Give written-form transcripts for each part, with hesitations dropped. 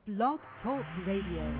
Blog Talk Radio.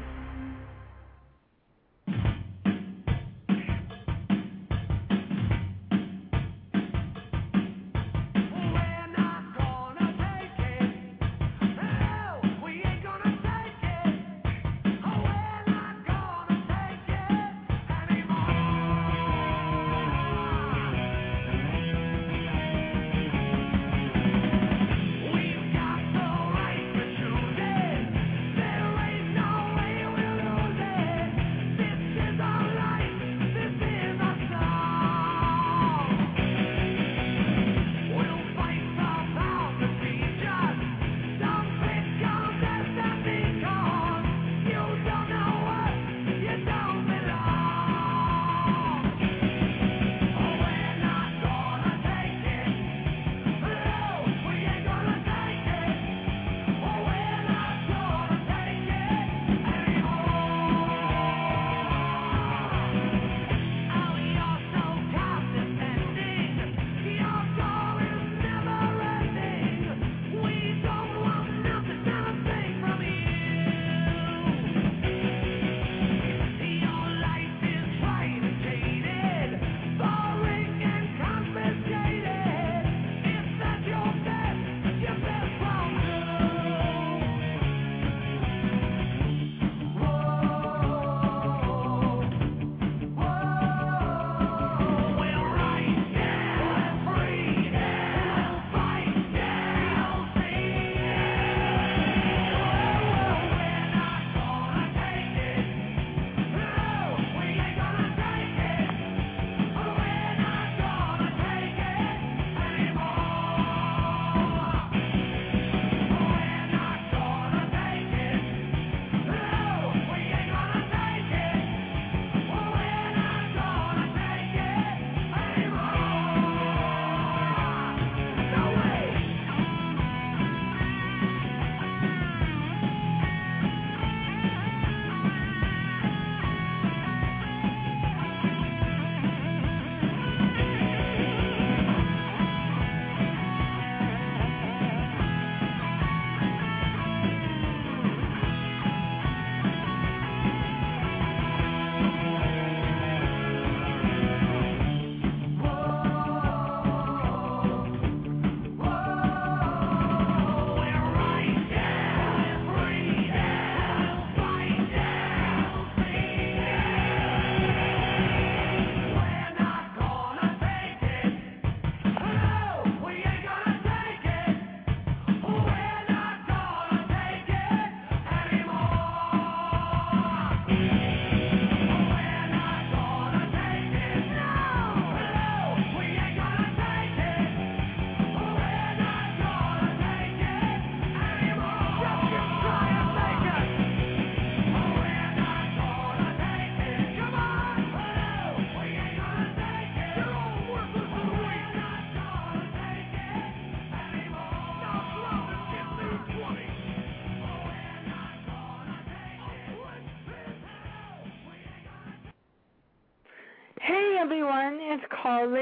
It's Carly.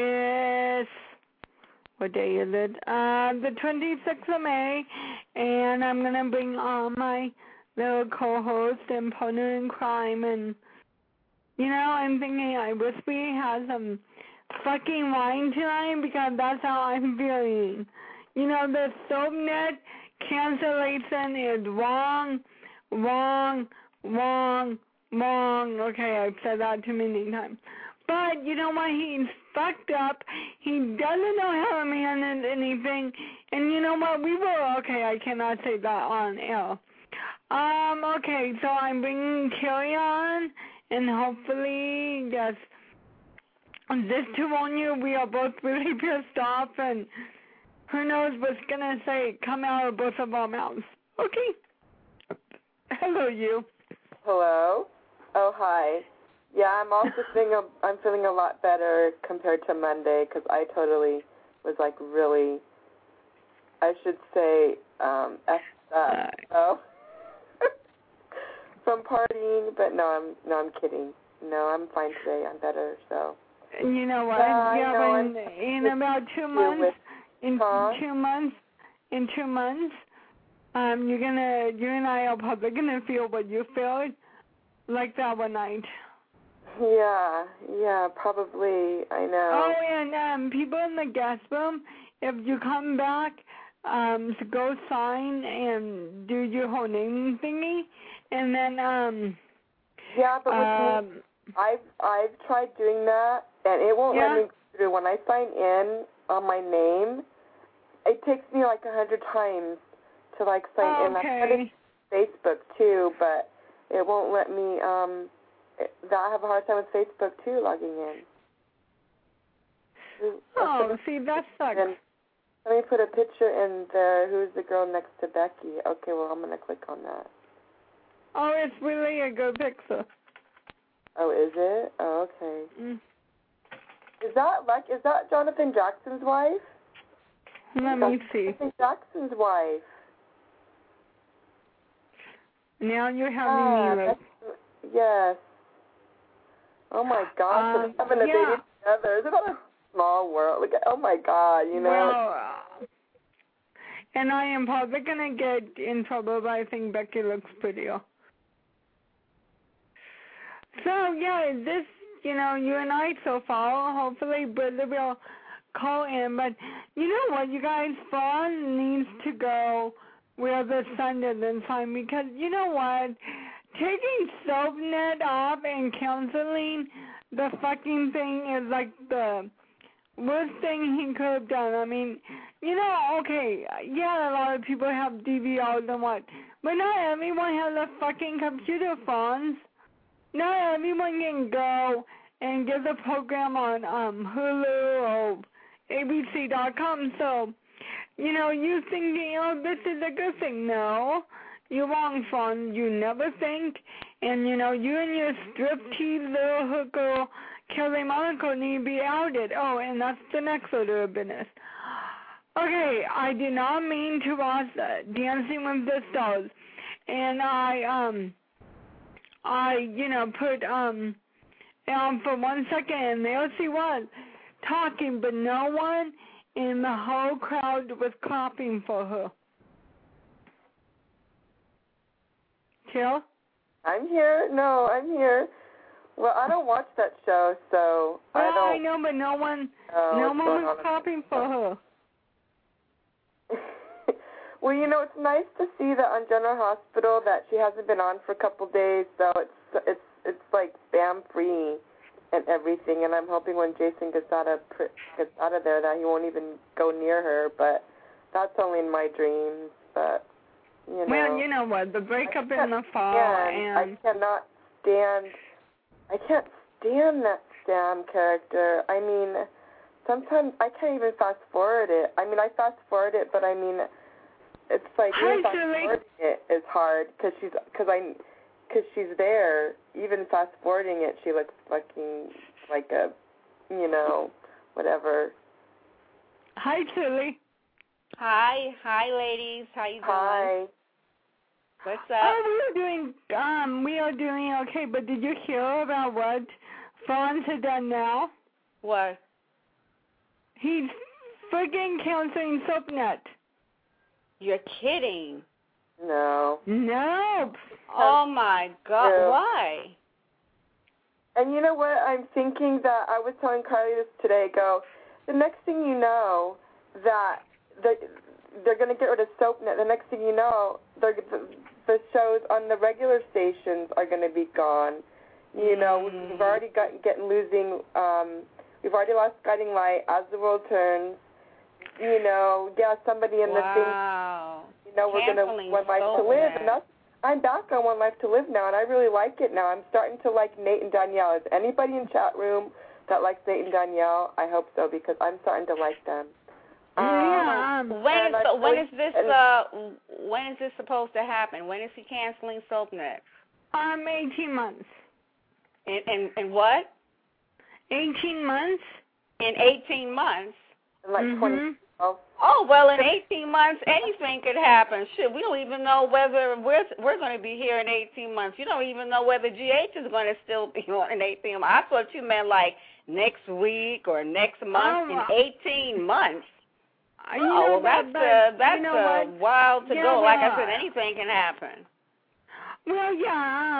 It's, what day is it? The 26th of May, and I'm going to bring on my little co-host and partner in crime, and, you know, I'm thinking I wish we had some fucking wine tonight, because that's how I'm feeling. You know, the SoapNet cancellation is wrong. Okay, I've said that too many times. But, you know what, he's fucked up. He doesn't know how to manage anything. And you know what, I cannot say that on air. Okay, so I'm bringing Carrie on, and hopefully, just to warn you, we are both really pissed off, and who knows what's gonna come out of both of our mouths. Okay. Hello, you. Hello. Oh, hi. Yeah, I'm feeling a lot better compared to Monday, because I totally was really, I should say, effed up. So from partying, but no, I'm kidding. No, I'm fine today. I'm better. So. You know what? In about 2 months, in 2 months, you and I are probably gonna feel what you felt like that one night. Yeah, probably. I know. Oh, and people in the guest room, if you come back, to go sign and do your whole name thingy, and then Yeah, but with me, I've tried doing that, and it won't let me go through. When I sign in on my name, it takes me like 100 times to like sign in. I've tried it on Facebook too, but it won't let me. I have a hard time with Facebook too, logging in. See, that sucks. Let me put a picture in there. Who's the girl next to Becky? Okay, well, I'm gonna click on that. Oh, it's really a good picture. Oh, is it? Oh, okay. Mm. Is that Jonathan Jackson's wife? Let me see. Jonathan Jackson's wife. Now you're having me look. Yes. Oh my gosh, they're having a baby together. Isn't that a small world? Look at, oh my God, you know. Well, and I am probably gonna get in trouble, but I think Becky looks prettier. So yeah, this, you and I so far. Hopefully, Britta will call in. But you know what, you guys, Fawn needs to go where the sun doesn't shine, because you know what, taking SoapNet off and canceling the fucking thing is like the worst thing he could have done. I mean, okay, yeah, a lot of people have DVRs and what, but not everyone has a fucking computer phones. Not everyone can go and get the program on Hulu or ABC.com. So, you think, this is a good thing. No, you're wrong, Fawn. You never think. And, you and your striptease little hooker, Kelly Monaco, need to be outed. Oh, and that's the next order of business. Okay, I did not mean to watch Dancing with the Stars. And I put down for 1 second, and there she was, talking, but no one in the whole crowd was clapping for her. Jill? I'm here. No, I'm here. Well, I don't watch that show, so well, I don't. I know, but no one was clapping for her. Well, it's nice to see that on General Hospital that she hasn't been on for a couple days, so it's like spam free and everything. And I'm hoping when Jason gets out of there that he won't even go near her. But that's only in my dreams. But well, you know what? The breakup in the fall, and I can't stand that Sam character. I mean, sometimes I can't even fast forward it. I mean, I fast forward it, but I mean. It's like even fast forwarding it is hard because she's there. Even fast forwarding it, she looks fucking like a, whatever. Hi, Tilly. Hi, ladies. How you doing? Hi. What's up? Oh, we are doing okay. But did you hear about what Franz had done now? What? He's friggin' canceling SoapNet. You're kidding. No. Oh, my God. Yeah. Why? And you know what? I'm thinking that I was telling Carly this today, the next thing you know that they're going to get rid of SoapNet, the next thing you know, the shows on the regular stations are going to be gone. We've already we've already lost Guiding Light, As the World Turns. Somebody in the thing. We're going to One Life to Live. And I'm back on One Life to Live now, and I really like it now. I'm starting to like Nate and Danielle. Is anybody in chat room that likes Nate and Danielle? I hope so, because I'm starting to like them. When is this supposed to happen? When is he canceling SoapNet? 18 months. In what? 18 months. In 18 months? Like 20. Oh, well, in 18 months, anything could happen. Shit, we don't even know whether we're going to be here in 18 months. You don't even know whether GH is going to still be on in 18 months. I thought you meant like next week or next month in 18 months. Oh, that's a while to go. Like I said, anything can happen. Well, yeah,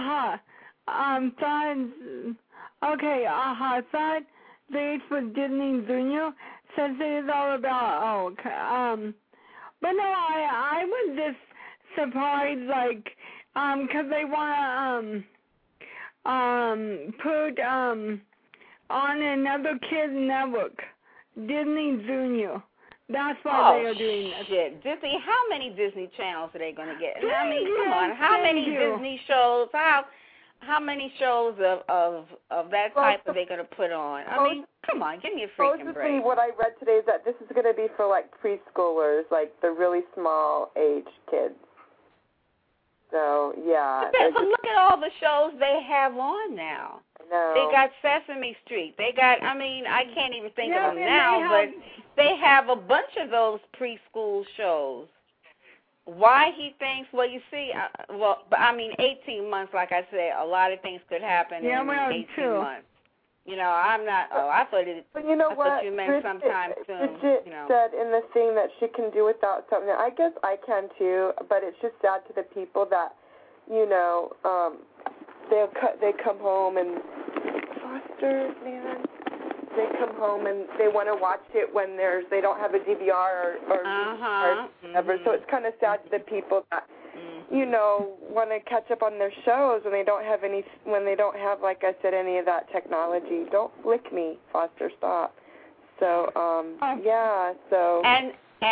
thought dates with Disney Junior since it is all about, but no, I was just surprised, like, cause they want to, put, on another kid's network, Disney Junior. That's why they are doing this. Shit. Disney, how many Disney channels are they going to get? I mean, come on. How many Disney shows, how many shows of that type are they going to put on? I mean, come on, give me a freaking break. What I read today is that this is going to be for, like, preschoolers, like the really small age kids. So, yeah. But look at all the shows they have on now. No. They got Sesame Street. They got, I mean, I can't even think of them now, but they have a bunch of those preschool shows. Why he thinks, well, you see, 18 months, like I said, a lot of things could happen in 18 months. You know, I'm not, I thought it, but you know I what? thought you meant sometime soon. Bridget said in the thing that she can do without something. I guess I can too, but it's just sad to the people that, you know, they come home and Foster, man, they come home and they want to watch it when they don't have a DVR or whatever. So it's kind of sad to the people that, you know, want to catch up on their shows when they don't have like I said, any of that technology. Don't lick me, Foster, stop. So yeah, so and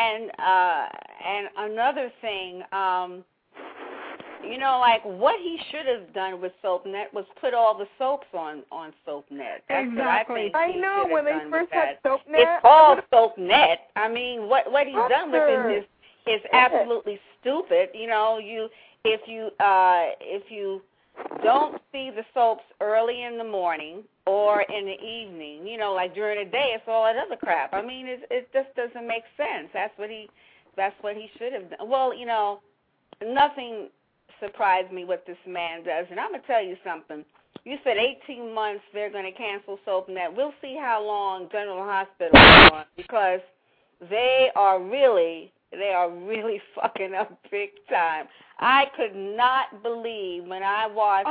another thing, you know, like what he should have done with SoapNet was put all the soaps on SoapNet. That's exactly. What I think. I know when they first had SoapNet. It's called SoapNet. I mean, what he's done with it is absolutely stupid. You know, if you don't see the soaps early in the morning or in the evening, you know, like during the day, it's all that other crap. I mean, it just doesn't make sense. That's what he should have done. Well, you know, nothing surprised me what this man does, and I'm gonna tell you something. You said 18 months they're going to cancel SoapNet. We'll see how long General Hospital is on, because they are really fucking up big time. I could not believe when I watched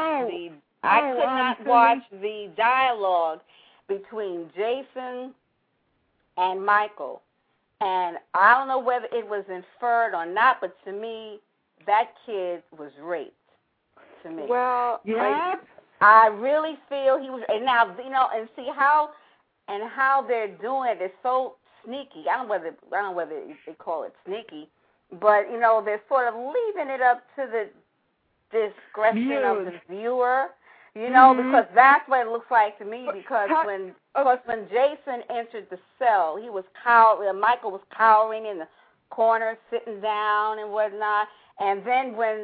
watch the dialogue between Jason and Michael. And I don't know whether it was inferred or not, but to me, that kid was raped. To me. Well, yeah. I really feel he was. And now, you know, and see how they're doing it is so sneaky. I don't know whether they call it sneaky, but you know, they're sort of leaving it up to the discretion of the viewer. You know, because that's what it looks like to me. Because when Jason entered the cell, he was Michael was cowering in the corner, sitting down and whatnot. And then when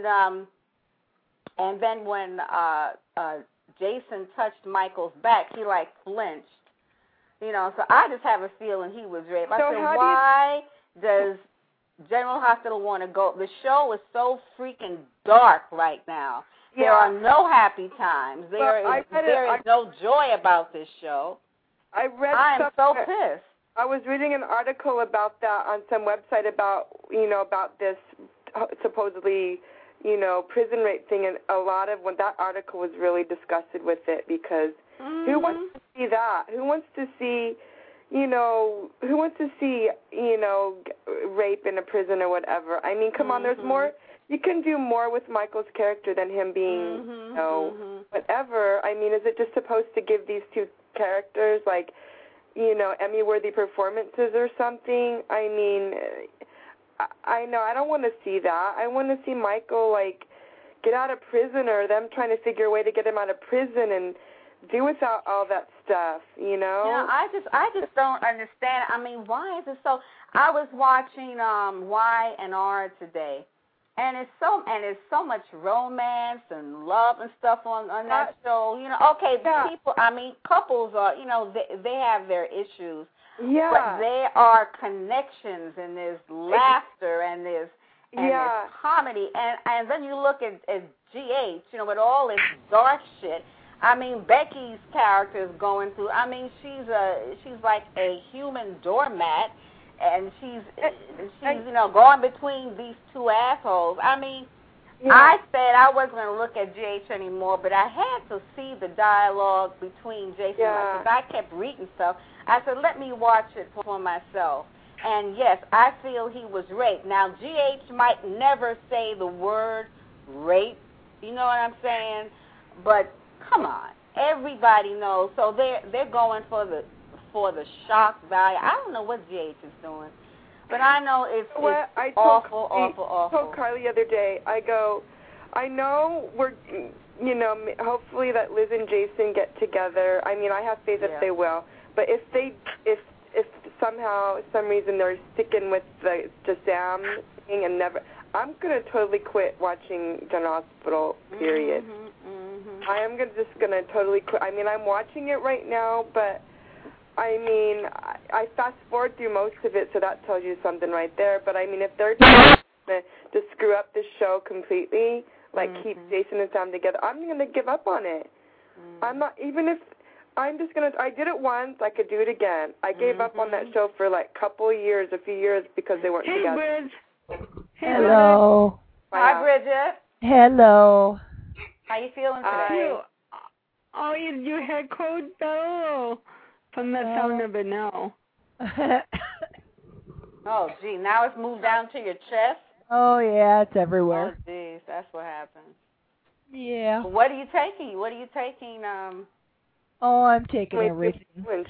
Jason touched Michael's back, he like flinched. You know, so I just have a feeling he was raped. I said, why does General Hospital want to go? The show is so freaking dark right now. Yeah. There are no happy times. There is no joy about this show. I am so pissed. I was reading an article about that on some website about this supposedly, you know, prison rape thing, and a lot of that article was really disgusted with it, because who wants to see that? Who wants to see, rape in a prison or whatever? I mean, come on, there's more. You can do more with Michael's character than him being, whatever. I mean, is it just supposed to give these two characters, like, you know, Emmy-worthy performances or something? I mean, I know, I don't want to see that. I want to see Michael, like, get out of prison, or them trying to figure a way to get him out of prison and do without all that stuff, you know? Yeah, I just don't understand. I mean, why is it so? I was watching Y&R today, and it's so much romance and love and stuff on that show. You know, okay, people, I mean, couples are, you know, they have their issues. Yeah. But there are connections, and there's laughter, and there's comedy, and then you look at GH, you know, with all this dark shit. I mean, Becky's character is going through. I mean, she's like a human doormat, and she's going between these two assholes. I mean, I said I wasn't going to look at GH anymore, but I had to see the dialogue between Jason because I kept reading stuff. I said, let me watch it for myself. And, yes, I feel he was raped. Now, GH might never say the word rape, you know what I'm saying? But, come on, everybody knows. So they're going for the shock value. I don't know what GH is doing. But I know it's awful. I told Carly the other day, I know we're, hopefully that Liz and Jason get together. I mean, I have faith that they will. But if somehow, some reason they're sticking with the Sam thing and never, I'm going to totally quit watching General Hospital, period. I am just going to totally quit. I mean, I'm watching it right now, but I mean, I fast forward through most of it, so that tells you something right there. But I mean, if they're trying to screw up the show completely, like keep Jason and Sam together, I'm going to give up on it. I'm not, even if, I'm just going to, I did it once, I could do it again. I gave up on that show for like a few years because they weren't together. Bridge. Hello. Hi, Bridget. Hello. How you feeling today? Oh, you had cold though? From the sound of it now. Oh, gee, now it's moved down to your chest? Oh, yeah, it's everywhere. Oh, geez, that's what happens. Yeah. What are you taking? Oh, I'm taking everything. Most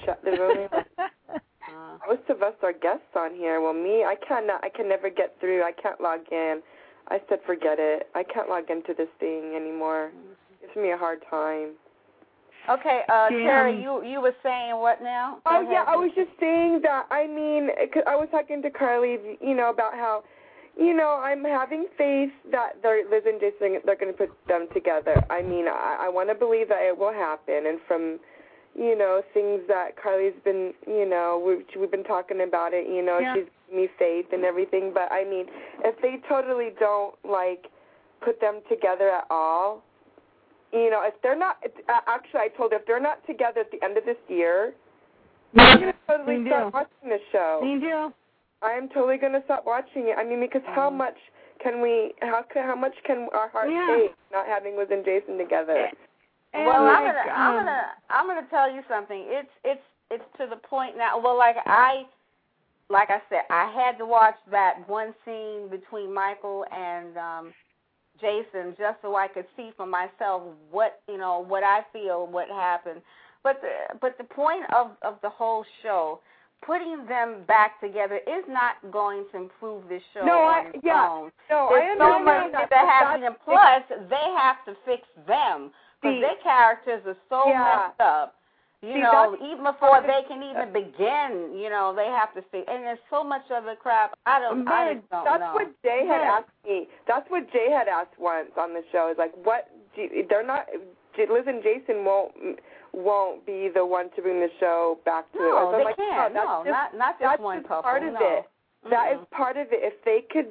of us are guests on here. Well, me, I can never get through. I can't log in. I said forget it. I can't log into this thing anymore. It gives me a hard time. Okay, Terry, you were saying what now? Oh, yeah, I was just saying that, I mean, I was talking to Carly, about how, I'm having faith that Liz and Jason, they're going to put them together. I mean, I want to believe that it will happen, and from, things that Carly's been, we've been talking about it, she's given me faith and everything, but, I mean, if they totally don't, put them together at all, if they're not, actually, I told her if they're not together at the end of this year, I'm going to totally start watching this show. Me too. I'm totally going to stop watching it. I mean, because how much can our heart take not having Liz and Jason together? Well, I'm gonna tell you something. It's to the point now. Well, like I said, I had to watch that one scene between Michael and Jason just so I could see for myself what I feel, what happened. But the point of the whole show, putting them back together is not going to improve this show on its own. No, There's so much that happening. Plus, they have to fix them because their characters are so messed up. Even before they can even begin, they have to fix. And there's so much other crap. I just don't know. That's what Jay had asked me. That's what Jay had asked once on the show. Is like, they're not. Liz and Jason won't be the one to bring the show back to it. No, they can't. No, not just one couple. Part of it. That is part of it. If they could,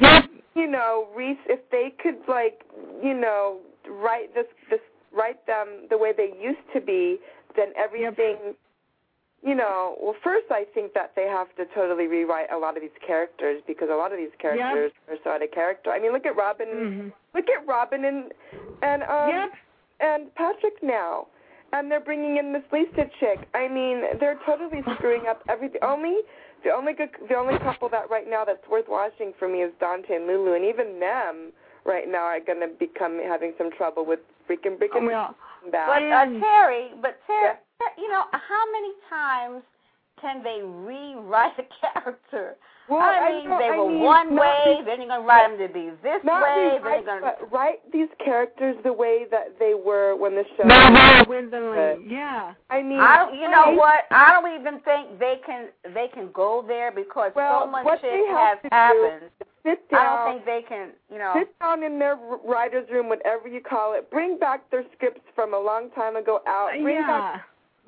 if they could, write them the way they used to be, then everything, well, first I think that they have to totally rewrite a lot of these characters because a lot of these characters are so out of character. I mean, look at Robin. Look at Robin and Patrick now. And they're bringing in this Lisa chick. I mean, they're totally screwing up everything. The only couple that right now that's worth watching for me is Dante and Lulu, and even them right now are going to become having some trouble with freaking back. Terry, how many times can they rewrite a character? Well, they were one way, then you're going to write them to be this way. But write these characters the way that they were when the show Yeah. I mean, what? I don't even think they can go there because so much shit has happened. Sit down. I don't think they can, Sit down in their writer's room, whatever you call it. Bring back their scripts from a long time ago out. Bring back,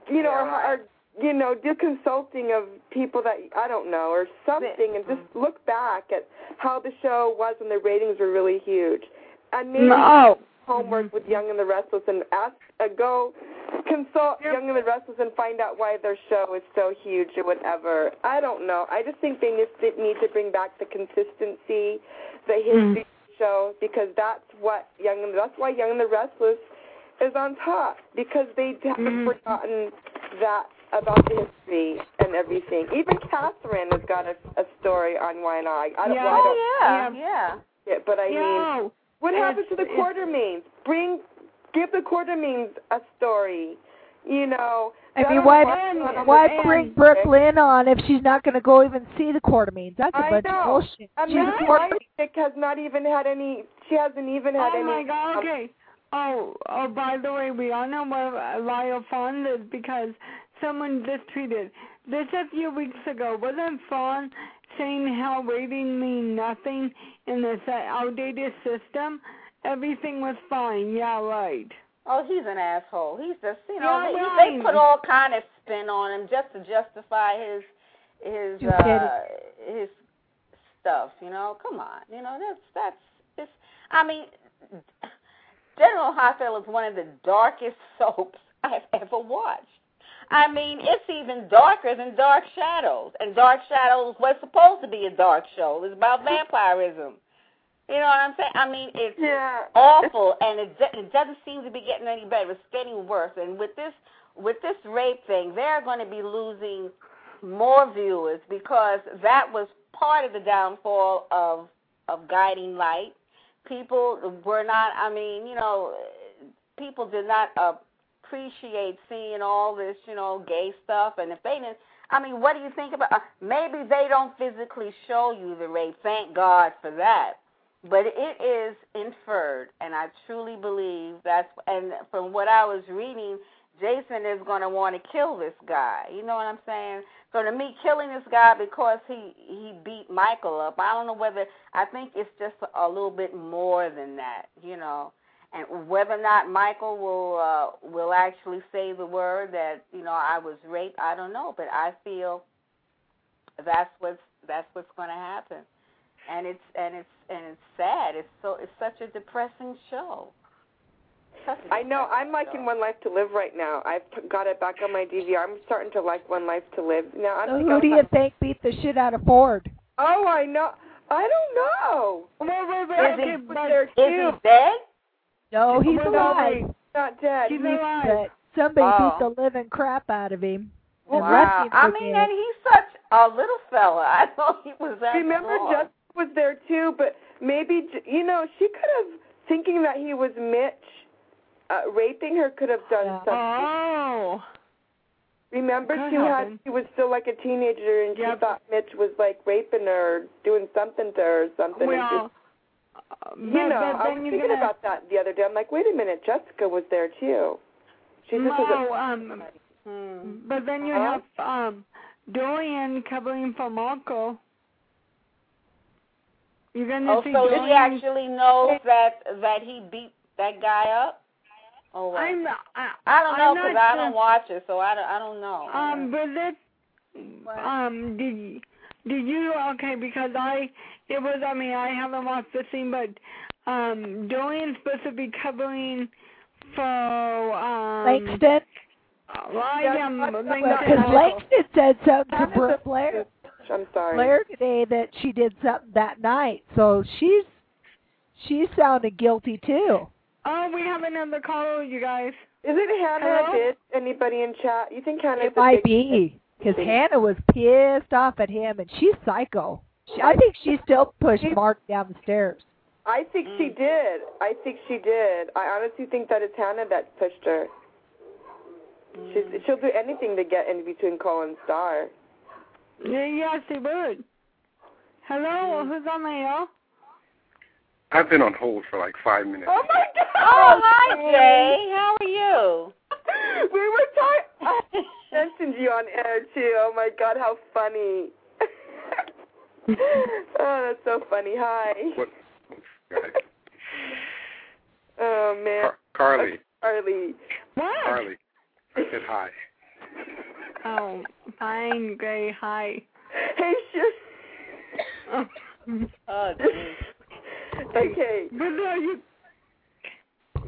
or do consulting of people that, I don't know, or something, and just look back at how the show was when the ratings were really huge. And maybe homework with Young and the Restless and go consult Young and the Restless and find out why their show is so huge or whatever. I don't know. I just think they need to bring back the consistency, the history show, because that's why Young and the Restless is on top, because they haven't forgotten that about the history and everything. Even Catherine has got a story on YNI. But I mean, what happened to the Quartermaines? Give the Quartermaines a story. You know. I mean, why bring Brooke Lynn on if she's not going to go even see the Quartermaines? That's a bunch of bullshit. Nick has not even had any. She hasn't even had any. Oh my God! Okay. Oh, by the way, we all know what Lyle Fawn is because someone just tweeted this a few weeks ago. Wasn't Fawn saying how rating mean nothing in this outdated system? Everything was fine. Yeah, right. Oh, he's an asshole. He's just, they put all kind of spin on him just to justify his stuff. You know, come on. You know, that's. I mean, General Hospital is one of the darkest soaps I've ever watched. I mean, it's even darker than Dark Shadows. And Dark Shadows was supposed to be a dark show. It's about vampirism. You know what I'm saying? I mean, it's awful, and it doesn't seem to be getting any better. It's getting worse. And with this rape thing, they're going to be losing more viewers because that was part of the downfall of Guiding Light. People were not, I mean, you know, people did not appreciate seeing all this, you know, gay stuff. And if they didn't, I mean, what do you think about, maybe they don't physically show you the rape. Thank God for that. But it is inferred, and I truly believe and from what I was reading, Jason is going to want to kill this guy. You know what I'm saying? So to me, killing this guy because he beat Michael up, I don't know I think it's just a little bit more than that, you know. And whether or not Michael will actually say the word that, you know, I was raped, I don't know. But I feel that's what's going to happen. And it's sad. It's such a depressing show. I know. I'm liking One Life to Live right now. I've got it back on my DVR. I'm starting to like One Life to Live now. Who do you think beat the shit out of Ford? Oh, I know. I don't know. Is he dead? No, he's alive. He's not dead. He's alive. Somebody beat the living crap out of him. Well, wow. I mean, and he's such a little fella. I thought he was that Remember, Jessica was there too, but maybe, you know, she could have, thinking that he was Mitch, raping her, could have done something. Oh. Remember, she was still like a teenager, and she thought Mitch was like raping her, or doing something to her or something. Well, you know, I was thinking about that the other day. I'm like, wait a minute, Jessica was there too. She just but then you have Dorian covering for Marco. You're gonna see so Dorian. he actually knows that he beat that guy up? Oh, well. I don't know because I don't watch it, so I don't know. But did you okay? Because I haven't watched the scene, but Dorian's supposed to be covering for Langston. Because Langston said something to Brooke Blair. I'm sorry. Blair today that she did something that night, so she's sounding guilty too. Oh, we have another caller, you guys. Is it Hannah? Did anybody in chat? You think Hannah? It might be because Hannah was pissed off at him, and she's psycho. I think she still pushed Mark down the stairs. I think she did. I honestly think that it's Hannah that pushed her. She'll do anything to get in between Cole and Star. Yes, she would. Hello, who's on the air? I've been on hold for like 5 minutes. Oh, my God. Oh, hi, Jay. How are you? We were talking. I mentioned you on air, too. Oh, my God, how funny. Oh, that's so funny. Hi. What? Oh, man. Carly. Carly. What? Carly. I said hi. Oh, fine, great, hi. Hey, Oh, geez. Okay. But no,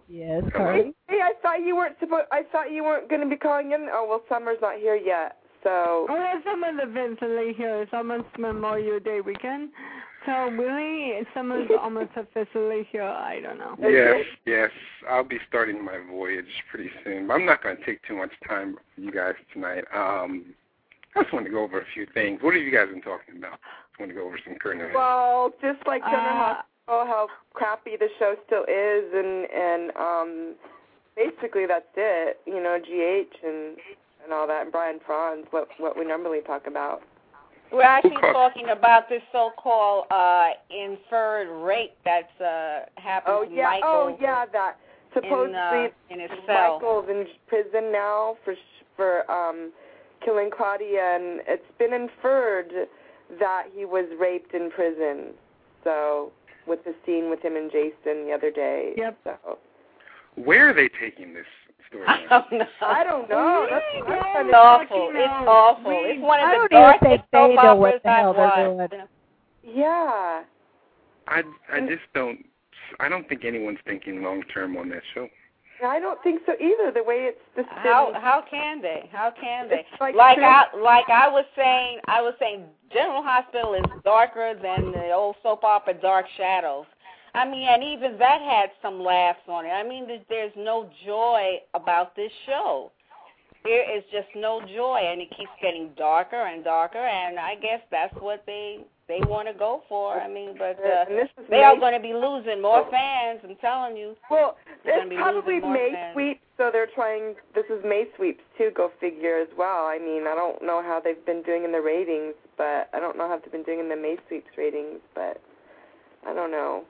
Yes, Carly. Hey, I thought you weren't going to be calling in. Oh well, Summer's not here yet, so. Oh, yeah, Summer's eventually here. Summer's Memorial Day weekend. So really, Summer's almost officially here. I don't know. Yes. I'll be starting my voyage pretty soon. But I'm not going to take too much time for you guys tonight. I just want to go over a few things. What have you guys been talking about? I want to go over some current events. Well, just like General Hospital, how crappy the show still is, and basically that's it. You know, GH and all that, and Brian Franz, what we normally talk about. We're actually talking about this so-called inferred rape that's happened to Michael. Oh, yeah, that supposedly in his cell. Michael's in prison now for killing Claudia, and it's been inferred that he was raped in prison. So, with the scene with him and Jason the other day. Yep. So. Where are they taking this story? I don't know. It's awful. It's awful. It's one of the darkest soap operas I've watched. Yeah. I just don't. I don't think anyone's thinking long term on that show. I don't think so either. The way it's just how can they? How can they? Like I was saying, General Hospital is darker than the old soap opera Dark Shadows. I mean, and even that had some laughs on it. I mean, there's no joy about this show. There is just no joy, and it keeps getting darker and darker, and I guess that's what they want to go for. I mean, but they are going to be losing more fans, I'm telling you. Well, it's probably May sweeps, so they're trying, this is May sweeps too, go figure as well. I mean, I don't know how they've been doing in the ratings, but I don't know how they've been doing in the May sweeps ratings, but I don't know.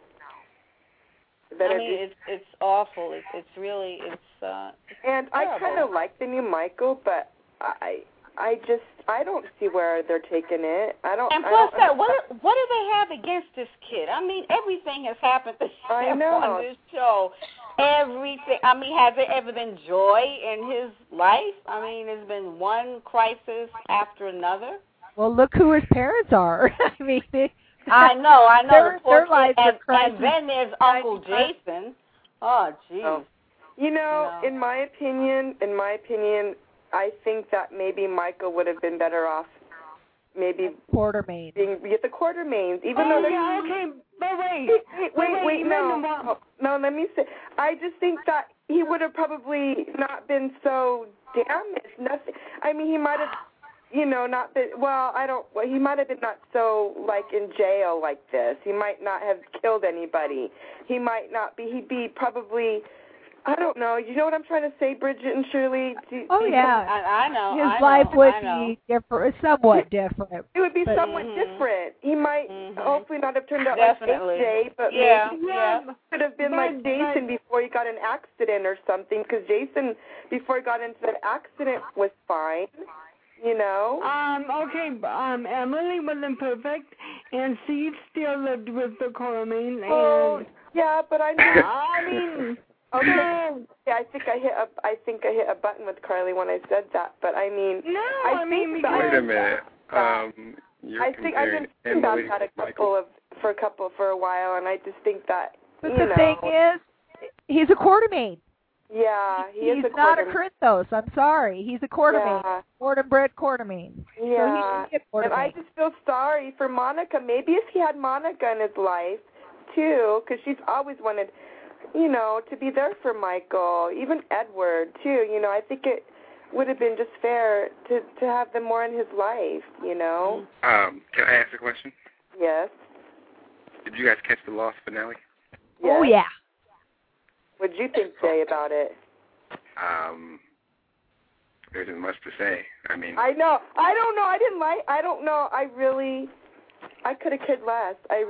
I mean, it's awful. It's really and I kind of like the new Michael, but I don't see where they're taking it. And plus, what do they have against this kid? I mean, everything has happened to him on this show. Everything. I mean, has there ever been joy in his life? I mean, there's been one crisis after another. Well, look who his parents are. I mean. I know. Their lives are crazy. And then there's Uncle Jason. Oh, jeez. You know, in my opinion, I think that maybe Michael would have been better off maybe Quartermain. Being at the Quartermains, even though yeah, okay, but wait, no, let me say, I just think that he would have probably not been so damaged. Nothing. I mean, he might have. Not been, he might have been not so, in jail like this. He might not have killed anybody. He might not be, he'd be probably, I don't know. You know what I'm trying to say, Bridget and Shirley? I know. His life would be different, somewhat different. It would be somewhat different. He might hopefully not have turned out Definitely. like AJ, but maybe could have been like Jason before he got in an accident or something, because Jason, before he got into that accident, was fine. Okay, Emily wasn't perfect, and Steve still lived with the Quartermain. Oh, yeah, but I mean, okay, yeah, I think I hit a button with Carly when I said that, but I mean, wait a minute. I think I've been thinking about that for a while, and I just think that. But the thing is, he's a Quartermain. Yeah, he's not a Corinthos. I'm sorry. He's a Quartermain. Yeah. Born-and-bred Quartermain. Yeah. So Quartermain. And I just feel sorry for Monica. Maybe if he had Monica in his life, too, because she's always wanted, to be there for Michael. Even Edward, too. I think it would have been just fair to have them more in his life, Can I ask a question? Yes. Did you guys catch the Lost finale? Yes. Oh, yeah. What did you think, Jay, about it? There isn't much to say. I mean, I know. I don't know. I don't know. I could have cared less. I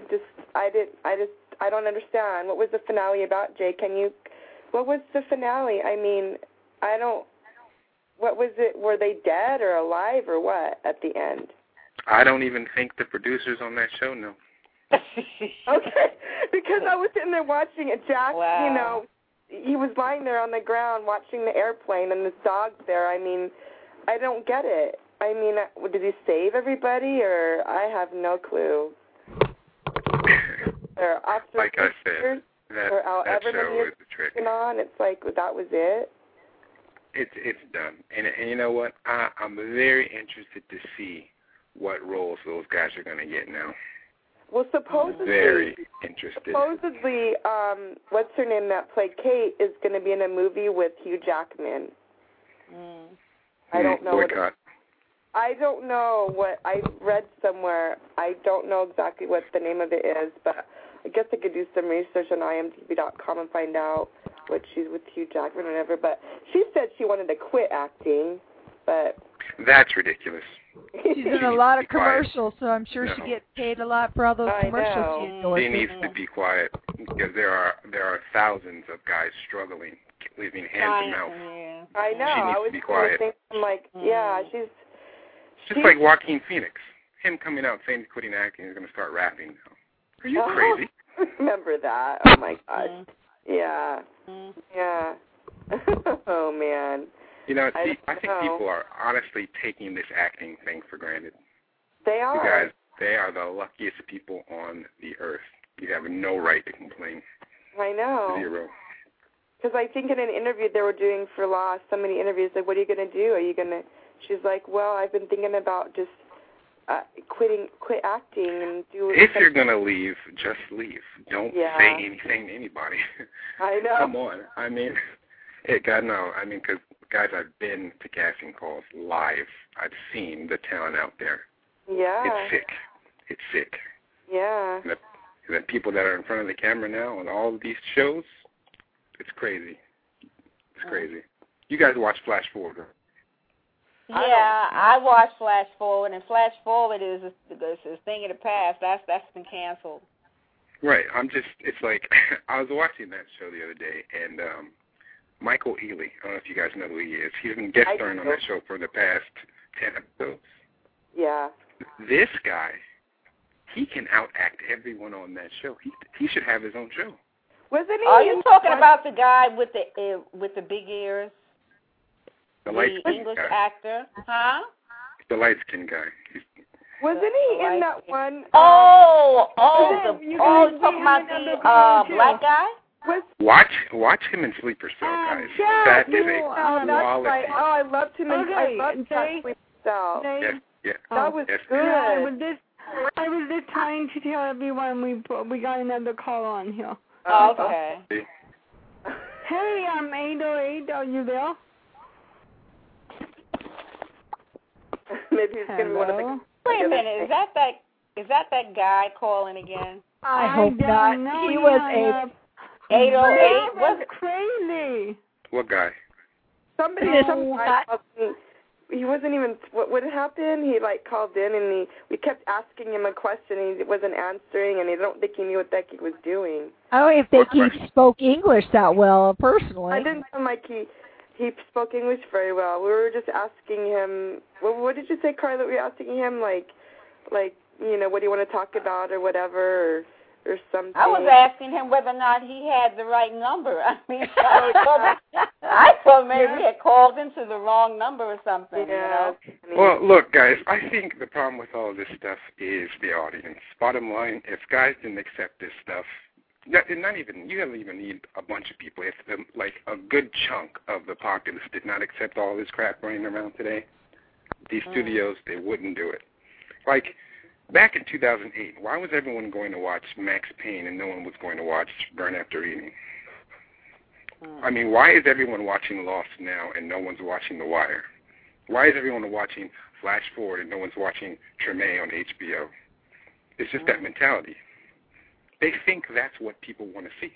don't understand. What was the finale about, Jay? What was the finale? I mean, what was it? Were they dead or alive or what at the end? I don't even think the producers on that show know. Okay, because I was sitting there watching it. Jack, he was lying there on the ground watching the airplane and this dog's there. I mean, I don't get it. I mean, did he save everybody, or I have no clue. Like I said, or however many years it's been on. It's like that was it. It's done, and you know what? I'm very interested to see what roles those guys are going to get now. Well, supposedly, very interested. Supposedly, what's her name that played Kate is going to be in a movie with Hugh Jackman. I don't know. I don't know what I read somewhere. I don't know exactly what the name of it is, but I guess I could do some research on IMDb.com and find out what she's with Hugh Jackman or whatever. But she said she wanted to quit acting, but that's ridiculous. She's in a lot of commercials, so I'm sure she gets paid a lot for all those commercials she endorses. She needs to be quiet because there are thousands of guys struggling, leaving hand to mouth. I know. She needs I was to be quiet. thinking, like, yeah, she's just like Joaquin Phoenix. Him coming out saying he's quitting acting, he's going to start rapping now. Are you crazy? Remember that? Oh my gosh. Yeah. Yeah. Oh man. You know, I think people are honestly taking this acting thing for granted. They are. You guys, they are the luckiest people on the earth. You have no right to complain. I know. Zero. Because I think in an interview they were doing for Lost, so many interviews, like, what are you going to do? Are you going to... She's like, well, I've been thinking about just quit acting and do... If you're going to leave, just leave. Don't say anything to anybody. I know. Come on. I mean, God, no. I mean, because, guys, I've been to casting calls live. I've seen the talent out there. Yeah. It's sick. It's sick. Yeah. And the people that are in front of the camera now on all of these shows, it's crazy. It's crazy. You guys watch Flash Forward, right? Yeah, I watch Flash Forward, and Flash Forward is a thing of the past. That's been canceled. Right. It's like, I was watching that show the other day, and Michael Ealy, I don't know if you guys know who he is. He's been guest starring on that show for the past 10 episodes. Yeah. This guy, he can outact everyone on that show. He should have his own show. Wasn't he? Are you talking about the guy with the big ears? The English actor, huh? The light-skinned guy. Wasn't he in that one? You're talking about the black guy? Watch him in Sleeper Cell, guys. That is a quality. Right. Oh, I loved him. I loved Sleeper Cell. Yeah. That was good. I was just trying to tell everyone we got another call on here. Okay. Hey, 808, are you there? Maybe it's going to be one of the... Wait a minute, is that guy calling again? I hope not. He was 808. That's crazy. What guy? Somebody he wasn't even, what happened? He called in and we kept asking him a question and he wasn't answering and I don't think he knew what the heck he was doing. I don't think he spoke English that well, personally. I didn't sound like he spoke English very well. We were just asking him, what did you say, Carla? We were asking him, like, what do you want to talk about or whatever, or something. I was asking him whether or not he had the right number. I mean, I thought maybe he had called into the wrong number or something, Yeah. Well, look, guys, I think the problem with all of this stuff is the audience. Bottom line, if guys didn't accept this stuff, you don't even need a bunch of people. If a good chunk of the populace did not accept all this crap running around today, these studios, they wouldn't do it. Like, back in 2008, why was everyone going to watch Max Payne and no one was going to watch Burn After Reading? I mean, why is everyone watching Lost now and no one's watching The Wire? Why is everyone watching Flash Forward and no one's watching Treme on HBO? It's just that mentality. They think that's what people want to see.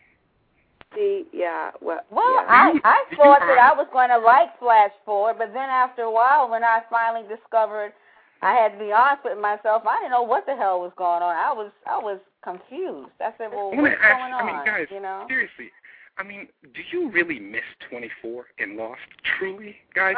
Yeah. I thought that I was going to like Flash Forward, but then after a while, when I finally discovered, I had to be honest with myself, I didn't know what the hell was going on. I was confused. I said, well, what's going on? I mean, guys, seriously, I mean, do you really miss 24 and Lost? Truly, guys?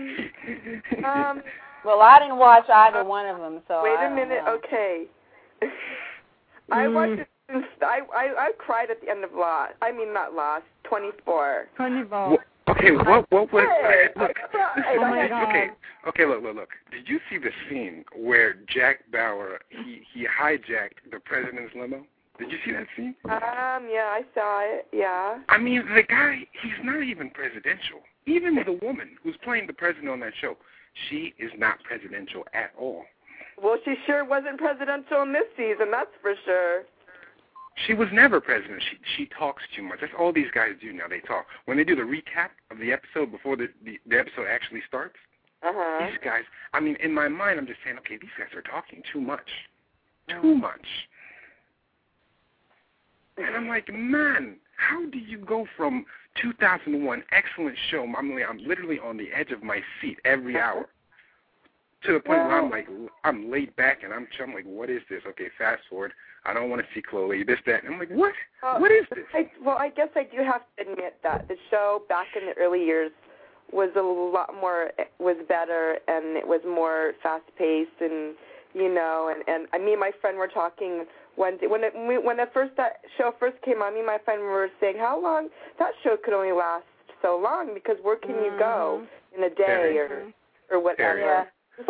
Well, I didn't watch either one of them, so wait a minute, okay. I watched it since I cried at the end of Lost. I mean, not Lost, 24. 24. Okay, what was... Look, oh my God. Okay, look. Did you see the scene where Jack Bauer, he hijacked the president's limo? Did you see that scene? Yeah, I saw it. Yeah. I mean, the guy, he's not even presidential. Even the woman who's playing the president on that show, she is not presidential at all. Well, she sure wasn't presidential in this season, that's for sure. She was never president. She talks too much. That's all these guys do now. They talk. When they do the recap of the episode before the episode actually starts, these guys, I mean, in my mind, I'm just saying, okay, these guys are talking too much. Too much. And I'm like, man, how do you go from 2001, excellent show, I'm literally on the edge of my seat every hour, to the point where I'm laid back and I'm like, what is this? Okay, fast forward. I don't want to see Chloe, this, that. And I'm like, what? What is this? I guess I do have to admit that the show back in the early years was was better, and it was more fast-paced, and, you know, and me and my friend were talking one day, when that show first came on, me and my friend were saying how long that show could only last so long, because where can you go in a day or whatever? Yeah.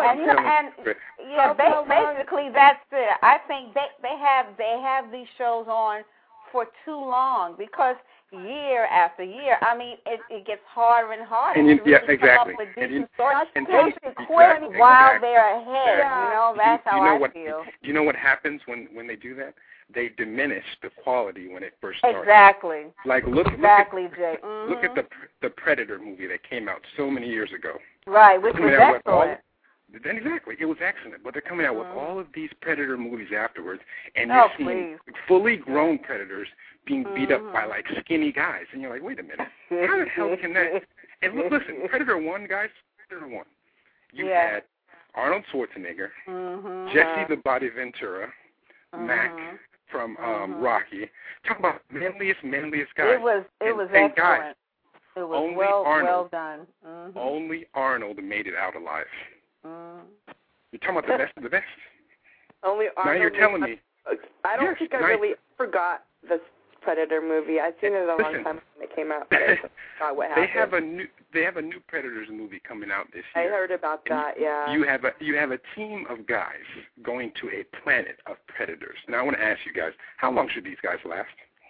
Basically that's it. I think they have these shows on for too long, because year after year, I mean, it gets harder and harder. And to really come up with decent stories. Quit while they're ahead. Yeah. You know, that's how I feel. You know what happens when they do that? They diminish the quality when it first starts. Exactly. Like look Jay. Look at the Predator movie that came out so many years ago. Right, which was excellent. Exactly, it was excellent. But they're coming out with all of these Predator movies afterwards, and you're seeing fully grown Predators being beat up by like skinny guys, and you're like, wait a minute, how the hell can that? And listen, Predator 1, guys, Predator 1. You had Arnold Schwarzenegger, Jesse the Body Ventura, Mac from Rocky. Talk about manliest guy. It was excellent. Guys, it was well done. Only Arnold made it out alive. You're talking about the best of the best. Only Arnold. Now you're telling me. I don't think I really forgot this Predator movie. I've seen it a long time when it came out. But I forgot what happened. They have a new Predators movie coming out this year. I heard about that. Yeah. You have a team of guys going to a planet of predators. Now I want to ask you guys, how long should these guys last?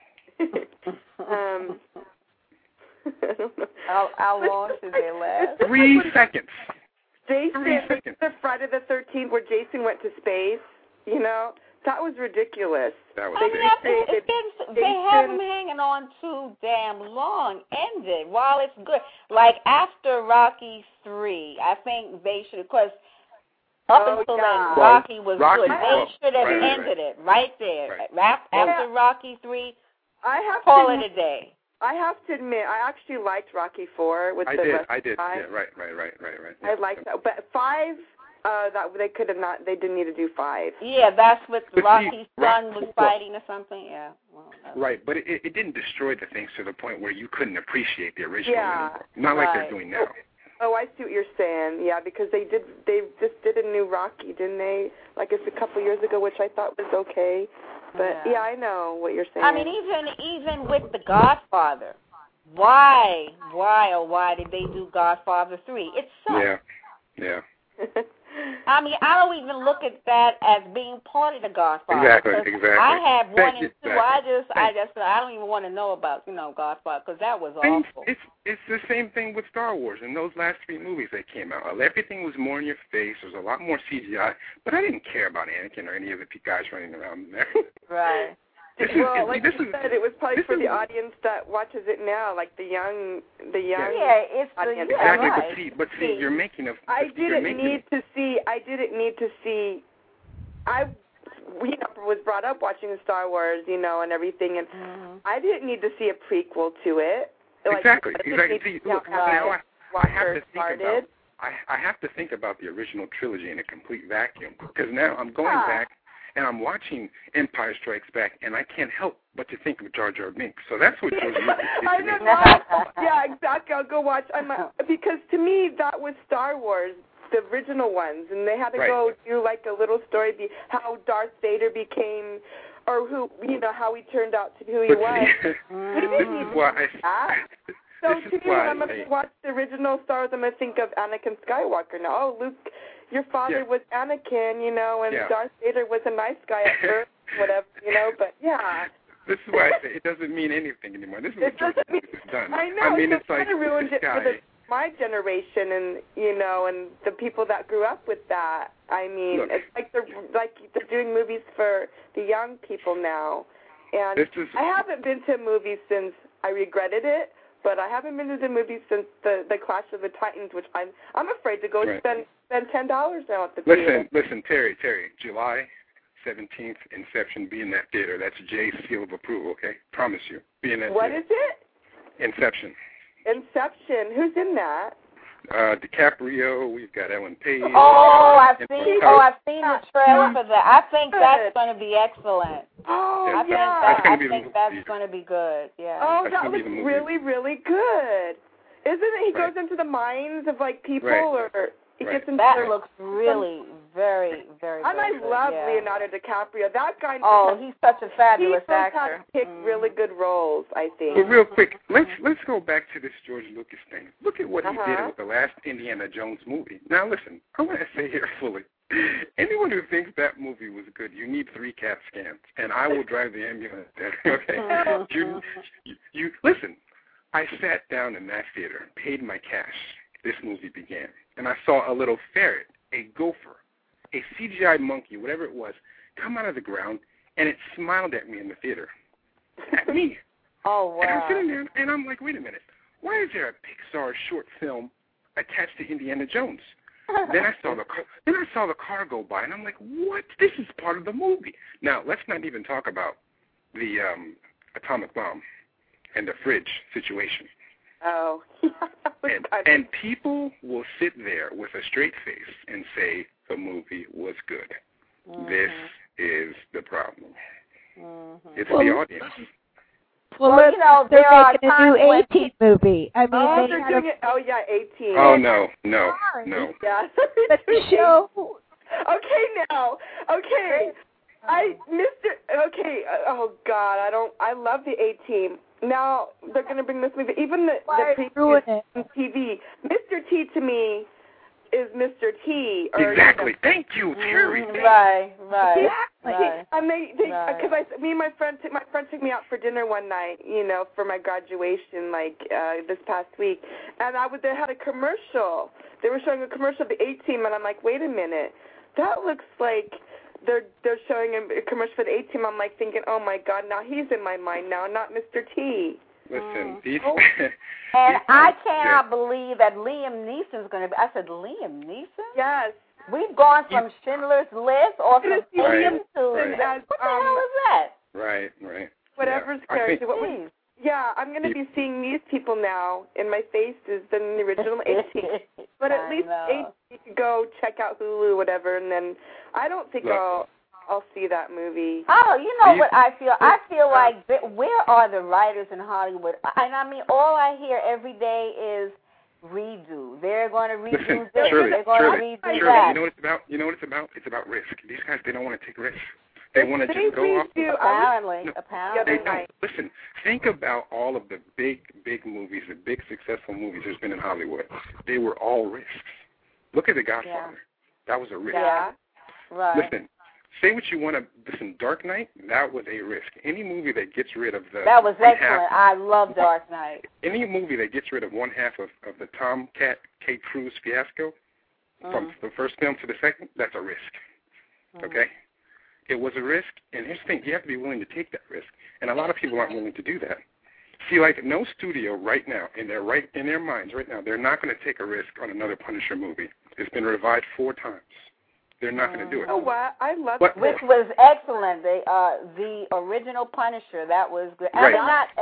I don't know. How long should they last? 3 seconds. Jason, the Friday the 13th where Jason went to space, you know, that was ridiculous. That was they have him hanging on too damn long. End it while it's good. Like after Rocky 3, I think they should, because up until then, Rocky was good. They should have ended it right there. After Rocky 3, call it a day. I have to admit, I actually liked Rocky 4 with I the did. guy. Yeah, right. Yeah. I liked that, but 5, that they could have not. They didn't need to do 5. Yeah, that's what Rocky's son was fighting or something. Yeah. Well, right, but it didn't destroy the things to the point where you couldn't appreciate the original anymore. Not like they're doing now. Oh, I see what you're saying. Yeah, because they just did a new Rocky, didn't they? Like it's a couple years ago, which I thought was okay. But yeah, I know what you're saying. I mean, even with The Godfather, why did they do Godfather 3? It sucks. Yeah. I mean, I don't even look at that as being part of The Godfather. Exactly. I have 1 and 2. I don't even want to know about Godfather, because that was awful. It's the same thing with Star Wars. In those last 3 movies that came out, everything was more in your face. There was a lot more CGI, but I didn't care about Anakin or any of the guys running around there. Right. Well, like you said, it was probably for the audience that watches it now, like the young it's audience. Exactly, right. but see, you're making a. I didn't need to see. I was brought up watching Star Wars, and everything, and I didn't need to see a prequel to it. Exactly. See, look, now I have to think about the original trilogy in a complete vacuum, because now I'm going back. And I'm watching Empire Strikes Back, and I can't help but to think of Jar Jar Binks. So that's what shows me. I know. Yeah, exactly. I'll go watch. Because to me, that was Star Wars, the original ones, and they had to go do like a little story, how Darth Vader became, or how he turned out to be who he was. This is why So to me, when I'm going to watch the original Star Wars, I'm going to think of Anakin Skywalker now. Oh, Luke, your father was Anakin, and Darth Vader was a nice guy at first. whatever, but yeah. This is why I say it doesn't mean anything anymore. This is what George Lucas has done. I know. I mean, it's kind like of ruined it guy. for my generation, and and the people that grew up with that. I mean, Look, it's like they're doing movies for the young people now. And I haven't been to a movie since I regretted it, but I haven't been to the movie since the Clash of the Titans, which I'm afraid to go spend $10 now at the theater. Listen, Terry, July 17th, Inception, be in that theater. That's Jay's seal of approval, okay? Promise you. Be in that What theater. is it? Inception. Inception. Who's in that? DiCaprio. We've got Ellen Page. I've seen the trailer for that. I think that's going to be excellent. Oh, I think that's going to be good. Yeah. Oh, that looks really, really good. Isn't it? He goes into the minds of people, or he gets into that looks really very, very. And I love Leonardo DiCaprio. That guy. Oh, he's such a fabulous actor. He picked really good roles, I think. But real quick, let's go back to this George Lucas thing. Look at what he did with the last Indiana Jones movie. Now listen, I want to say here fully, anyone who thinks that movie was good, you need 3 CAT scans, and I will drive the ambulance there. Okay. You listen. I sat down in that theater, paid my cash. This movie began, and I saw a little ferret, a gopher, a CGI monkey, whatever it was, come out of the ground, and it smiled at me in the theater. At me. Oh, wow. And I'm sitting there, and I'm like, wait a minute. Why is there a Pixar short film attached to Indiana Jones? Then I saw the car go by, and I'm like, what? This is part of the movie. Now, let's not even talk about the atomic bomb and the fridge situation. Oh. And people will sit there with a straight face and say the movie was good. This is the problem. It's the audience. Well, they're making a new 18 movie. I mean, they're doing it. Oh, yeah, 18. Oh, no. Yeah. But the show. Okay, now. Okay. Oh, God, I love the 18. Now they're going to bring this movie. Even the previous TV. Mr. T to me is Mr. T. Exactly. Thank you, Terry. Right. And because my friend took me out for dinner one night, for my graduation, this past week, and they had a commercial. They were showing a commercial of the 18, and I'm like, wait a minute, that looks like. They're showing a commercial for the 18. I'm thinking, oh my God, now he's in my mind now, not Mr. T. Listen, and I cannot believe that Liam Neeson's going to be. I said, Liam Neeson? Yes. We've gone from Schindler's List or from Alien to what the hell is that? Right. Whatever's character. I'm going to be seeing these people now in my faces than the original 18. But at least 18 you could go check out Hulu, whatever, and then I don't think I'll see that movie. Oh, you know what I feel? I feel like where are the writers in Hollywood? And I mean, all I hear every day is redo. They're going to redo this. They're going to redo that. You know what it's about? It's about risk. These guys, they don't want to take risks. They want to just go off. Apparently. They don't. Listen, think about all of the big movies, the big successful movies there's been in Hollywood. They were all risks. Look at The Godfather. Yeah. That was a risk. Yeah. Right. Listen, say what you want to. Listen, Dark Knight, that was a risk. Any movie that gets rid of the. That was excellent. I love Dark Knight. Any movie that gets rid of one half of the Kate Cruz fiasco, from the first film to the second, that's a risk. Okay? It was a risk, and here's the thing, you have to be willing to take that risk. And a lot of people aren't willing to do that. See, no studio right now, in their minds right now, they're not going to take a risk on another Punisher movie. It's been revived 4 times. They're not going to do it. Oh, wow. I love it. Which was excellent. The original Punisher, that was good. Right.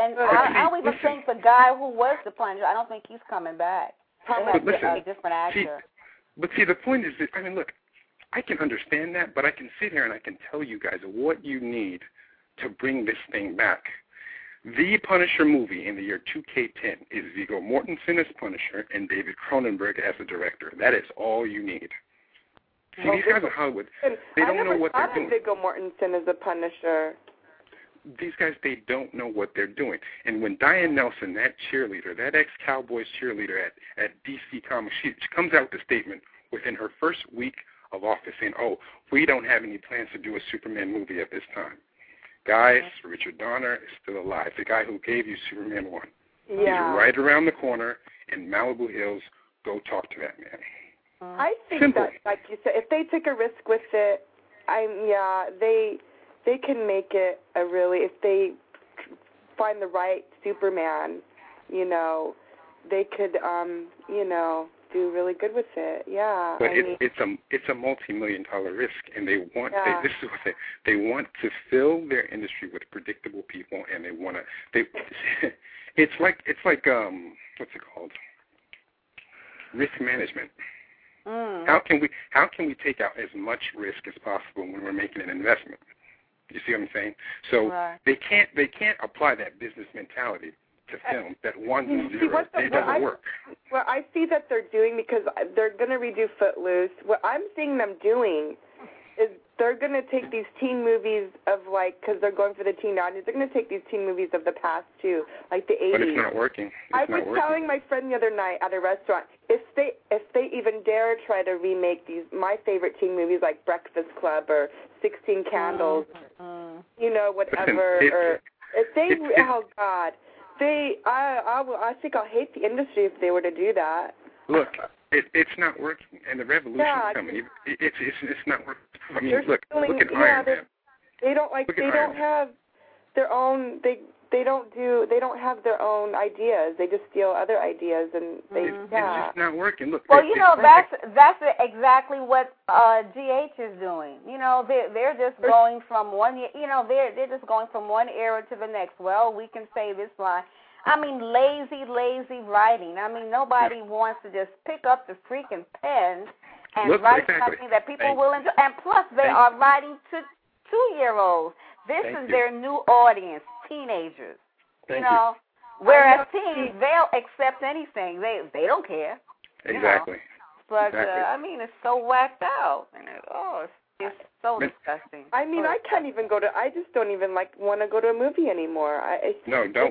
I don't even think the guy who was the Punisher, I don't think he's coming back. They have a different actor. See, the point is that, look, I can understand that, but I can sit here and I can tell you guys what you need to bring this thing back. The Punisher movie in the year 2K10 is Viggo Mortensen as Punisher and David Cronenberg as the director. That is all you need. See, these guys in Hollywood, they don't know what they're doing. Viggo Mortensen as a Punisher. These guys, they don't know what they're doing. And when Diane Nelson, that cheerleader, that ex-Cowboys cheerleader at DC Comics, she comes out with a statement within her first week of office saying, oh, we don't have any plans to do a Superman movie at this time. Guys, Richard Donner is still alive, the guy who gave you Superman 1. Yeah. He's right around the corner in Malibu Hills. Go talk to that man. I think Simple. that, like you said, if they take a risk with it, they can make it a really, if they find the right Superman, you know, they could, you know, do really good with it. Yeah. But it's a multi-million-dollar risk, and they want this is what they want to fill their industry with predictable people, and they want to it's like what's it called? Risk management. How can we take out as much risk as possible when we're making an investment? You see what I'm saying? So they can't apply that business mentality to film that 1 to 0. It doesn't work. Well, I see that they're doing, because they're going to redo Footloose. What I'm seeing them doing is they're going to take these teen movies of, like, because they're going for the teen audience, they're going to take these teen movies of the past too, like the 80s. But it's not working. I was telling my friend the other night at a restaurant, if they even dare try to remake these my favorite teen movies like Breakfast Club or 16 Candles, you know, whatever, or if they, oh God. I think I'll hate the industry if they were to do that. Look, it's not working, and the revolution is coming. It's not working. I mean, look at Iron Man. They don't have their own. They don't have their own ideas. They just steal other ideas, and it's just not working. Look. Well, you know, that's exactly what GH is doing. You know, they're just going from one. You know, they're just going from one era to the next. Well, we can say this line. I mean, lazy writing. I mean, nobody wants to just pick up the freaking pen and write something that people will enjoy. And plus, they are writing to 2-year-olds. This is their new audience, teenagers. You know, whereas teens, they'll accept anything. They don't care. Exactly. You know? But I mean, it's so whacked out, and it's so disgusting. I mean, I can't even go to. I just don't even want to go to a movie anymore. Don't.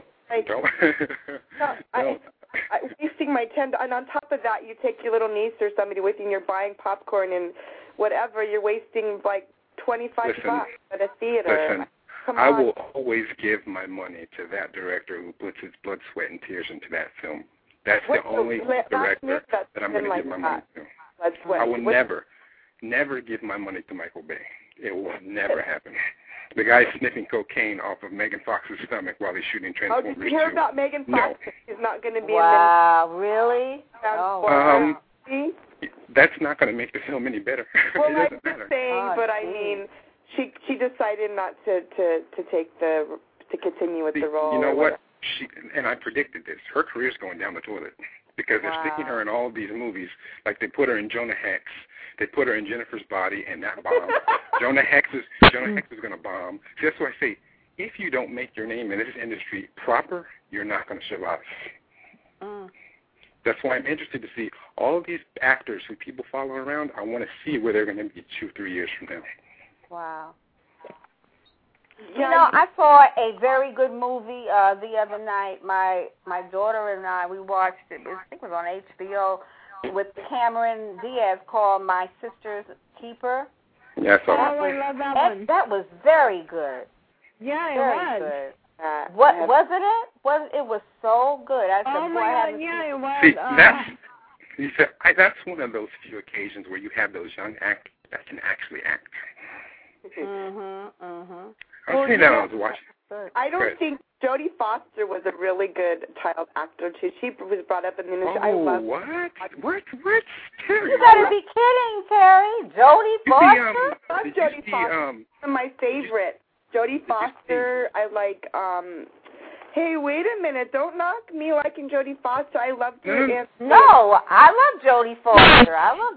I'm wasting my $10, and on top of that, you take your little niece or somebody with you, and you're buying popcorn and whatever. You're wasting like $25 at a theater. Listen, I will always give my money to that director who puts his blood, sweat, and tears into that film. That's the only director that I'm going to give my money to. I will never give my money to Michael Bay. It will never happen. The guy's sniffing cocaine off of Megan Fox's stomach while he's shooting Transformers 2. Oh, did you hear about Megan Fox? No. She's not going to be really? That's not going to make the film any better. Well, it doesn't matter. Saying, but I mean, she decided not to continue with the role. You know what? And I predicted this. Her career's going down the toilet because they're sticking her in all these movies. Like they put her in Jonah Hex. They put her in Jennifer's Body, and that bombed. Jonah Hex is going to bomb. So that's why I say, if you don't make your name in this industry proper, you're not going to survive. That's why I'm interested to see all of these actors who people follow around. I want to see where they're going to be 2-3 years from now. Wow. You know, I saw a very good movie the other night. My daughter and I, we watched it. I think it was on HBO with Cameron Diaz, called My Sister's Keeper. Yeah, I saw that. Oh, I love that one. That was very good. Yeah, it was. Good. Wasn't it? It was so good. I said, oh my God, yeah, it was. See, that's one of those few occasions where you have those young actors that can actually act. I was saying that when I was watching. I don't think Jodie Foster was a really good child actor too. She was brought up in the industry. What? Terry? You gotta be kidding, Terry. Jodie Foster? I love Jodie Foster. My favorite. Jodie Foster. I like. Hey, wait a minute! Don't knock me liking Jodie Foster. I loved her. No, I love Jodie Foster.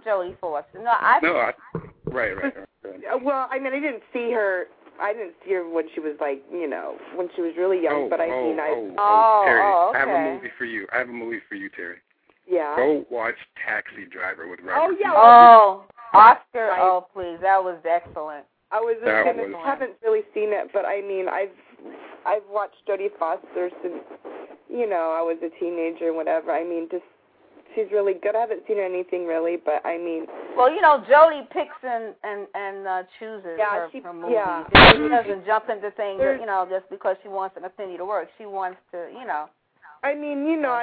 Right. Well, I mean, I didn't see her when she was when she was really young. Terry, okay. I have a movie for you. Terry. Yeah. Go watch Taxi Driver with Robert. Oh yeah. Oscar. Right. Oh please, that was excellent. I haven't really seen it, but I mean, I've watched Jodie Foster since I was a teenager and whatever. I mean, just she's really good. I haven't seen her in anything really, but I mean. Well, you know, Jodie picks and chooses her movies. Yeah. She doesn't jump into things, that, you know, just because she wants an affinity to work. She wants to, you know. I mean, you know, I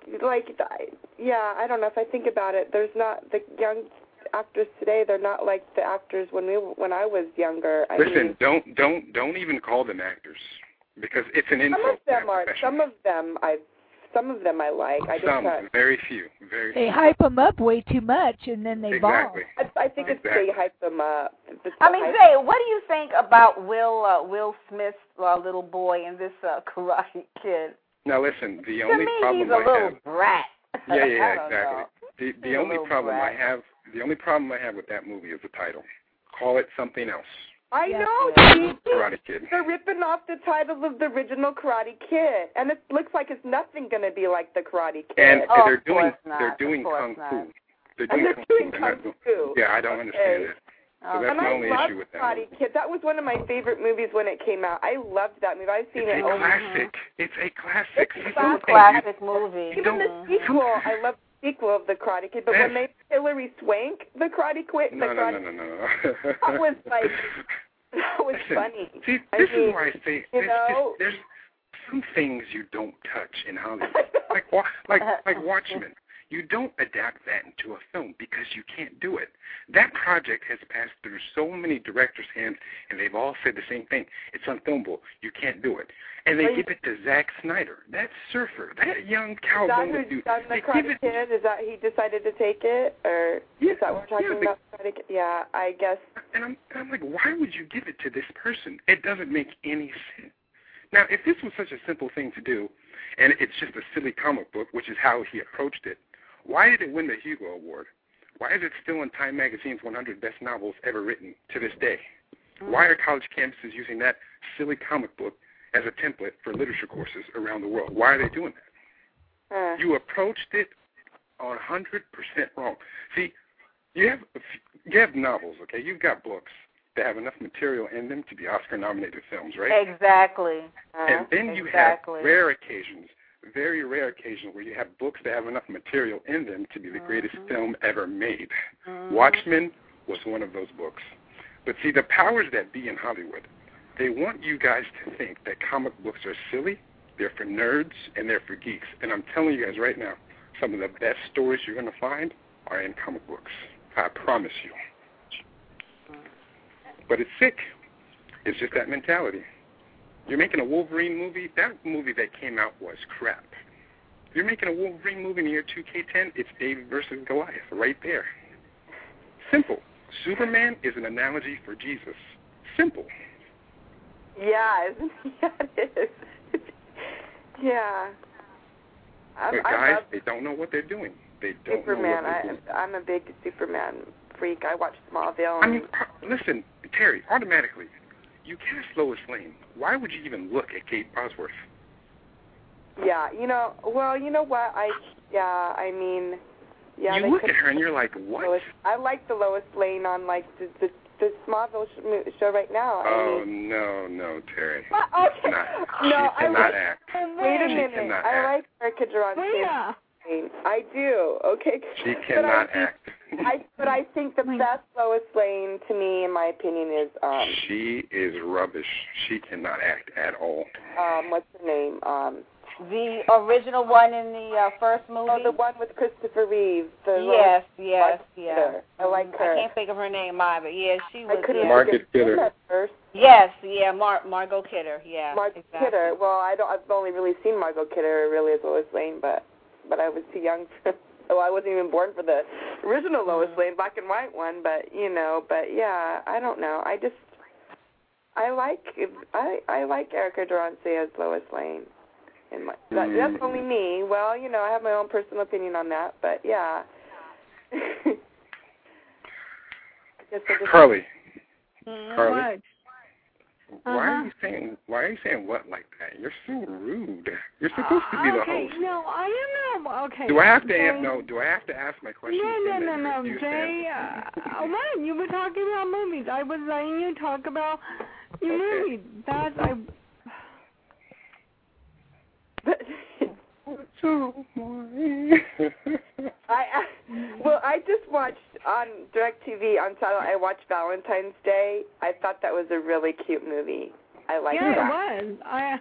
don't know if I think about it. There's not the young actors today. They're not like the actors when I was younger. Listen, don't even call them actors because it's an insult. Some of them are. Some of them I like. Very few. They hype them up way too much, and then they bomb. I think it's they hype them up. Jay, what do you think about Will Smith's little boy in this Karate Kid? Now listen, the only problem he's a little brat. Yeah, exactly. The only problem I have with that movie is the title. Call it something else. I know. Karate Kid. They're ripping off the title of the original Karate Kid, and it looks like it's nothing going to be like the Karate Kid. And they're doing kung fu. They're doing kung fu. Yeah, I don't understand it. So that's my only issue with that. Karate Kid. That was one of my favorite movies when it came out. I loved that movie. I've seen it. It's a classic. It's a classic movie. Even the sequel, I love the sequel of the Karate Kid. But when they Hilary Swank the Karate Kid, no. That was like. That was funny. See, this is why I say there's some things you don't touch in Hollywood, like Watchmen. You don't adapt that into a film because you can't do it. That project has passed through so many directors' hands, and they've all said the same thing. It's unfilmable. You can't do it. And they give it to Zack Snyder, that surfer, that young cowboy dude. Is that the Karate Kid? Is that he decided to take it, or is that what we're talking about? Yeah, I guess. And I'm like, why would you give it to this person? It doesn't make any sense. Now, if this was such a simple thing to do, and it's just a silly comic book, which is how he approached it, why did it win the Hugo Award? Why is it still in Time Magazine's 100 Best Novels Ever Written to this day? Why are college campuses using that silly comic book as a template for literature courses around the world? Why are they doing that? You approached it 100% wrong. See, you have novels, okay? You've got books that have enough material in them to be Oscar-nominated films, right? Exactly. And then you have rare occasions, very rare occasions where you have books that have enough material in them to be the greatest film ever made. Watchmen was one of those books. But see, the powers that be in Hollywood, they want you guys to think that comic books are silly, they're for nerds, and they're for geeks. And I'm telling you guys right now, some of the best stories you're going to find are in comic books. I promise you. But it's sick. It's just that mentality. You're making a Wolverine movie. That movie that came out was crap. You're making a Wolverine movie in the year 2K10. It's David versus Goliath right there. Simple. Superman is an analogy for Jesus. Simple. Yeah, it is. Yeah. But guys, they don't know what they're doing. They don't Superman. know what they're doing. I'm a big Superman freak. I watch Smallville. I mean, listen, Terry, automatically, you cast Lois Lane. Why would you even look at Kate Bosworth? Yeah, you know what? You look at her and you're like, what? I like the Lois Lane on, like, the Smallville show right now. No, Terry. Okay. She cannot act. Wait a minute. I like Erica Durant. I do, okay? She cannot act. But I think the best Lois Lane, to me, in my opinion, is... she is rubbish. She cannot act at all. What's her name? The original one in the first movie? Oh, the one with Christopher Reeve. Yes. I like her. I can't think of her name either. Yeah, she was... Margaret Kidder. Yes, Margot Kidder, yeah. Margot Kidder. Well, I've only really seen Margot Kidder really as Lois Lane, but I was too young for... Well, I wasn't even born for the original Lois Lane, black and white one, but yeah, I don't know. I like Erica Durance as Lois Lane. That's only me. Well, I have my own personal opinion on that, but yeah. Carly. What? Why are you saying what like that? You're so rude. You're supposed to be the host. No, I am not. Okay. Do I have to ask my question? No, Jay. What? You were talking about movies. I was letting you talk about your movies. I just watched on DirecTV on Saturday. I watched Valentine's Day. I thought that was a really cute movie. I liked that. Yeah, it was.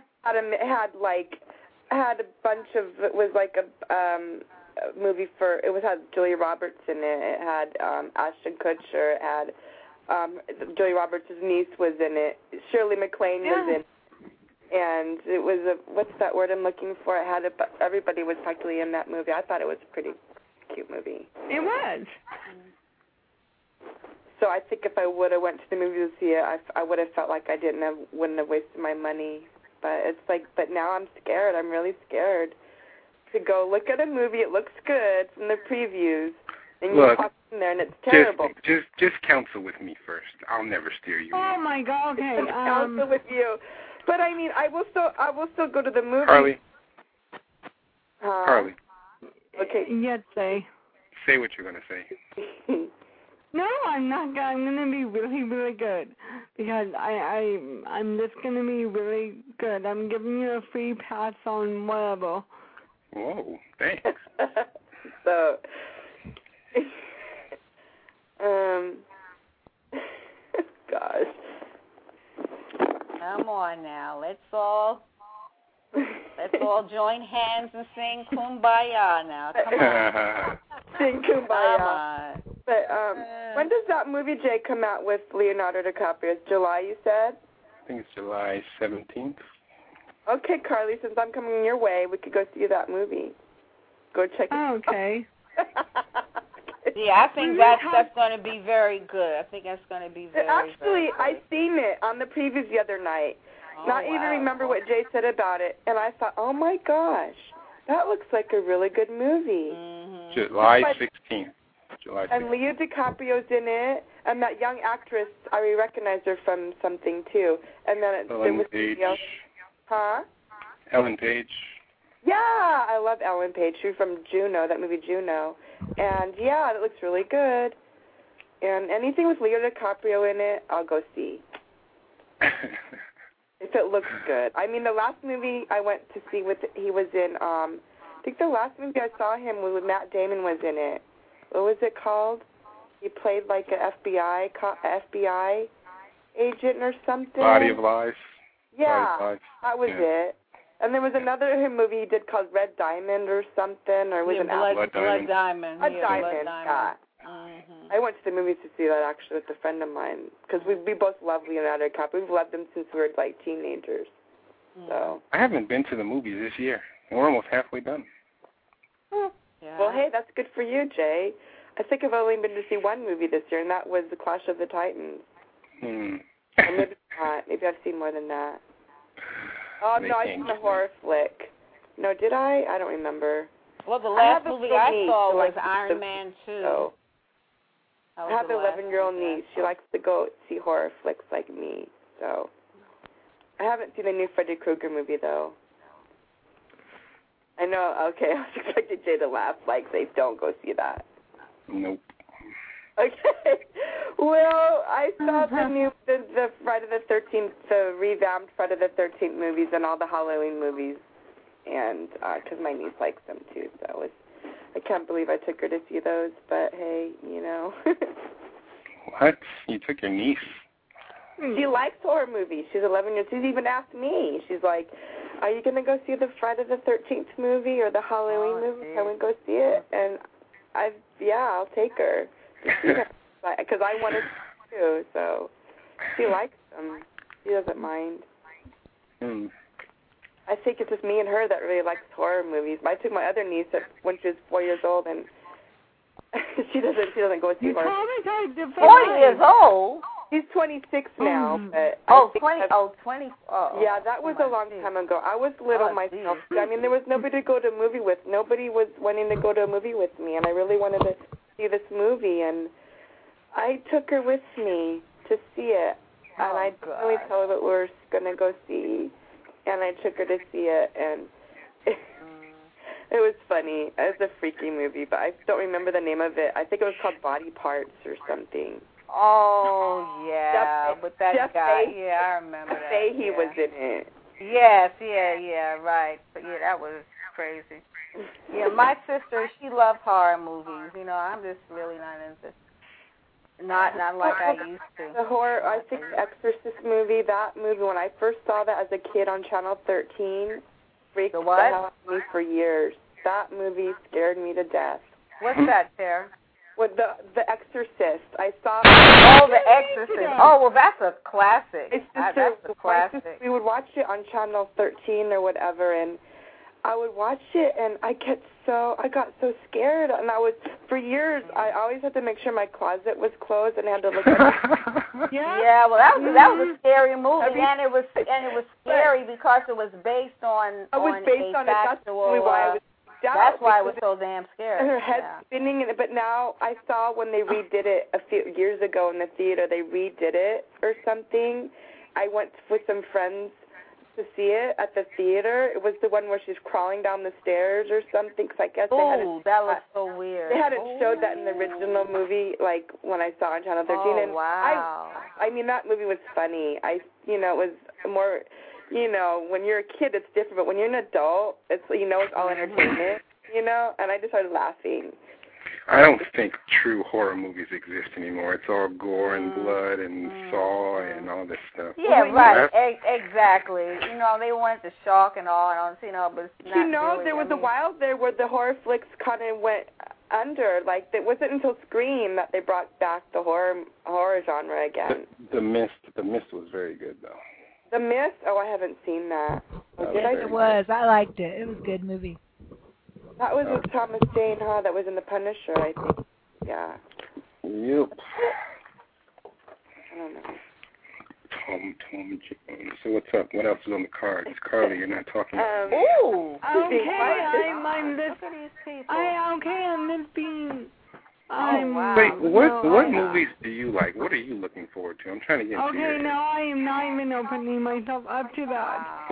Had a bunch of. It was like a movie for. It had Julia Roberts in it. It had Ashton Kutcher. It had Julia Roberts' niece was in it. Shirley MacLaine was in it. And it was what's that word I'm looking for? It had everybody was practically in that movie. I thought it was a pretty cute movie. It was. So I think if I would have went to the movie to see it, I would have felt like I wouldn't have wasted my money. But it's like, but now I'm scared. I'm really scared to go look at a movie. It looks good from the previews, and you walk in there and it's terrible. Just counsel with me first. I'll never steer you. Oh my God! Okay. Counsel with you. But I mean, I will still go to the movie. Harley. Harley. Okay. Yes, say. Say what you're gonna say. No, I'm not. I'm gonna be really, really good because I'm just gonna be really good. I'm giving you a free pass on whatever. Whoa! Thanks. So, gosh. Come on now, let's all join hands and sing Kumbaya now. Come on. Sing Kumbaya. Come on. But when does that movie, Jay, come out with Leonardo DiCaprio? It's July, you said? I think it's July 17th. Okay, Carly, since I'm coming your way, we could go see that movie. Go check it out. Okay. Yeah, I think that's going to be very good. I think that's going to be very Actually, very good. I seen it on the previews the other night. Not even remember what Jay said about it. And I thought, oh, my gosh, that looks like a really good movie. Mm-hmm. July 16th. July 16th. And Leo DiCaprio's in it. And that young actress, I recognize her from something, too. And then Ellen Page. Huh? Ellen Page. Yeah, I love Ellen Page. She's from Juno, that movie Juno. And, yeah, it looks really good. And anything with Leo DiCaprio in it, I'll go see. If it looks good. I mean, the last movie I went to see he was in, I think the last movie I saw him was with Matt Damon was in it. What was it called? He played like an FBI agent or something. Body of Lies. Yeah, Body of Lies. That was it. And there was another movie he did called Red Diamond or something, or was an Blood Diamond. Blood Diamond. Yeah. Mm-hmm. I went to the movies to see that actually with a friend of mine because we both love Leonardo DiCaprio. We've loved him since we were like teenagers. So. I haven't been to the movies this year. We're almost halfway done. Yeah. Well, hey, that's good for you, Jay. I think I've only been to see one movie this year, and that was The Clash of the Titans. Hmm. Or maybe not. Maybe I've seen more than that. Oh, no, I seen a horror flick. No, did I? I don't remember. Well, the last movie I saw was Iron Man 2. Oh. I have an 11-year-old niece. She likes to go see horror flicks like me. So I haven't seen the new Freddy Krueger movie, though. I know. Okay, I was expecting Jay to laugh. Like, say, don't go see that. Nope. Okay. Well, I saw the Friday the 13th, the revamped Friday the 13th movies and all the Halloween movies, and because my niece likes them too, so I can't believe I took her to see those. But hey, you know. What? You took your niece? She likes horror movies. She's 11 years. She's even asked me. She's like, "Are you gonna go see the Friday the 13th movie or the Halloween movie? Can we go see it?" And I'll take her. Because I wanted to too, so she likes them. She doesn't mind. I think it's just me and her that really likes horror movies. But I took my other niece when she was 4 years old, and she doesn't go see horror. 4 years old? She's 26 now. But 20. Yeah, that was a long time ago. I was little myself. I mean, there was nobody to go to a movie with. Nobody was wanting to go to a movie with me, and I really wanted to see this movie, and I took her with me to see it, and I didn't really tell her what we were going to go see, and I took her to see it, and it was funny. It was a freaky movie, but I don't remember the name of it. I think it was called Body Parts or something. Oh, yeah, with that Jeff guy. Fahey. Yeah, I remember that. Fahey was in it, Yes, yeah, right. But yeah, that was crazy. Yeah, my sister, she loved horror movies. You know, I'm just really not into. Not like I used to. The horror, I think the Exorcist movie, that movie, when I first saw that as a kid on Channel 13, freaked the hell out of me for years. That movie scared me to death. What's that, Tara? With the Exorcist. I saw. Oh, The Exorcist. Oh, well, that's a classic. That's a classic. We would watch it on Channel 13 or whatever, and I would watch it, and I got so scared, and for years, I always had to make sure my closet was closed, and I had to look at Yeah, well, that was a scary movie, and it was scary because it was based on factual. That's why I was so damn scared. And her head spinning, but now I saw when they redid it a few years ago in the theater, they redid it or something. I went with some friends to see it at the theater. It was the one where she's crawling down the stairs or something, because I guess that looks so weird. They hadn't showed that in the original movie, like when I saw it on Channel 13. Oh, and wow. I mean, that movie was funny. It was more, when you're a kid, it's different, but when you're an adult, it's all entertainment, and I just started laughing. I don't think true horror movies exist anymore. It's all gore and blood and Saw and all this stuff. Yeah, right. Exactly. They wanted to shock and all, but it's not really. There was a while there where the horror flicks kind of went under. Like, it wasn't until Scream that they brought back the horror genre again. The Mist was very good, though. The Mist? Oh, I haven't seen that. It was. I liked it. It was a good movie. That was with Thomas Jane, huh? That was in The Punisher, I think. Yeah. Yep. I don't know. Tom Jones. So what's up? What else is on the cards? Carly, you're not talking. Ooh. Okay, I'm just being. Wow. Wait, what movies do you like? What are you looking forward to? I'm trying to get into your head. No, I am not even opening myself up to that.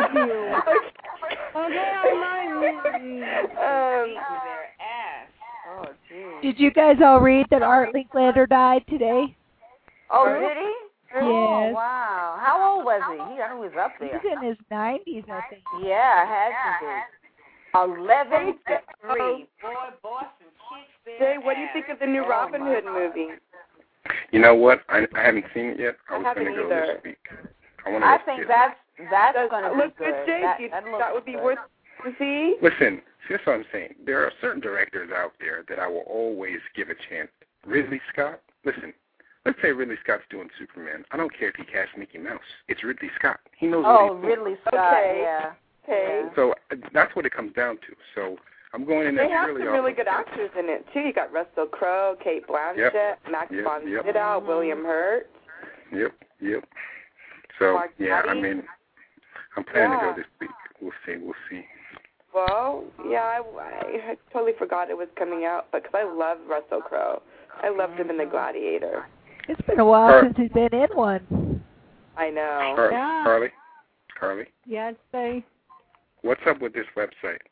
Oh, geez. Did you guys all read that Art Linklater died today? Oh, did he? Yes. Oh, wow. How old was he? I know he was up there. He's in his 90s, I think. Yeah, has to be. 11 to 3. Boy, Boston kicks Jay, what do you think of the new Robin Hood movie? You know what? I haven't seen it yet. I was going to go either. this week. I think that's going to be good. Jay, that would be worth to see. Listen, that's what I'm saying. There are certain directors out there that I will always give a chance. Ridley Scott, listen. Let's say Ridley Scott's doing Superman. I don't care if he casts Mickey Mouse. It's Ridley Scott. He knows what he's doing. Ridley Scott, yeah. Okay. So that's what it comes down to. So I'm going in there They have really some really good actors in it, too. You got Russell Crowe, Kate Blanchett, Max von Sydow, William Hurt. Yep. So, Mark Patty. I mean, I'm planning to go this week. We'll see. Well, yeah, I totally forgot it was coming out, but because I love Russell Crowe. I loved him in The Gladiator. It's been a while since he's been in one. I know. Carly? Yes, say. What's up with this website?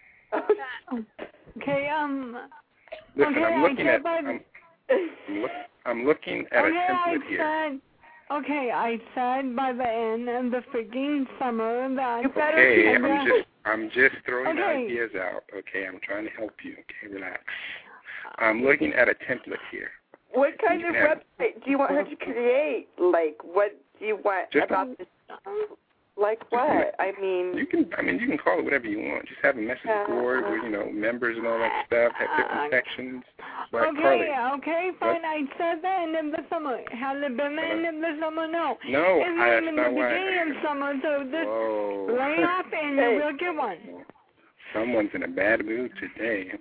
Okay, Listen, okay, I'm looking at a template here. I said by the end of the freaking summer that. Okay, I'm just throwing ideas out. Okay, I'm trying to help you. Okay, relax. I'm looking at a template here. What kind of website do you want her to create? Like, what do you want about this? Like what? I mean, you can call it whatever you want. Just have a message board with members and all that stuff. Have different sections. But Okay, fine. I said the end of the summer. Has it been the end of the summer? No. No, it's in the beginning of summer. So just lay off and we'll get one. Someone's in a bad mood today.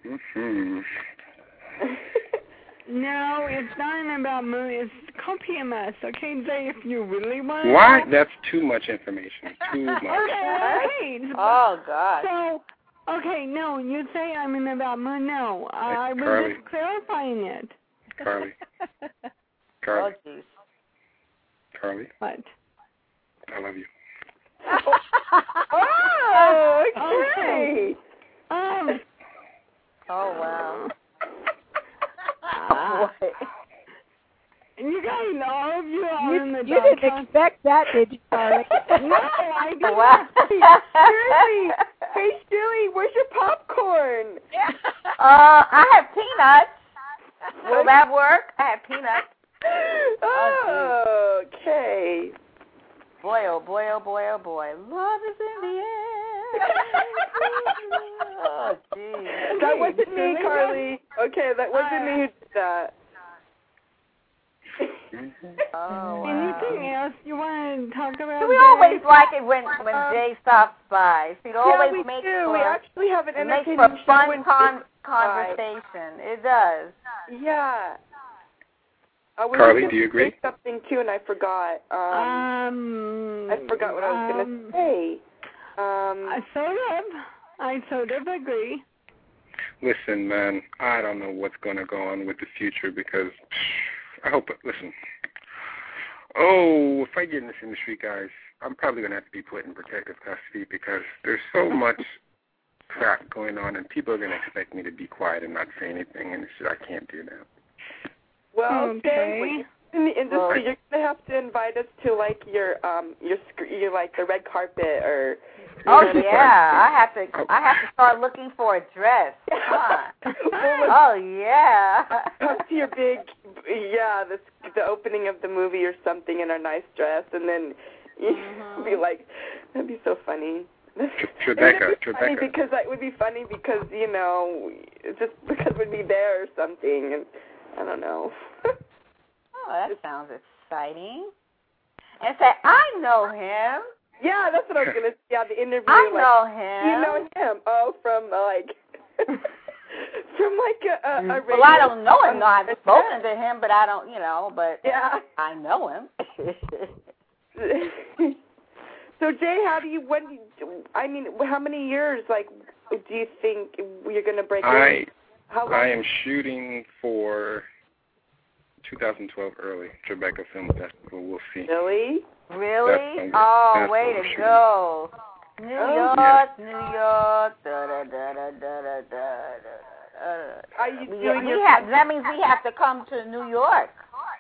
No, it's not about mood. It's called PMS. Okay, Jay, if you really want to. Why? That's too much information. Too much. Okay. Oh, God. So, no, you say I'm in about mood. No, I was just clarifying it. Carly. Oh, jeez. Carly. What? I love you. Oh, okay. Oh, wow. You guys, all of you are in the You didn't expect that, did you, Carly? No, I didn't. Wow. Seriously. Hey, Shirley, where's your popcorn? I have peanuts. Will that work? I have peanuts. Oh, okay. Boy, oh boy, oh boy, oh boy. Love is in the air. Oh, geez. That wasn't me, Carly. Okay, that wasn't me who did that. Oh, wow. Anything else you want to talk about? We always like it when Jay stops by. It always we makes do. for, We actually have an it makes entertaining for fun show conversation. It does. Yeah. Carly, do you agree? Say something too, and I forgot. I forgot what I was going to say. I sort of agree. Listen, man, I don't know what's going to go on with the future because I hope, listen, if I get in this industry, guys, I'm probably going to have to be put in protective custody because there's so much crap going on and people are going to expect me to be quiet and not say anything, and I can't do that. Well, okay. In the industry, you're gonna have to invite us to like your like the red carpet or. Oh yeah, I have to start looking for a dress. Come on. Oh yeah. Come to your big, the opening of the movie or something in a nice dress, and then be like, that'd be so funny. Tribeca. Because that would be funny because just because we'd be there or something, and I don't know. Oh, that sounds exciting. And say, I know him. Yeah, that's what I was going to say. Yeah, the interview. I know him. You know him. Oh, from a radio. Well, I don't know him. No, I've spoken to him, but I don't, but yeah. I know him. So, Jay, how many years, do you think you're going to break in? How long? I am shooting for 2012 early, Tribeca Film Festival. We'll see. Really? Really? Oh, way to go. New York, New York. Are you doing that means we have to come to New York.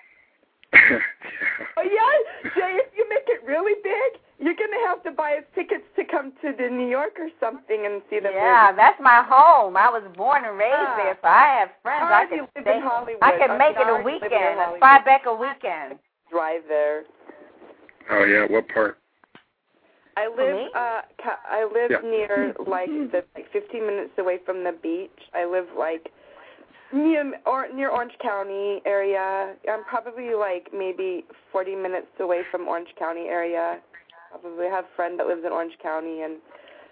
Oh, yeah? Jay, if you make it really big, you're going to have to buy us tickets to come to the New York or something and see the movie. Yeah, that's my home. I was born and raised there, so I have friends. I can stay. In Hollywood. I can make it a weekend, a Tribeca weekend. Drive there. Oh, yeah. What part? I live near, 15 minutes away from the beach. I live, near Orange County area. I'm probably, maybe 40 minutes away from Orange County area. Probably have a friend that lives in Orange County. And,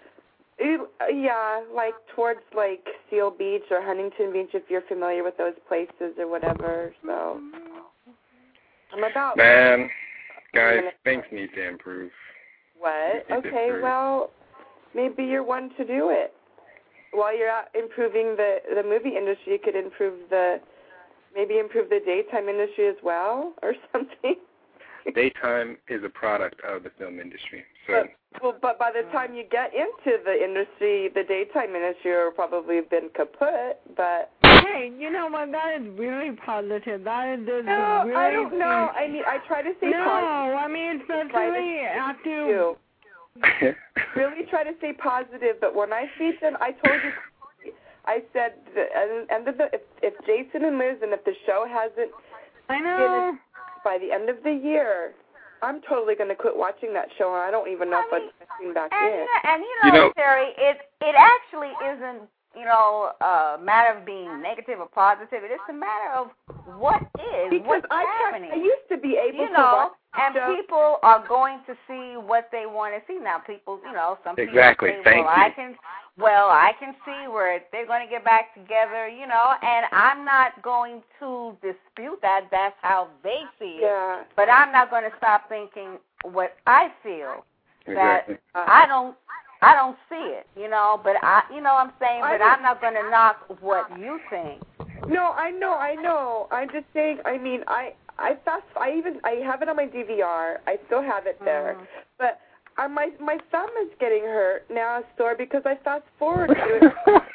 towards, Seal Beach or Huntington Beach, if you're familiar with those places or whatever. So, I'm about... Man, guys, things need to improve. What? Okay, well, maybe you're one to do it. While you're out improving the movie industry, you could improve the daytime industry as well, or something. Daytime is a product of the film industry. So. But by the time you get into the industry, the daytime industry will probably have been kaput. But hey, you know what? That is really positive. That is really. I don't know. I mean, I try to stay positive. No, I mean, especially after. Really try to stay positive, but when I see them, I told you, I said, if Jason and Liz, and if the show hasn't finished by the end of the year, I'm totally going to quit watching that show, and I don't even know if I'm getting back in. And Terry, it actually isn't, a matter of being negative or positive. It's a matter of what is, what's happening. I used to be able to watch and people are going to see what they want to see. Now, people, some people exactly. say, I can see where they're going to get back together, and I'm not going to dispute that. That's how they see it. Yeah. But I'm not going to stop thinking what I feel. Exactly. That I don't see it, but I'm saying, but I'm not going to knock what you think. No, I know. I'm just saying, I mean, I have it on my DVR. I still have it there. But my thumb is getting hurt now, sore because I fast forward to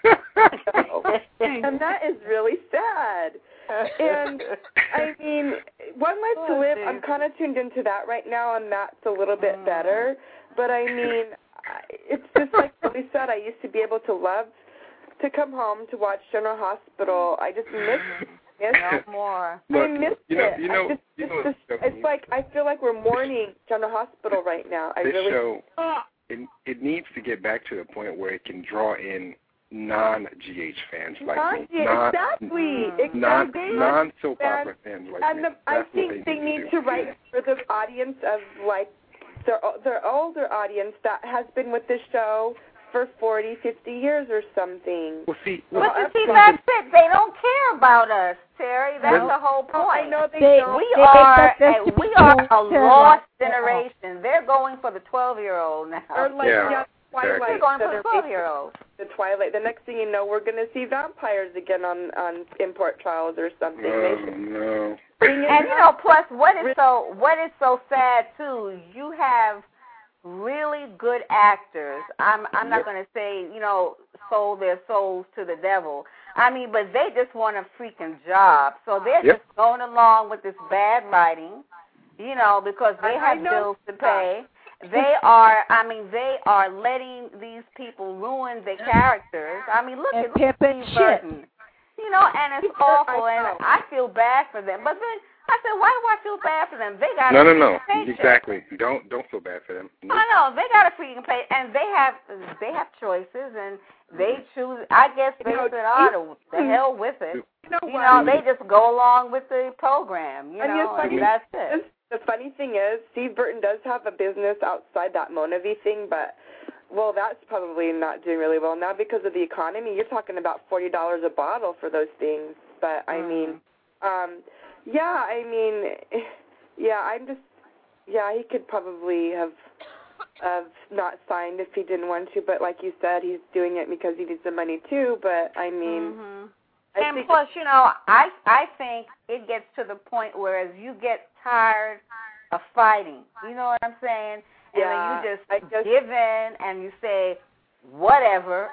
it, and that is really sad. And I mean, One Life to Live, I'm kind of tuned into that right now, and that's a little bit better. But I mean, it's just like Billy said, I used to be able to love to come home to watch General Hospital. I just miss no more. I miss it. It's like I feel like we're mourning General Hospital right now. Show, it needs to get back to the point where it can draw in non-GH fans like me. Exactly. Non-soap opera fans like me. I think they need to write for the audience of like their older audience that has been with the show for 40, 50 years or something. But you see, that's it. They don't care about us, Terry. That's the whole point. I know they don't. We are a lost generation. They're going for the 12-year-old now. Or like Twilight. They're going for the 12-year-old. The Twilight. The next thing you know, we're going to see vampires again on import trials or something. No. And plus, what is so sad too? You have really good actors. I'm not going to say, sold their souls to the devil. I mean, but they just want a freaking job. So they're just going along with this bad writing, because they have bills to pay. They are letting these people ruin their characters. I mean, look at Steve Burton. And it's awful, and I feel bad for them. But then I said, why do I feel bad for them? They got no, exactly. Don't feel bad for them. Nope. I know they got a freaking pay, and they have choices, and they choose. I guess they said, the hell with it. They just go along with the program. And that's it. The funny thing is, Steve Burton does have a business outside that MonaVie thing, but that's probably not doing really well now because of the economy. You're talking about $40 a bottle for those things, but I mean. He could probably have not signed if he didn't want to, but like you said, he's doing it because he needs the money too, but I mean... And plus, I think it gets to the point where as you get tired of fighting, you know what I'm saying? And then you just give in and you say, whatever,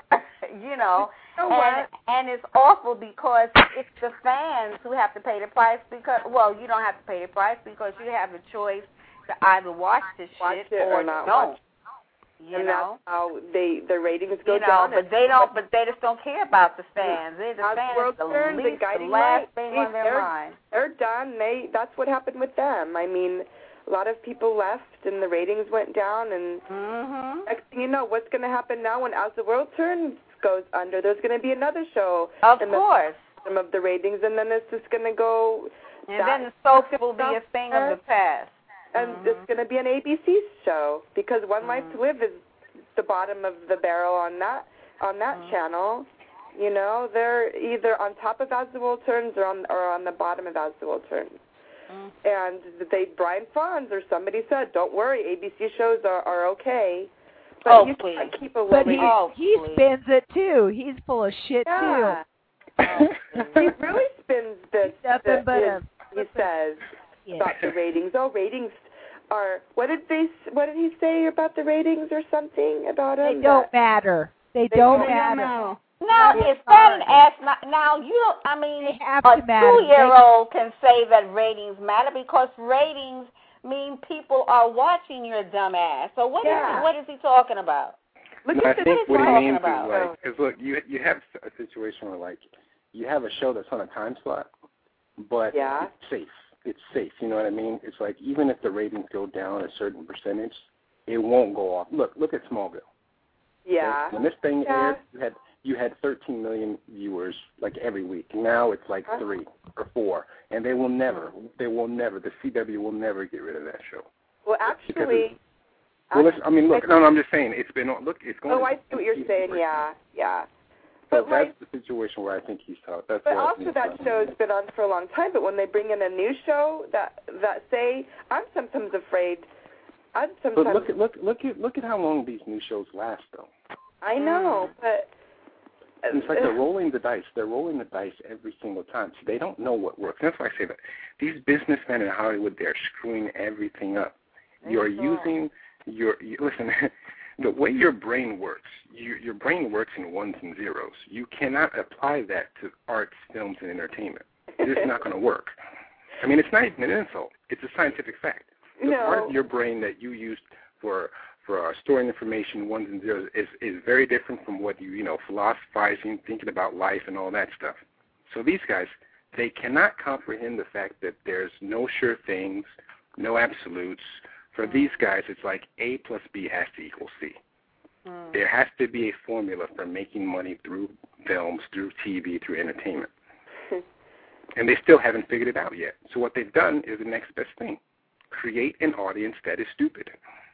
and it's awful because it's the fans who have to pay the price because, you don't have to pay the price because you have the choice to either watch this shit or not don't. And that's how the ratings go down. But they just don't care about the fans. The fans the last thing on their mind. They're done. That's what happened with them. I mean, a lot of people left and the ratings went down, and next thing you know, what's going to happen now when As the World Turns goes under? There's going to be another show. Of course. Some of the ratings, and then it's just going to go. And then the soap will be a thing of the past. And it's going to be an ABC show because One Life to Live is the bottom of the barrel on that channel. They're either on top of As the World Turns or on the bottom of As the World Turns. And Brian Franz or somebody said, don't worry, ABC shows are okay. But you can't keep a living. But he spins it too. He's full of shit too. He really spins this. He says about the ratings. Ratings are. What did he say about the ratings or something about them? They don't matter. They don't matter. Now, is that an ass? Now, a 2-year-old can say that ratings matter because ratings mean people are watching your dumb ass. So what is he talking about? I think what he means is because look, you have a situation where you have a show that's on a time slot, but it's safe. It's safe. You know what I mean? It's like even if the ratings go down a certain percentage, it won't go off. Look at Smallville. Yeah. When this thing aired, you had 13 million viewers every week. Now it's 3 or 4, and they will never, the CW will never get rid of that show. Well, actually. I'm just saying it's been on. Look, it's going. Oh, I see what you're saying. Yeah. But that's the situation where I think he's taught. But also that show's been on for a long time. But when they bring in a new show that say, I'm sometimes afraid. But look at how long these new shows last, though. I know, but it's like they're rolling the dice. They're rolling the dice every single time. So they don't know what works. That's why I say that. These businessmen in Hollywood, they're screwing everything up. You're using listen, the way your brain works, your brain works in ones and zeros. You cannot apply that to arts, films, and entertainment. It's not going to work. I mean, it's not even an insult. It's a scientific fact. The part of your brain that you use for storing information, ones and zeros, is very different from what philosophizing, thinking about life, and all that stuff. So these guys, they cannot comprehend the fact that there's no sure things, no absolutes. For these guys, it's like A plus B has to equal C. There has to be a formula for making money through films, through TV, through entertainment. And they still haven't figured it out yet. So what they've done is the next best thing. Create an audience that is stupid.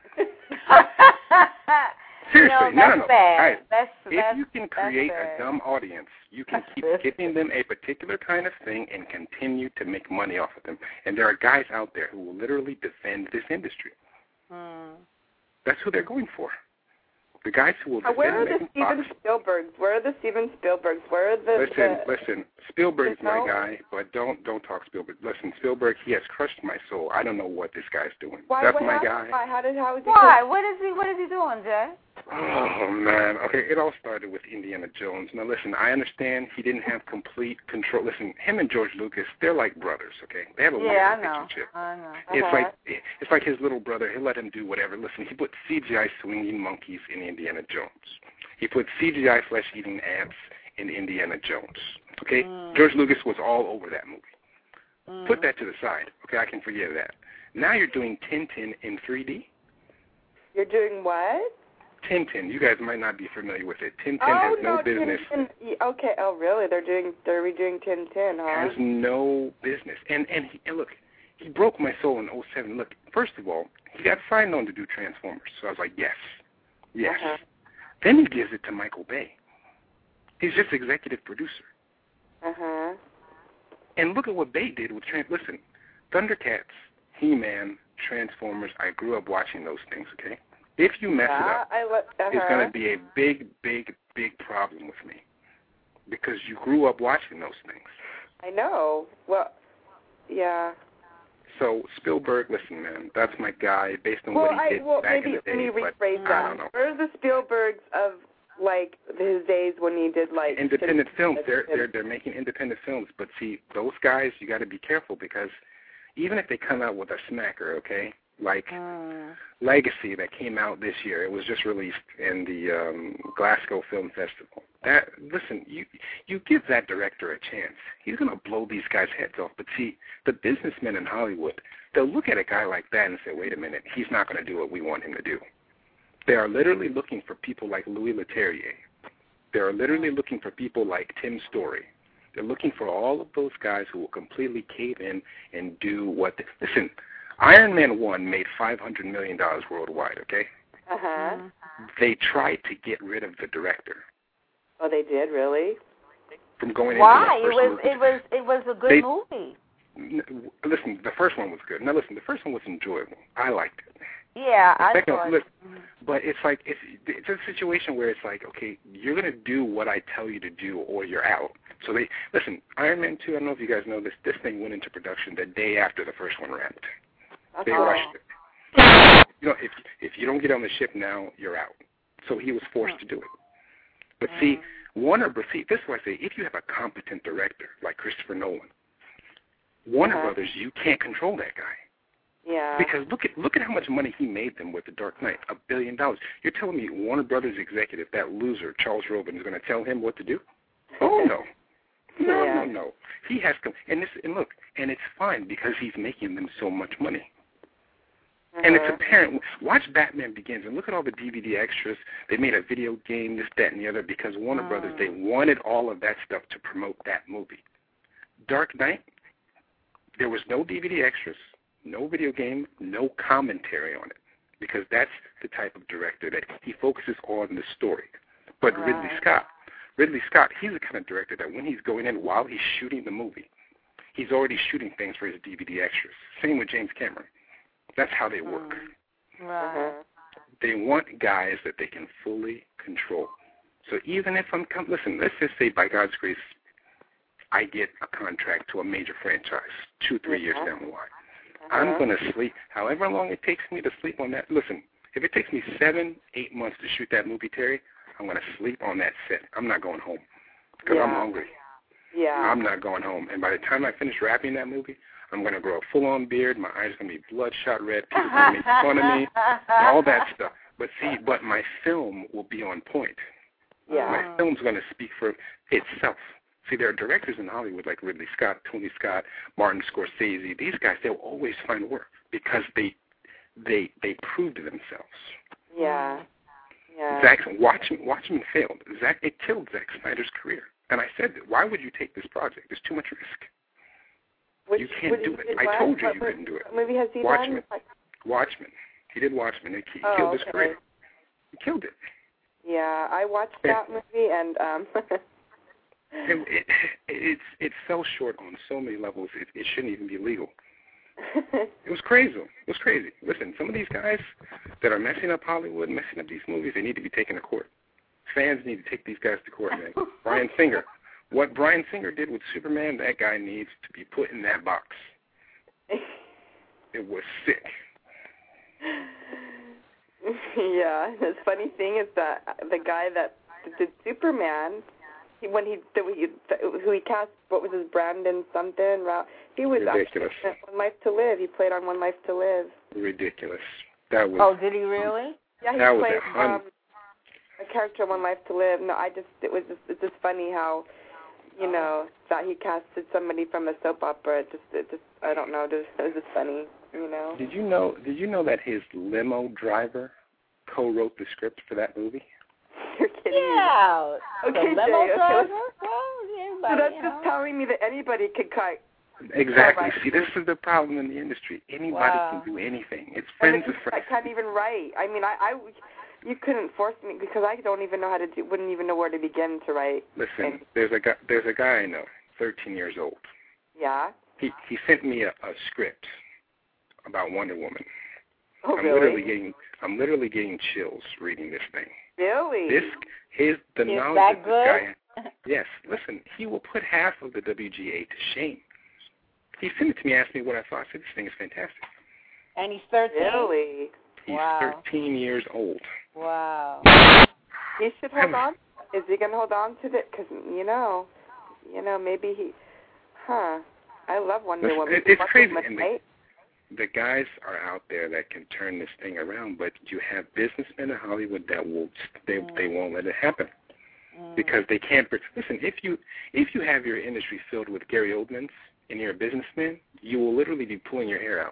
Seriously, no. Bad. Guys, if you can create a dumb audience, you can keep giving them a particular kind of thing and continue to make money off of them. And there are guys out there who will literally defend this industry. That's who they're going for. The guys who will defend Where are the Steven Spielbergs? Where are the Steven Spielbergs? Where are the... Listen. Spielberg's my guy, but don't talk Spielberg. Listen, Spielberg, he has crushed my soul. I don't know what this guy's doing. That's my guy. Why? What is he doing, Jay? Oh, man. Okay, it all started with Indiana Jones. Now, listen, I understand he didn't have complete control. Listen, him and George Lucas, they're like brothers, okay? They have a wonderful relationship. I know. It's like his little brother. He'll let him do whatever. Listen, he put CGI swinging monkeys in Indiana Jones. He put CGI flesh-eating ants in Indiana Jones, okay? George Lucas was all over that movie. Put that to the side, okay? I can forget that. Now you're doing Tintin in 3D. You're doing what? Tintin. You guys might not be familiar with it. Tintin has no business. Okay. Oh, really? They're redoing Tintin, huh? Has no business. And look, he broke my soul in 2007. Look, first of all, he got signed on to do Transformers. So I was like, yes. Then he gives it to Michael Bay. He's just executive producer. And look at what Bay did with Listen, Thundercats, He-Man, Transformers, I grew up watching those things, okay? If you mess it up, it's going to be a big, big, big problem with me because you grew up watching those things. I know. Well, yeah. So Spielberg, listen, man, that's my guy based on what he did back in the day. Let me rephrase that. I don't know. Where are the Spielbergs of like his days when he did like independent films? They're making independent films, but see, those guys, you got to be careful because even if they come out with a smacker, okay, like Legacy that came out this year, it was just released in the Glasgow Film Festival. Listen, you give that director a chance. He's going to blow these guys' heads off. But see, the businessmen in Hollywood, they'll look at a guy like that and say, wait a minute, he's not going to do what we want him to do. They are literally looking for people like Louis Leterrier. They are literally looking for people like Tim Story. They're looking for all of those guys who will completely cave in and do what listen, Iron Man 1 made $500 million worldwide, okay? They tried to get rid of the director. Oh, they did, really? From going Why? into It was a good movie. Listen, the first one was good. Now, listen, the first one was enjoyable. I liked it. Yeah, I thought. But it's like it's a situation where it's like, okay, you're gonna do what I tell you to do, or you're out. So they listen. Iron Man 2. I don't know if you guys know this. This thing went into production the day after the first one wrapped. They rushed it. You know, if you don't get on the ship now, you're out. So he was forced to do it. But see, this is why I say, if you have a competent director like Christopher Nolan, Warner Brothers, you can't control that guy. Yeah. Because look at how much money he made them with The Dark Knight, $1 billion. You're telling me Warner Brothers executive, that loser Charles Robin, is going to tell him what to do? Oh no. No. He has to, and look, and it's fine because he's making them so much money. And it's apparent. Watch Batman Begins and look at all the DVD extras. They made a video game, this, that, and the other, because Warner Brothers, they wanted all of that stuff to promote that movie. Dark Knight, there was no DVD extras, no video game, no commentary on it, because that's the type of director that he focuses on the story. But Ridley Scott, he's the kind of director that when he's going in while he's shooting the movie, he's already shooting things for his DVD extras. Same with James Cameron. That's how they work. They want guys that they can fully control. So even if listen, let's just say by God's grace, I get a contract to a major franchise 2-3 years down the line. I'm going to sleep, however long it takes me to sleep on that. Listen, If it takes me 7-8 months to shoot that movie, Terry, I'm going to sleep on that set. I'm not going home because I'm hungry. Yeah. I'm not going home. And by the time I finish wrapping that movie, I'm going to grow a full-on beard. My eyes are going to be bloodshot red. People are going to make fun of me, all that stuff. But my film will be on point. Yeah. My film's going to speak for itself. See, there are directors in Hollywood like Ridley Scott, Tony Scott, Martin Scorsese. These guys, they'll always find work because they proved themselves. Yeah. Yeah. Watchmen failed. It killed Zack Snyder's career. And I said, why would you take this project? There's too much risk. You can't do it. I told you couldn't do it. What movie has he Watchmen. done? Watchmen. He did Watchmen. He killed his career. He killed it. Yeah, I watched that movie, and it fell short on so many levels. It shouldn't even be legal. It was crazy. Listen, some of these guys that are messing up Hollywood, messing up these movies, they need to be taken to court. Fans need to take these guys to court, man. Bryan Singer. What Bryan Singer did with Superman, that guy needs to be put in that box. It was sick. Yeah, the funny thing is that the guy that did Superman, who he cast, what was his, Brandon something? He was ridiculous. Actually One Life to Live. He played on One Life to Live. Ridiculous. That was. Oh, did he really? Yeah, he played a character on One Life to Live. No, it's just funny how, that he casted somebody from a soap opera. It just I don't know. It was just funny, Did you know that his limo driver co-wrote the script for that movie? You're kidding me. Okay, the limo driver? So that's just telling me that anybody could cut. Exactly. See, this is the problem in the industry. Anybody can do anything. It's friends of friends. I can't even write. I mean, you couldn't force me because I don't even know how to wouldn't even know where to begin to write. Listen, there's a guy I know, 13 years old. Yeah. He sent me a script about Wonder Woman. Oh, I'm really? I'm literally getting chills reading this thing. Really? The knowledge of this guy. Yes. Listen, he will put half of the WGA to shame. He sent it to me, asked me what I thought. I said, this thing is fantastic. And he's 13? Really? He's 13 years old. Wow. He should hold on. Is he going to hold on to it? Because, maybe he... I love Wonder Woman. It's crazy. And the guys are out there that can turn this thing around, but you have businessmen in Hollywood that they won't let it happen because they can't. Listen, if you have your industry filled with Gary Oldmans and you're a businessman, you will literally be pulling your hair out.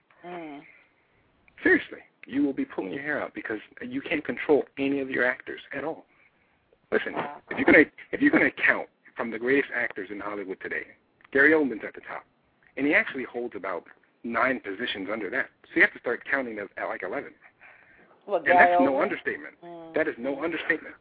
Seriously, you will be pulling your hair out because you can't control any of your actors at all. Listen, if you're gonna count from the greatest actors in Hollywood today, Gary Oldman's at the top, and he actually holds about 9 positions under that. So you have to start counting at like 11. Well, and that's no understatement. That is no understatement.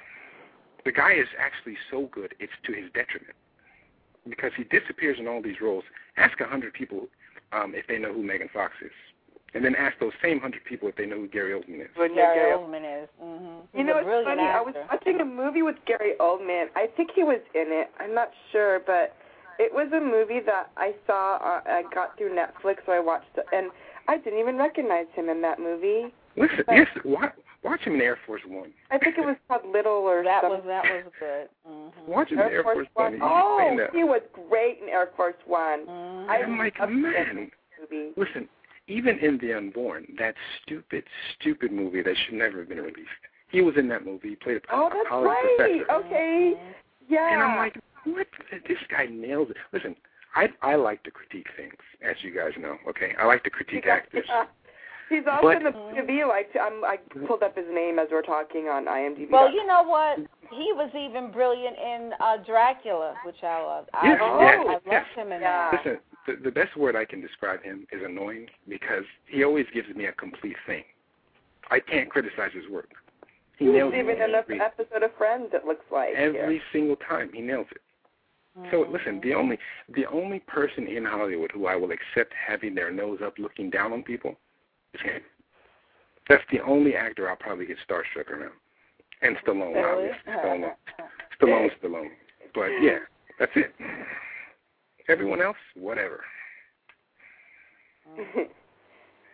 The guy is actually so good, it's to his detriment. Because he disappears in all these roles. Ask 100 people if they know who Megan Fox is. And then ask those same 100 people if they know who Gary Oldman is. Gary Oldman is. Mm-hmm. It's funny. Actor. I was watching a movie with Gary Oldman. I think he was in it. I'm not sure, but it was a movie that I saw. I got through Netflix, so I watched it, and I didn't even recognize him in that movie. Listen, yes, watch him in Air Force One. I think it was called Little or something. That was good. Mm-hmm. Watch him in Air Force One. Oh, he was great in Air Force One. I'm like, man. Listen, even in The Unborn, that stupid movie that should never have been released, he was in that movie. He played a college professor. Okay, yeah. And I'm like, what? This guy nails it. Listen, I like to critique things, as you guys know, okay? I like to critique actors. He's also in the TV. I pulled up his name as we're talking on IMDb. Well, you know what? He was even brilliant in Dracula, which I loved. I loved him in that. Listen, the best word I can describe him is annoying because he always gives me a complete thing. I can't criticize his work. He nails it. Even in an episode of Friends, it looks like. Every single time, he nails it. So listen, the only person in Hollywood who I will accept having their nose up looking down on people is him. That's the only actor I'll probably get starstruck around. And Stallone, obviously. Stallone. But yeah, that's it. Everyone else, whatever.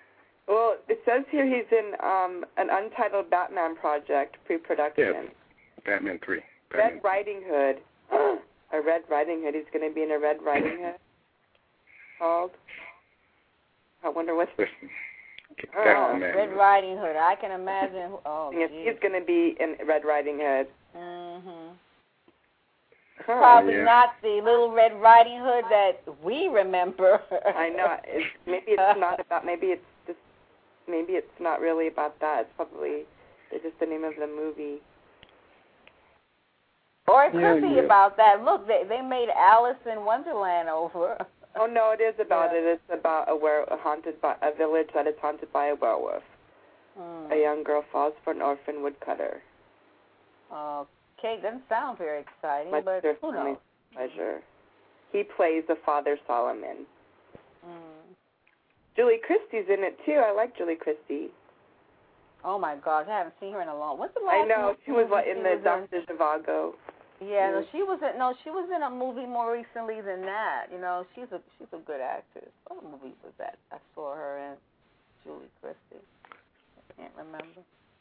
Well, it says here he's in an untitled Batman project, pre-production. Yes, Batman 3. Red Riding Hood. A Red Riding Hood. He's going to be in a Red Riding Hood. Called. I wonder what's this. Red Riding Hood. I can imagine. He's going to be in Red Riding Hood. Mm-hmm. Probably not the Little Red Riding Hood that we remember. I know. Maybe it's not about. Maybe it's not really about that. It's probably just the name of the movie. Or it could be about that. Look, they made Alice in Wonderland over. Oh no, it is about it. It's about a village that is haunted by a werewolf. A young girl falls for an orphan woodcutter. Okay, doesn't sound very exciting, but who knows? Pleasure. He plays the Father Solomon. Julie Christie's in it too. I like Julie Christie. Oh my gosh, I haven't seen her in a long. What's the last? I know she was in the Dr. Zhivago. Yeah, no, she was in a movie more recently than that. You know, she's a good actress. What movie was that? I saw her in, Julie Christie. I can't remember.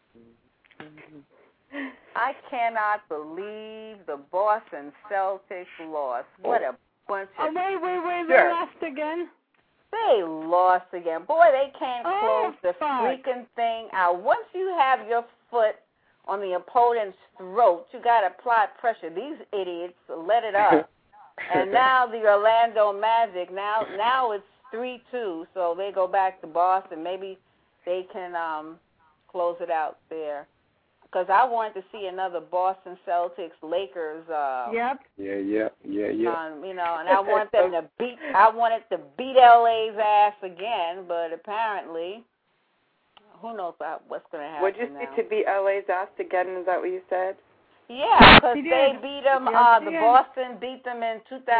I cannot believe the Boston Celtics lost. What a bunch of... Wait, they lost again? They lost again. Boy, they can't close the freaking thing out. Once you have your foot on the opponent's throat, you got to apply pressure. These idiots let it up. And now the Orlando Magic, now it's 3-2, so they go back to Boston. Maybe they can close it out there. Because I wanted to see another Boston Celtics Lakers. Yep. Yeah. You know, and I wanted to beat LA's ass again, but apparently, who knows what's going to happen. Would you say to beat LA's ass again? Is that what you said? Yeah, because they beat them. The Boston beat them in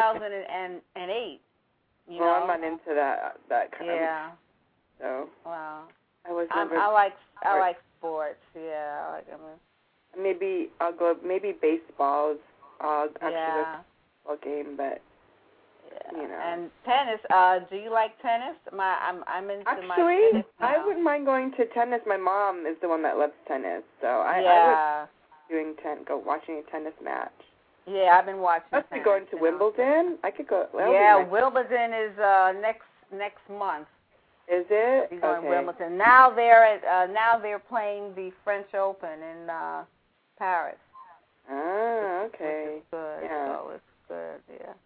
2008. You know? I'm not into that kind of. Yeah. So. Wow. I like sports. Yeah. I like them. Maybe I'll go. Maybe baseball. Actually, yeah. a game, but. Yeah. You know. And tennis. Do you like tennis? I'm into actually, my tennis now. I wouldn't mind going to tennis. My mom is the one that loves tennis, so I would watching a tennis match. Yeah, I've been watching. I'd be going to Wimbledon. I could go. Wimbledon is next month. Is it? He's going to Wimbledon. Now they're playing the French Open in Paris. Ah, okay. Which is good. Yeah. So it's good. Yeah.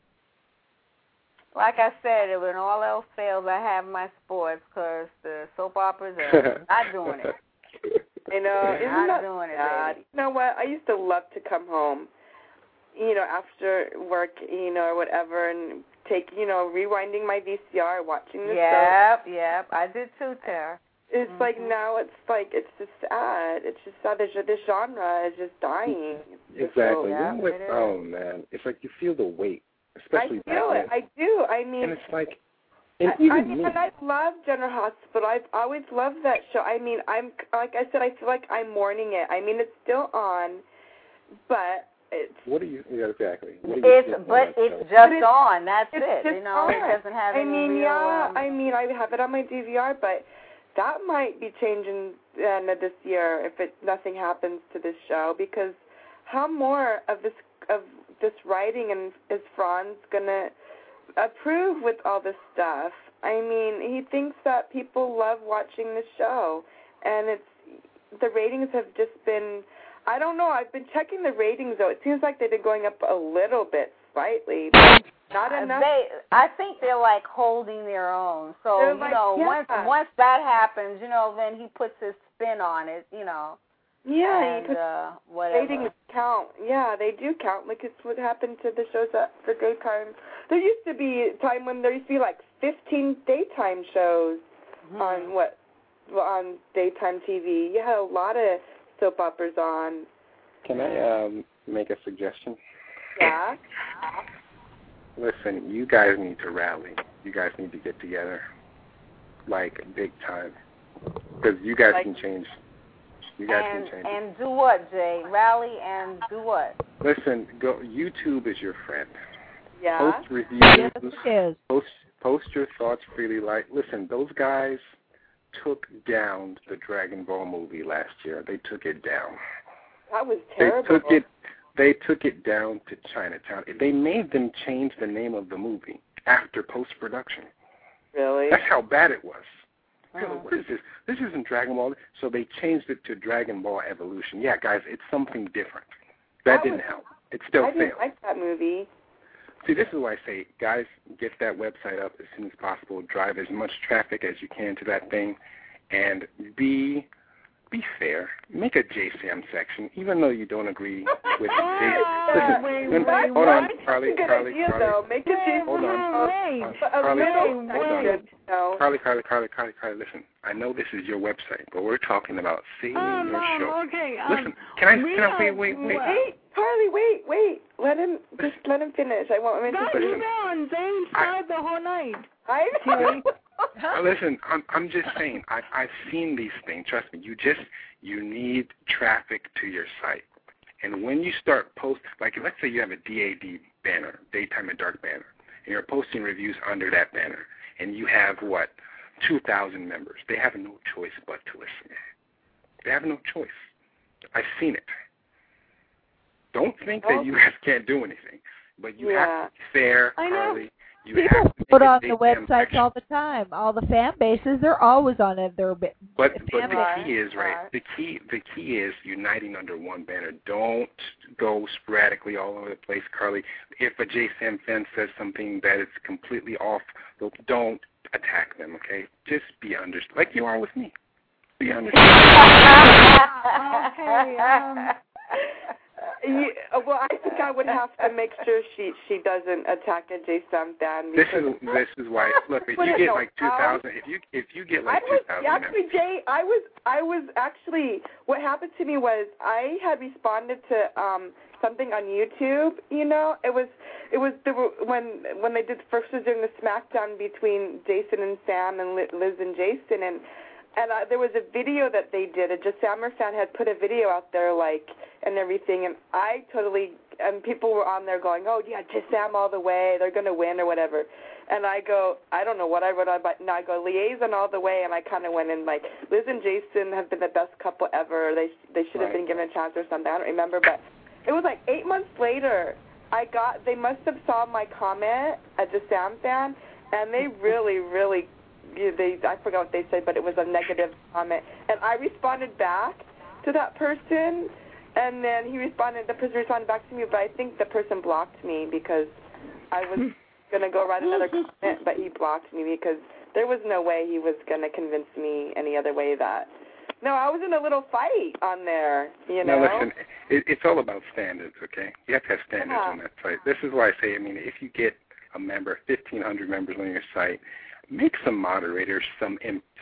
Like I said, when all else fails, I have my sports because the soap operas are not doing it. You know, not doing it, baby. You know what? I used to love to come home, after work, or whatever, and take, rewinding my VCR, watching the soap. Yep. I did too, Tara. It's like now it's just sad. It's just sad. This genre is just dying. Exactly. Man, it's like you feel the weight. Especially I feel it. I do. I mean, and it's like, and I love General Hospital. I've always loved that show. I mean, like I said, I feel like I'm mourning it. I mean, it's still on, but it's. What do you exactly? It's just on. That's it. It doesn't have any real. I have it on my DVR, but that might be changing this year if nothing happens to this show, because how more of this writing and is Franz gonna approve with all this stuff? I mean, he thinks that people love watching the show, and the ratings have just been. I don't know. I've been checking the ratings though. It seems like they've been going up a little bit, slightly, but not enough. I think they're like holding their own. So once that happens, then he puts his spin on it. Yeah, and whatever. Ratings count. Yeah, they do count. Like it's what happened to the shows for daytime. There used to be a time when there used to be like 15 daytime shows on daytime TV. You had a lot of soap operas on. Can I make a suggestion? Yeah. Listen, you guys need to rally. You guys need to get together, like big time, because you guys can change. You guys can change. And do what, Jay? Rally and do what? Listen, YouTube is your friend. Yeah. Post reviews. Yes, it is. Post your thoughts freely. Listen, those guys, took down the Dragon Ball movie last year. They took it down. That was terrible. They took it down to Chinatown. They made them change the name of the movie after post-production. Really? That's how bad it was. What is this? This isn't Dragon Ball. So they changed it to Dragon Ball Evolution. Yeah, guys, it's something different. That didn't help. It still failed. I didn't like that movie. See, this is why I say, guys, get that website up as soon as possible. Drive as much traffic as you can to that thing, and be fair. Make a JSAM section, even though you don't agree with Listen, hold on, Carly. Make a JSAM. Hold on. Carly, listen. I know this is your website, but we're talking about saving your show. Okay. Listen, can I wait? Wait, Carly, wait. Let him finish. I want him to finish. They inside the whole night. Listen, I'm just saying. I've seen these things. Trust me. You need traffic to your site, and when you start like let's say you have a DAD banner, daytime and dark banner, and you're posting reviews under that banner, and you have 2,000 members. They have no choice but to listen. They have no choice. I've seen it. Don't think that you guys can't do anything, but you have to be fair, Carly. People put on the websites all the time. All the fan bases, they're always on it. But the key is The key is uniting under one banner. Don't go sporadically all over the place, Carly. If a JSAM fan says something that is completely off, don't attack them. Okay, just be understanding, like you are with me. Be understanding. Well, I think I would have to make sure she doesn't attack a JSAM fan. This is why. Look, if you get like 2,000, if you get like 2,000. Actually, Jay, I was actually. What happened to me was I had responded to something on YouTube. You know, it was when they first was doing the SmackDown between Jason and Sam and Liz and Jason and there was a video that they did. A JSAMmer fan had put a video out there, and everything, and people were on there going, oh, yeah, JSAM all the way, they're going to win or whatever. And I go, I don't know what I wrote on, but no, I go, Liaison all the way, and I kind of went in, Liz and Jason have been the best couple ever. They should have been given a chance or something. I don't remember, but it was 8 months later, they must have saw my comment, a JSAM fan, and they really, I forgot what they said, but it was a negative comment. And I responded back to that person, and then the person responded back to me, but I think the person blocked me because I was going to go write another comment, but he blocked me because there was no way he was going to convince me any other way that. No, I was in a little fight on there, you know. Now, listen, it's all about standards, okay? You have to have standards on that site. This is why I say, if you get a member, 1,500 members on your site, make some moderators, some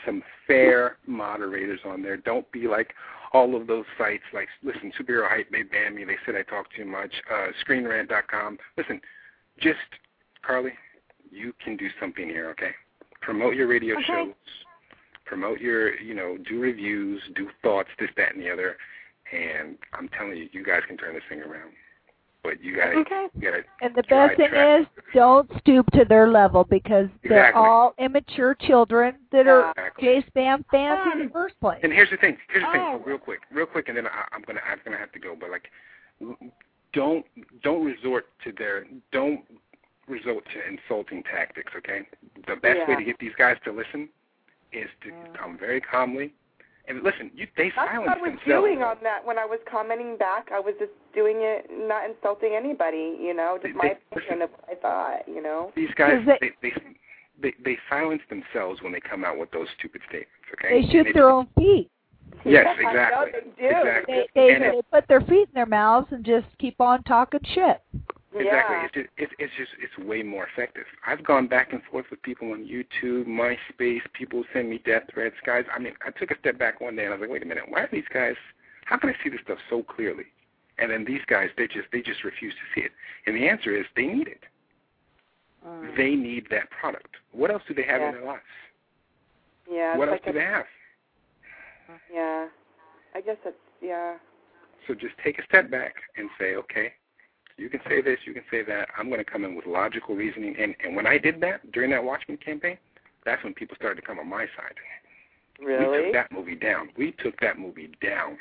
fair moderators on there. Don't be like all of those sites like, listen, Superhero Hype, they banned me. They said I talk too much. ScreenRant.com. Listen, just, Carly, you can do something here, okay? Promote your radio shows. Promote your, do reviews, do thoughts, this, that, and the other. And I'm telling you, you guys can turn this thing around. But you got to. And the best thing is, don't stoop to their level because they're all immature children that are JSAM fans in the first place. And here's the thing, real quick, and then I'm gonna have to go. But don't resort to insulting tactics. Okay, the best way to get these guys to listen is to come very calmly. And listen, they silenced themselves. That's what I was doing on that when I was commenting back. I was just doing it, not insulting anybody, just my opinion of what I thought, These guys, they silence themselves when they come out with those stupid statements, okay? They shoot their own feet. Yes, exactly. They do. Exactly. They put their feet in their mouths and just keep on talking shit. Exactly. It's way more effective. I've gone back and forth with people on YouTube, MySpace. People send me death threats. Guys, I took a step back one day and I was like, wait a minute, why are these guys? How can I see this stuff so clearly? And then these guys, they just refuse to see it. And the answer is they need it. They need that product. What else do they have in their lives? Yeah. What else do they have? Yeah. I guess So just take a step back and say, okay, you can say this, you can say that. I'm going to come in with logical reasoning. And when I did that during that Watchmen campaign, that's when people started to come on my side. Really? We took that movie down.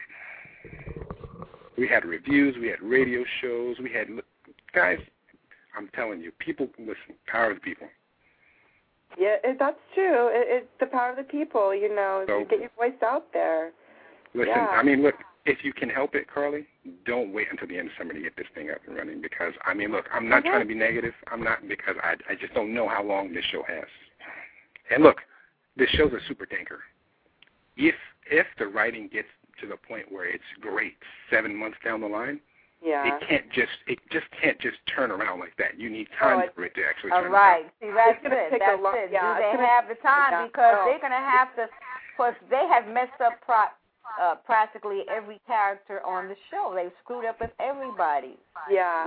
We had reviews. We had radio shows. We had guys. I'm telling you, people listen. Power of the people. Yeah, that's true. It's the power of the people. You know, So, to get your voice out there. Listen, Yeah. I mean, look. If you can help it, Carly, don't wait until the end of summer to get this thing up and running because, I mean, look, I'm not trying to be negative. I'm not because I just don't know how long this show has. And look, this show's a super tanker. If the writing gets to the point where it's great 7 months down the line, Yeah. it just can't just turn around like that. You need time for it to actually turn around. Right. See, that's gonna it. take That's a lot. it. Yeah, Do they have the time? Because they're going to have to, because they have messed up practically every character on the show. They've screwed up with everybody. Yeah.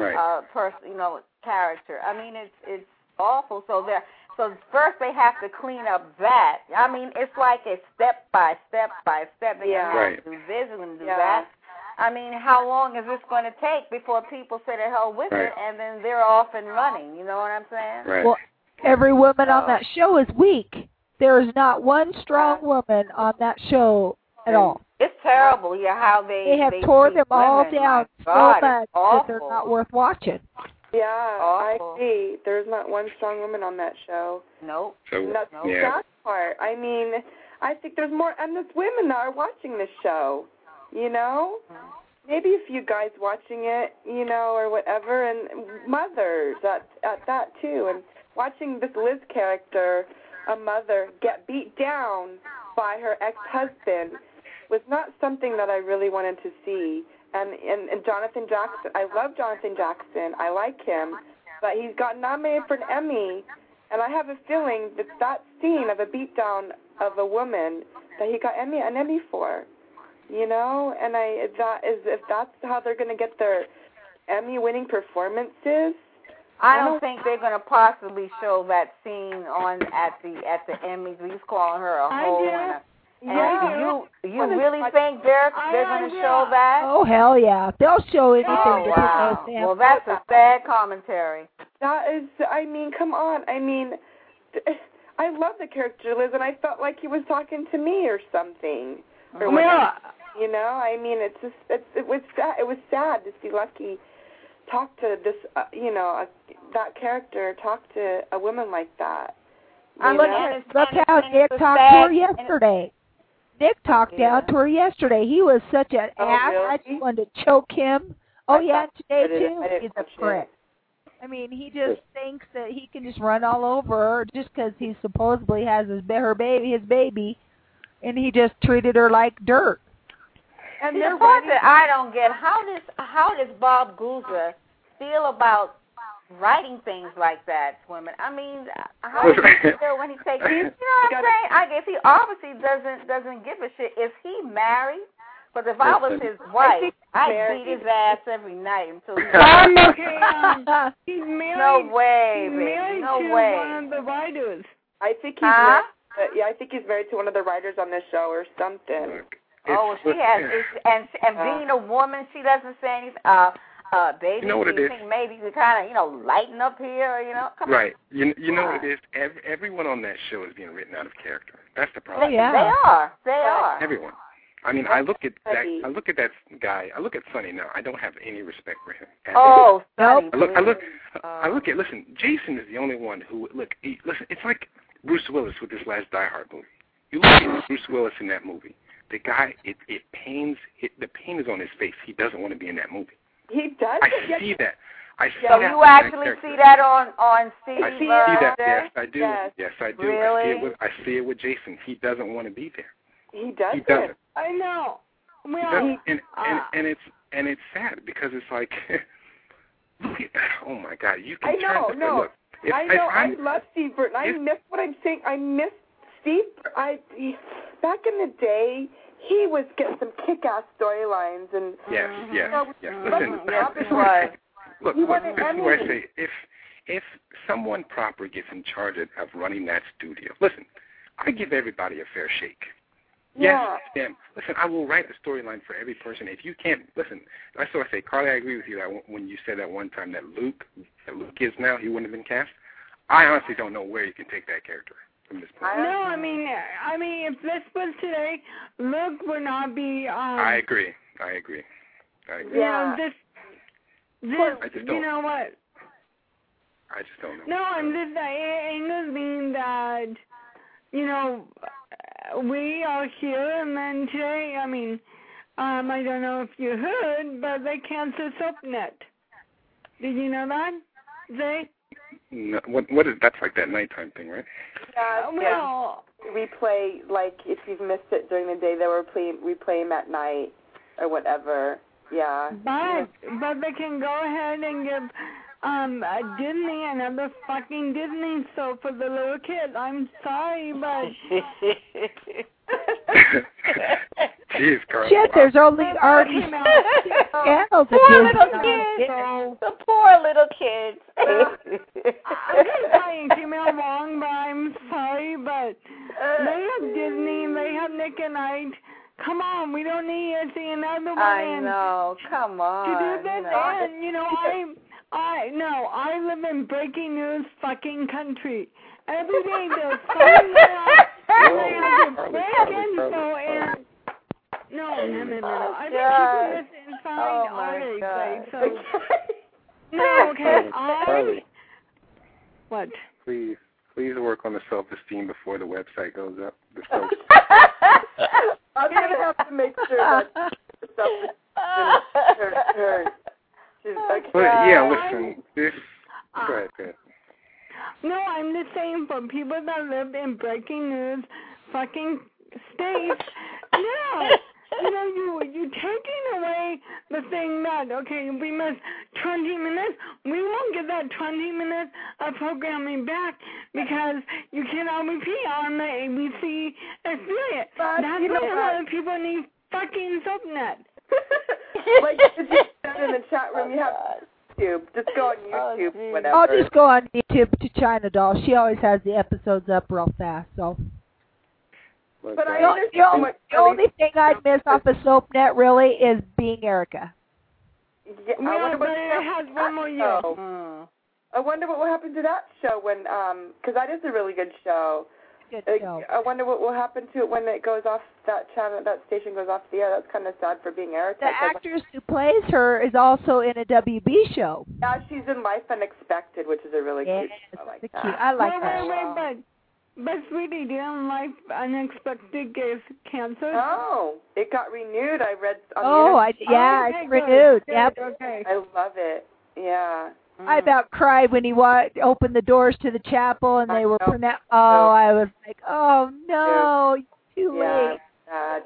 Right. Character. I mean, it's awful. So first they have to clean up that. I mean, it's like a step by step. They have to do this and do that. I mean, how long is this going to take before people say the hell with it, and then they're off and running? You know what I'm saying? Right. Well, every woman on that show is weak. There is not one strong woman on that show at all. It's terrible, how they have tore them all women. down so much that they're not worth watching. Yeah, awful. I see. There's not one strong woman on that show. Nope. And that's the sad part. I mean, I think there's more, and there's women that are watching this show, you know? Maybe a few guys watching it, you know, or whatever, and mothers at that too. And watching this Liz character, a mother, get beat down by her ex-husband was not something that I really wanted to see. And Jonathan Jackson, I love Jonathan Jackson. I like him. But he's got nominated for an Emmy, and I have a feeling that scene of a beatdown of a woman that he got an Emmy for. You know? And if that's how they're going to get their Emmy-winning performances, I don't think they're going to possibly show that scene at the Emmys. He's calling her a hoe and a... You really think they're going to show that? Oh, hell yeah. They'll show anything. Oh, wow. Well, that's a sad commentary. That is, I mean, come on. I mean, I love the character, Liz, and I felt like he was talking to me or something. Or whatever. You know, I mean, it was sad. It was sad to see Lucky talk to this, that character talk to a woman like that. Look how Nick talked to her yesterday. Nick talked down to her yesterday. He was such an ass. Really? I just wanted to choke him. Today too. He's a prick. I mean, he just thinks that he can just run all over her just because he supposedly has his baby, and he just treated her like dirt. And the part that I don't get, how does Bob Guza feel about writing things like that, women? I mean, how does he feel when he takes? You know what I'm saying? I guess he obviously doesn't give a shit. Is he married? Because if I was his wife, I'd beat his ass every night until he's he's married. No way, he's baby. married No to way. one of the writers. I think he's married. Yeah, I think he's married to one of the writers on this show or something. She has, and being a woman, she doesn't say anything. Baby, you know what it is? Think maybe to kind of, lighten up here, Come right. On. You know what it is? Everyone on that show is being written out of character. That's the problem. They are. They are. Everyone. I mean, I look at that guy. I look at Sonny now. I don't have any respect for him. Sonny. Listen, Jason is the only one who listen. It's like Bruce Willis with this last Die Hard movie. You look at Bruce Willis in that movie. The guy, the pain is on his face. He doesn't want to be in that movie. He does. I see that. So you actually see that on Steve? I see that. Yes, I do. Yes, I do. Really? I see it with Jason. He doesn't want to be there. He doesn't. He doesn't. I know. Well, and it's sad because it's like, look at that. Oh my God, you can turn. Look, I love Steve Burton. I miss what I'm saying. I miss Steve. Back in the day, he was getting some kick-ass storylines and. Yes. Listen, look. This is where I say, if someone proper gets in charge of running that studio, listen, I give everybody a fair shake. Yeah. Yes, listen, I will write a storyline for every person. If you can't, listen, that's what I say. Carly, I agree with you that when you said that one time that Luke is now, he wouldn't have been cast. I honestly don't know where you can take that character. from this point. No, I mean, if this was today, Luke would not be. I agree. Yeah. Yeah. I just don't. You know what? I just don't know. No, I'm just English mean that, we are here, and then today, I don't know if you heard, but they canceled SoapNet. Did you know that? No, what is that's like that nighttime thing, right? Yeah. Well, we play, like, if you've missed it during the day, we play them at night or whatever. Yeah. but they can go ahead and give Disney another fucking Disney soap for the little kid. I'm sorry, but Jeez, Carl. Shit, there's only already channels. Poor little kids. The poor little kids. I'm sorry, came out wrong, but I'm sorry, but they have Disney, they have Nick and Night. Come on, we don't need to see another one. I know. Come on. To do this, and I live in breaking news fucking country. Every day there's something else, and I have to break info and. No. I think people listen inside artists, like, so. No, okay, What? Please work on the self-esteem before the website goes up. I'm going to have to make sure that the self-esteem is But yeah, listen, go ahead. No, I'm just saying for people that live in breaking news fucking states, you're taking away the thing that, okay, we missed 20 minutes. We won't get that 20 minutes of programming back because you cannot repeat on the ABC affiliate. That's why a lot of people need fucking SoapNet. Like, you said in the chat room, you have YouTube. Just go on YouTube, whatever. I'll just go on YouTube to China Doll. She always has the episodes up real fast, so. But the only thing I'd miss off of SoapNet really is being Erica. Yeah, I wonder what it has one more year. I wonder what will happen to that show when, because that is a really good show. I wonder what will happen to it when it goes off that channel, that station goes off the air. That's kind of sad for being Erica. The actress who plays her is also in a WB show. Yeah, she's in Life Unexpected, which is a really cute show. I like that. But sweetie, didn't Life Unexpected get canceled? Oh, it got renewed. I read on the internet. It's renewed. Good, yep. Okay. I love it. Yeah. I about cried when he opened the doors to the chapel and they were pronounced. Oh, I was like, oh no, too late. Sad.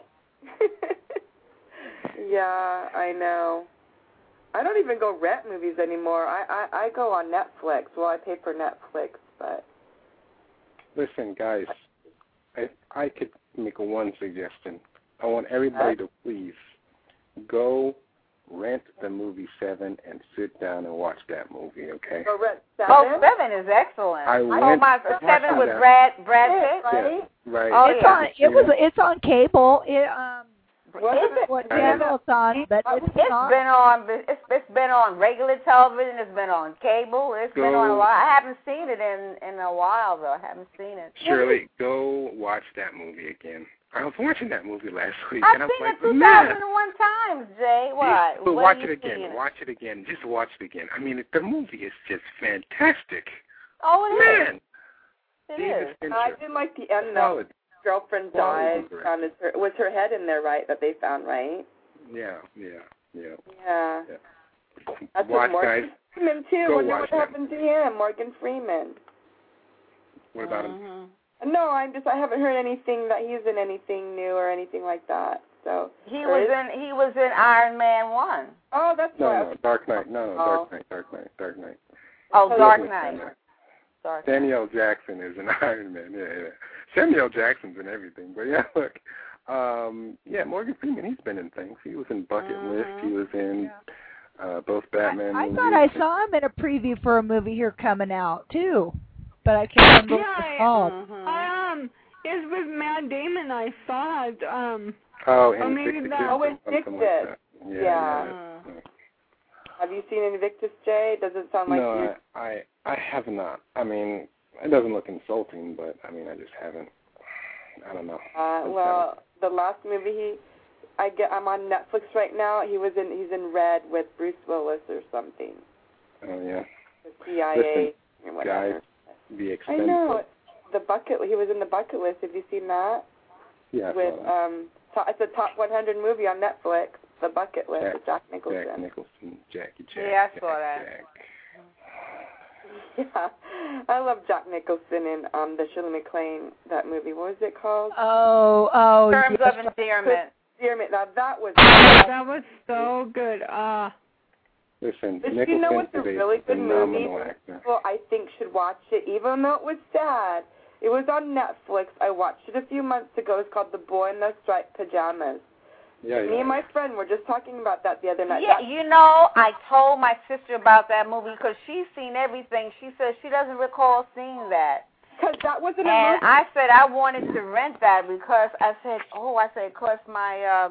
Yeah, I know. I don't even go rent movies anymore. I go on Netflix. Well, I pay for Netflix, but. Listen, guys, I could make one suggestion. I want everybody to please go rent the movie Seven and sit down and watch that movie, okay? Go rent Seven? Oh, Seven is excellent. Seven with Brad Pitt, right? Yeah, right. Oh, It's on cable. What channel it's on? But it's been on regular television. It's been on cable. It's been on a lot. I haven't seen it in a while though. I haven't seen it. Shirley, go watch that movie again. I was watching that movie last week, I've and I was seen like, it 2001 times, Jay. What? But what watch it again. Watch it again. Just watch it again. I mean, the movie is just fantastic. Oh, it is. It is. I didn't like the end though. Girlfriend died. Was her head in there, right? That they found, right? Yeah. That's watch, Morgan Freeman too. Go Wonder watch what happened to him, Morgan Freeman. What about him? No, I haven't heard anything that he's in anything new or anything like that. So he was in Iron Man 1. Oh, that's no, Dark Knight. Dark Knight. Oh, Dark Knight. Samuel Jackson is an Iron Man. Yeah. Samuel Jackson's in everything. But yeah, look. Morgan Freeman, he's been in things. He was in Bucket List. He was in both Batman movies. I thought I saw him in a preview for a movie here coming out, too. But I can't remember what it's called. It's with Matt Damon. I saw it. Invictus. Yeah. Have you seen Invictus, Jay? Does it sound like you? No, I have not. I mean, It doesn't look insulting, but I mean, I just haven't. I don't know. Well, the last movie I'm on Netflix right now. He's in Red with Bruce Willis or something. Oh yeah. The CIA or whatever. Guys, The Expendables. I know. He was in The Bucket List. Have you seen that? Yeah. With it's a top 100 movie on Netflix. The Bucket List with Jack Nicholson. Jack Nicholson, Jackie Chan. Yeah, I saw that. Yeah, I love Jack Nicholson in the Shirley MacLaine, that movie. What was it called? Oh. Terms of Endearment. Now that was so good. Listen, but Nicholson you know what's a really good movie? Actor. Well, I think should watch it, even though it was sad. It was on Netflix. I watched it a few months ago. It's called The Boy in the Striped Pajamas. Yeah. Me and my friend were just talking about that the other night. Yeah, you know, I told my sister about that movie because she's seen everything. She says she doesn't recall seeing that. Because that wasn't a And movie. I said I wanted to rent that because of course my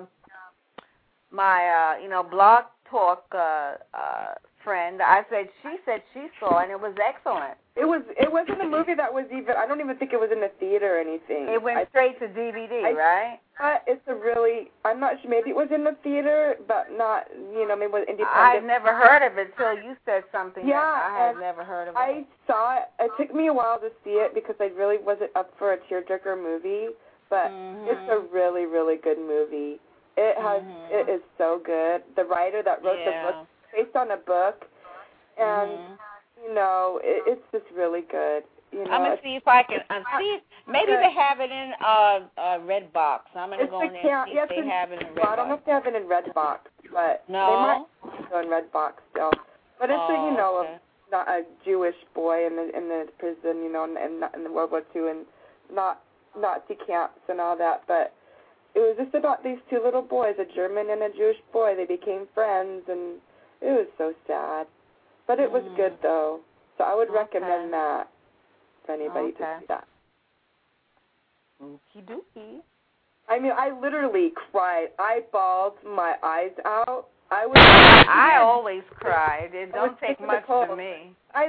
Blog Talk friend. She said she saw and it was excellent. It wasn't a movie that was even. I don't even think it was in the theater or anything. It went straight to DVD, right? It's a really. I'm not sure. Maybe it was in the theater, but not. Maybe it was independent. I've never heard of it till you said something. Yeah, I had never heard of it. I saw it. It took me a while to see it because I really wasn't up for a tearjerker movie, but it's a really, really good movie. It has. It is so good. The writer that wrote the book based on a book, and it's just really good. I'm gonna see if I can see. Maybe they have it in Redbox. I'm gonna go in there and see if they have it in Redbox. Well, I don't know if they have it in Redbox, but they might go in Redbox still. But it's not a Jewish boy in the prison, in the World War II, and not Nazi camps and all that. But it was just about these two little boys, a German and a Jewish boy. They became friends, and it was so sad. But it was good though, so I would recommend that. For anybody to see that. Okie dokie. I mean, I literally cried. I bawled my eyes out. I always cried. It don't take much for me. I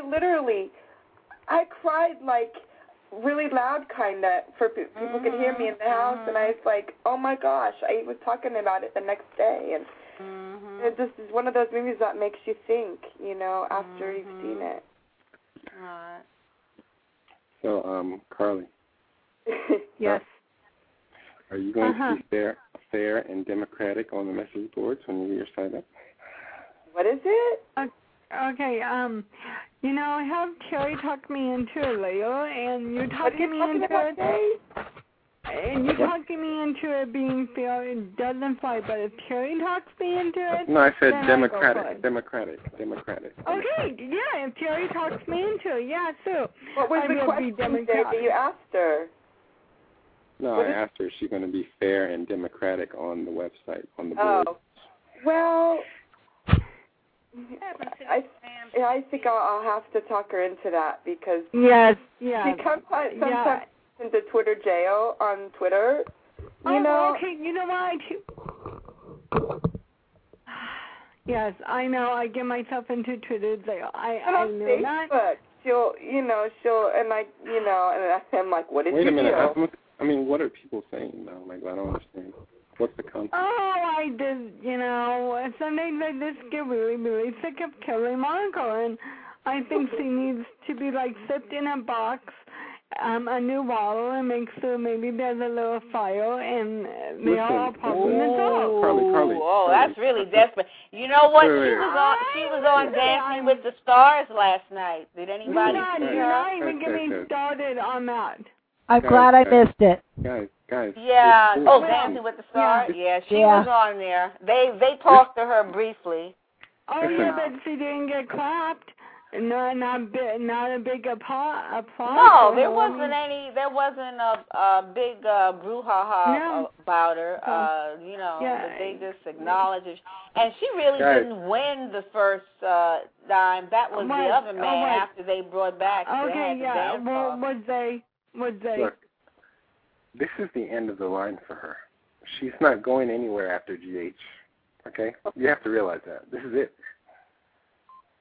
cried like really loud, kind of, for people could hear me in the house, and I was like, oh my gosh. I was talking about it the next day, and it just is one of those movies that makes you think, after you've seen it. Right. So, Carly. Yes. Are you going to be fair and democratic on the message boards when you get your site up? What is it? Okay. I have Terry talk me into it later, and you talking me into it. And you talking me into it being fair, it doesn't fly. But if Terry talks me into it, no, I said democratic. Okay, yeah. If Terry talks me into it, yeah, so what was the question that you asked her? No, I asked her, is she going to be fair and democratic on the website, on the board? Oh, well, I think I'll have to talk her into that because she comes sometimes into Twitter jail on Twitter. Okay, you know what? Yes, I know. I get myself into Twitter jail. I know Facebook, that. She'll, and I'm like, what is your deal? Wait a minute. I mean, what are people saying now? Like, I don't understand. What's the concept? I just, some days I just get really, really sick of Kelly Monaco, and I think she needs to be, sipped in a box, a new bottle, and make sure maybe there's a little fire, and they all pop in the door. Carly. Oh, that's really desperate. You know what? She was on Dancing with the Stars last night. Did anybody see her? You're not even getting started on that. I'm glad I missed it. Guys. Yeah. Dancing with the Stars? Yeah, she was on there. They talked to her briefly. Oh, yeah, but she didn't get clapped. Not a big applause. No, there wasn't a big brouhaha about her. But they just acknowledged it. And she really didn't win the first dime. That was the other man after they brought back. Okay, was they? Look, this is the end of the line for her. She's not going anywhere after GH. Okay? You have to realize that. This is it.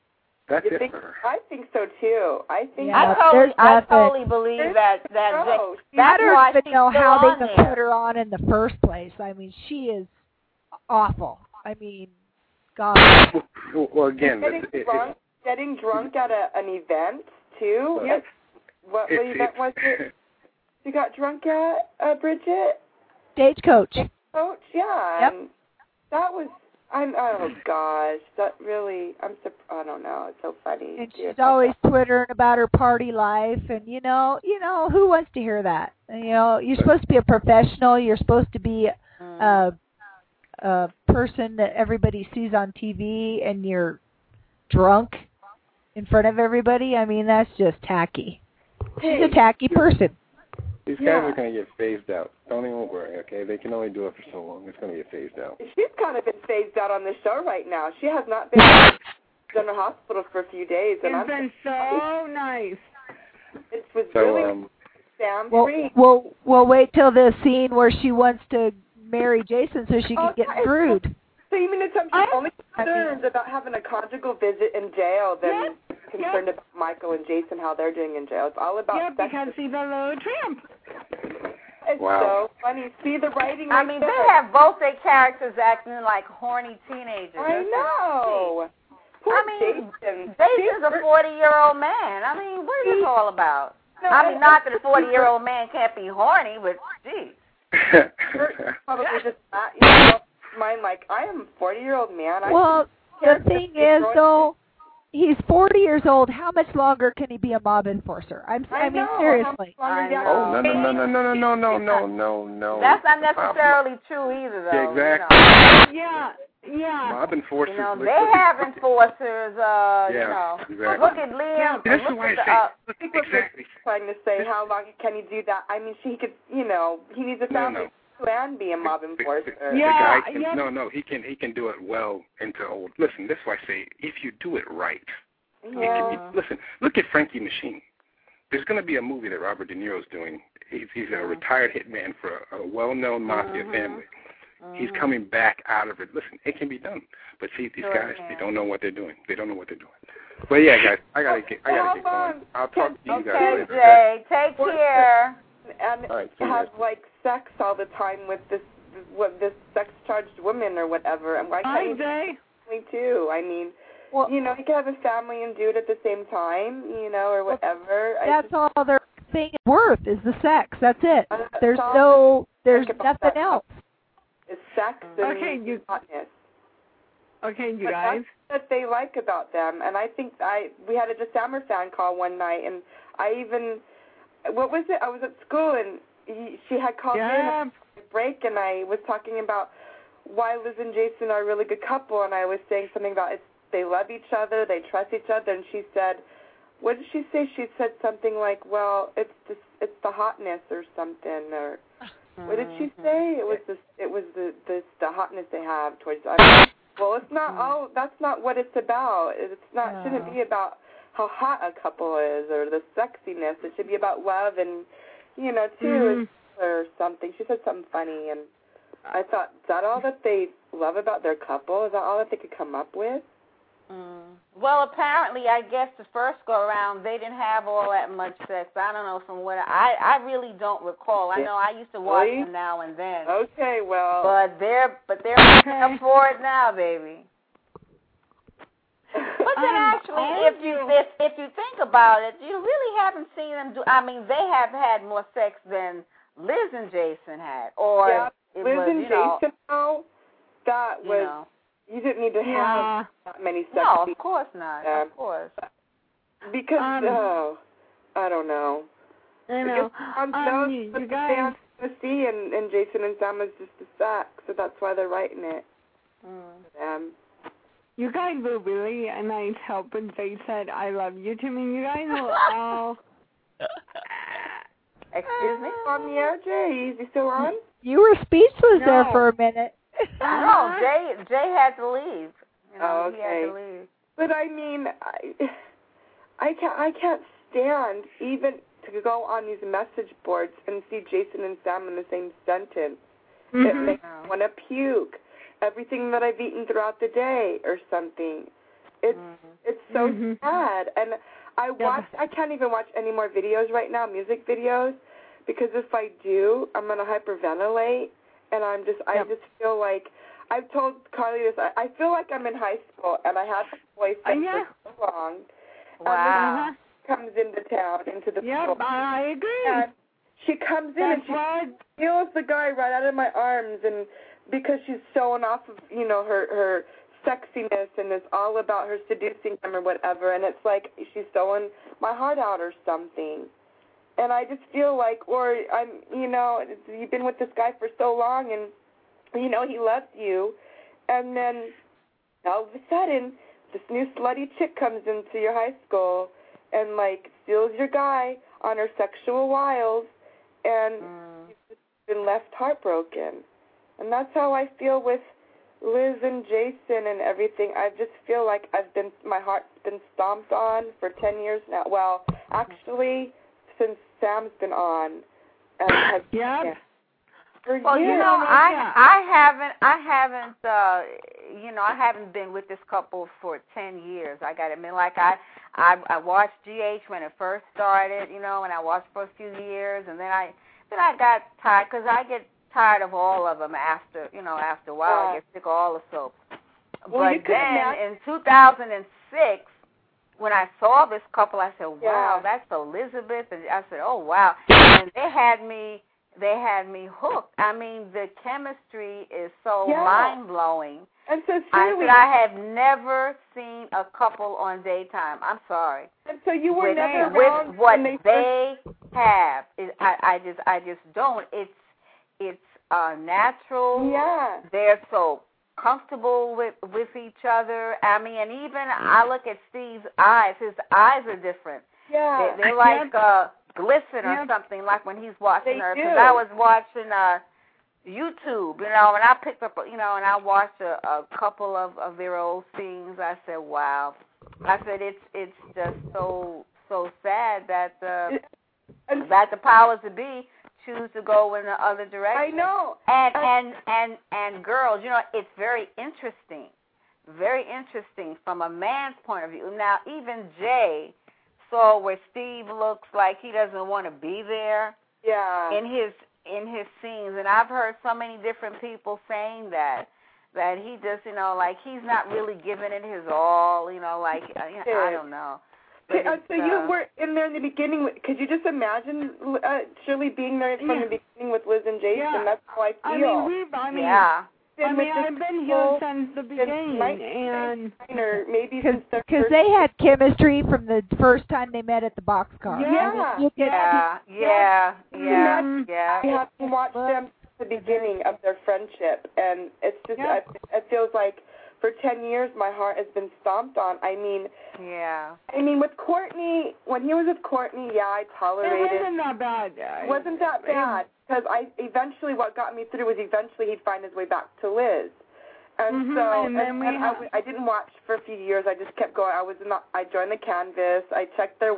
That's it for her. I think so too. I totally believe that that's why she know how they can there. put her on in the first place. I mean, she is awful. I mean, God. Well, again, getting drunk at an event too. Yes. What event was it? You got drunk at, Bridget? Stagecoach. Stagecoach, yeah. Yep. And that was. Oh gosh, that really. I don't know. It's so funny. And she's always twittering about her party life, and you know, who wants to hear that? You know, you're supposed to be a professional. You're supposed to be a person that everybody sees on TV, and you're drunk in front of everybody. I mean, that's just tacky. She's a tacky person. These guys are going to get phased out. Don't even worry, okay? They can only do it for so long. It's going to get phased out. She's kind of been phased out on the show right now. She has not been in the hospital for a few days. It's been so nice. It was really Sam. We'll wait till the scene where she wants to marry Jason so she can get screwed. So you mean to tell me she's only concerned about having a conjugal visit in jail than concerned about Michael and Jason, how they're doing in jail? It's all about sex. Because he's a little tramp. It's so funny. See the writing right there. They have both their characters acting like horny teenagers. I know. Jason's a 40-year-old man. I mean, what is this all about? No, not that a 40-year-old man can't be horny, but geez. Probably just mine, like, I am a 40-year-old man. Well, the thing is, though, he's 40 years old. How much longer can he be a mob enforcer? I mean, seriously. Oh, no. That's not necessarily true either, though. Exactly. Yeah. Mob enforcers. They have enforcers, Exactly. Look at Liam. This is why I say, exactly. Trying to say, how long can he do that? I mean, he could, he needs a family. And be a mob enforcer. He can do it well into old. Listen, this is why I say, if you do it right, it can be, listen, look at Frankie Machine. There's going to be a movie that Robert De Niro's doing. He's a retired hitman for a well-known mafia family. He's coming back out of it. Listen, it can be done. But see, these guys, they don't know what they're doing. But yeah, guys, I gotta get going. I'll talk to you guys later. Jay, take care. And have sex all the time with this sex-charged woman or whatever. And why can't he too? I mean, he can have a family and do it at the same time, or whatever. That's all their thing is worth is the sex. That's it. There's nothing else. It's sex and hotness. Okay, you guys. That's what they like about them, and I think we had a DeSammer fan call one night, and what was it? I was at school, and she had called in on a break, and I was talking about why Liz and Jason are a really good couple, and I was saying something about they love each other, they trust each other, and she said, what did she say? She said something like, well, it's the hotness or something, or what did she say? It was the hotness they have towards others. Well, it's not. Oh, that's not what it's about. It's not. Shouldn't be about how hot a couple is or the sexiness. It should be about love and, or something. She said something funny, and I thought, is that all that they love about their couple? Is that all that they could come up with? Well, apparently, I guess the first go-around, they didn't have all that much sex. I don't know, from what I really don't recall. I know I used to watch them now and then. Okay, well. But they're making up for it now, baby. But then actually, if you think about it, you really haven't seen them do. I mean, they have had more sex than Liz and Jason had, or Liz and Jason. Though, that was you didn't need to have that many sex. No, of course not. Of course. Because I don't know. I know. You guys see, and Jason and Sam is just the sex, so that's why they're writing it. You guys were really a nice help when they said I love you to me. You guys were all... Excuse me? On the air, Jay? Is he still on? You were speechless there for a minute. No, Jay had to leave. He had to leave. But I mean, I can't stand even to go on these message boards and see Jason and Sam in the same sentence. It makes me want to puke. Everything that I've eaten throughout the day or something. It's so sad. And I can't even watch any more videos right now, music videos, because if I do, I'm going to hyperventilate, and I just feel like, I've told Carly this, I feel like I'm in high school, and I have a boyfriend for so long. Wow. Comes into town, into the school. I agree. And she comes in and she steals the guy right out of my arms, and because she's showing off of, her sexiness, and it's all about her seducing him or whatever, and it's like she's sewing my heart out or something. And I just feel like, you've been with this guy for so long, and, he loves you, and then all of a sudden, this new slutty chick comes into your high school and, steals your guy on her sexual wiles, and you've just been left heartbroken. And that's how I feel with Liz and Jason and everything. I just feel like my heart's been stomped on for 10 years now. Well, actually, since Sam's been on. Well, I haven't been with this couple for 10 years. I got to admit, I watched GH when it first started, and I watched for a few years, and then I got tired because I get tired of all of them after a while. I get sick of all the soaps. But then in 2006, when I saw this couple, I said, "Wow, that's Elizabeth," and I said, "Oh wow," and they had me hooked. I mean, the chemistry is so mind-blowing. And so I have never seen a couple on Daytime. I'm sorry. And so you were never around with what they have. I just don't. It's natural. Yeah. They're so comfortable with each other. I mean, and even I look at Steve's eyes. His eyes are different. Yeah. They're like glisten or something, like when he's watching her. Because I was watching YouTube, and I picked up, and I watched a couple of their old scenes. I said, wow. I said, it's just so sad that the powers that be choose to go in the other direction. I know. And girls, it's very interesting from a man's point of view. Now, even Jay saw where Steve looks like he doesn't want to be there. Yeah. In his scenes, and I've heard so many different people saying that he just, he's not really giving it his all, I don't know. So you were in there in the beginning. Could you just imagine Shirley being there from the beginning with Liz and Jason? Yeah. That's how I feel. I've been here since the beginning, and maybe since because they had chemistry from the first time they met at the boxcar. Yeah. Yeah. We have to watch them at the beginning of their friendship, and it's just it feels like for 10 years my heart has been stomped on. I mean, with Courtney, when he was with Courtney, I tolerated. It wasn't that bad. It wasn't that bad. Because what got me through was eventually he'd find his way back to Liz. And I didn't watch for a few years. I just kept going. I joined the Canvas. I checked their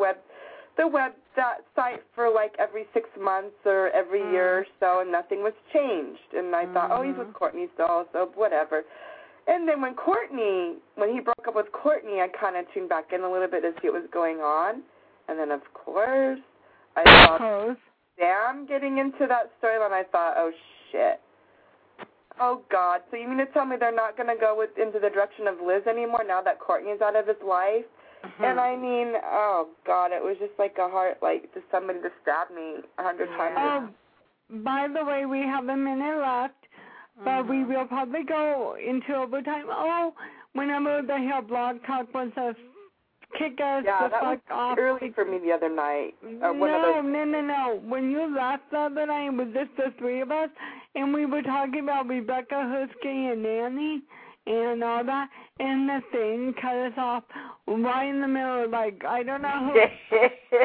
site for every 6 months or every year or so, and nothing was changed. And I thought, he's with Courtney still, so whatever. And then when he broke up with Courtney, I kind of tuned back in a little bit to see what was going on. And then, of course, I saw Sam getting into that storyline. I thought, oh, shit. Oh, God. So you mean to tell me they're not going to go into the direction of Liz anymore now that Courtney's out of his life? Mm-hmm. And I mean, oh, God, it was just like a heart, just somebody to stab me 100 times. By the way, we have a minute left. But we will probably go into overtime. Whenever the Hill Blog Talk wants to kick us the fuck off. Early for me the other night. No. When you left the other night, it was just the three of us, and we were talking about Rebecca Husky and Nanny and all that, and the thing cut us off right in the middle. I don't know who.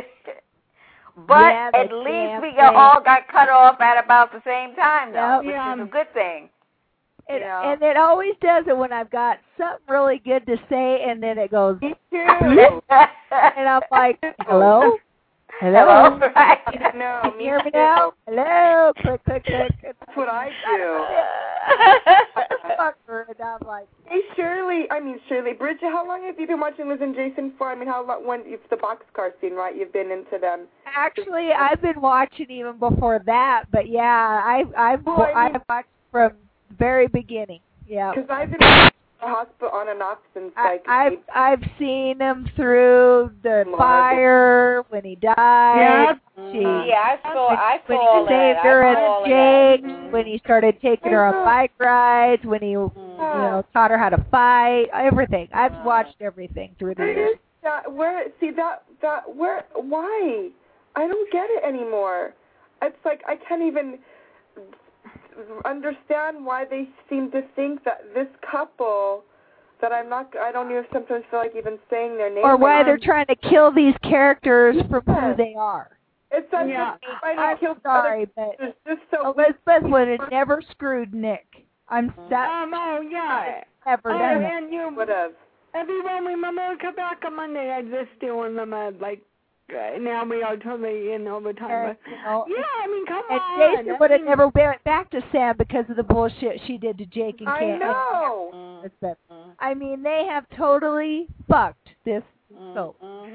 But at least we all got cut off at about the same time, though, which is a good thing. And it always does it when I've got something really good to say, and then it goes, me too. And I'm like, hello? Right. No, can you hear me now? Hello? Click. That's what I do. fuck her, and I'm like, hey, Shirley, Bridget, how long have you been watching Liz and Jason for? I mean, how long, when, it's the boxcar scene, right? You've been into them. Actually, I've been watching even before that, but yeah, I've watched from the very beginning. Yeah. Because I've been in the hospital on and off since, like... I've seen him through the fire, when he died. I saw when he saved her at Jake's, when he started taking her on bike rides, when he taught her how to fight, everything. I've watched everything through the years. Why? I don't get it anymore. It's like I can't even understand why they seem to think that this couple that I don't even sometimes feel like even saying their name. Or why they're trying to kill these characters from who they are. It's I'm sorry, but Elizabeth would have never screwed Nick. I'm sad. Never done that. And you would have. Everyone, remember, come back on Monday. I just doing them like. Now we are totally in overtime. But, I mean, come on. And Jason would have never went back to Sam because of the bullshit she did to Jake and Cam. I know. I mean, they have totally fucked this soap.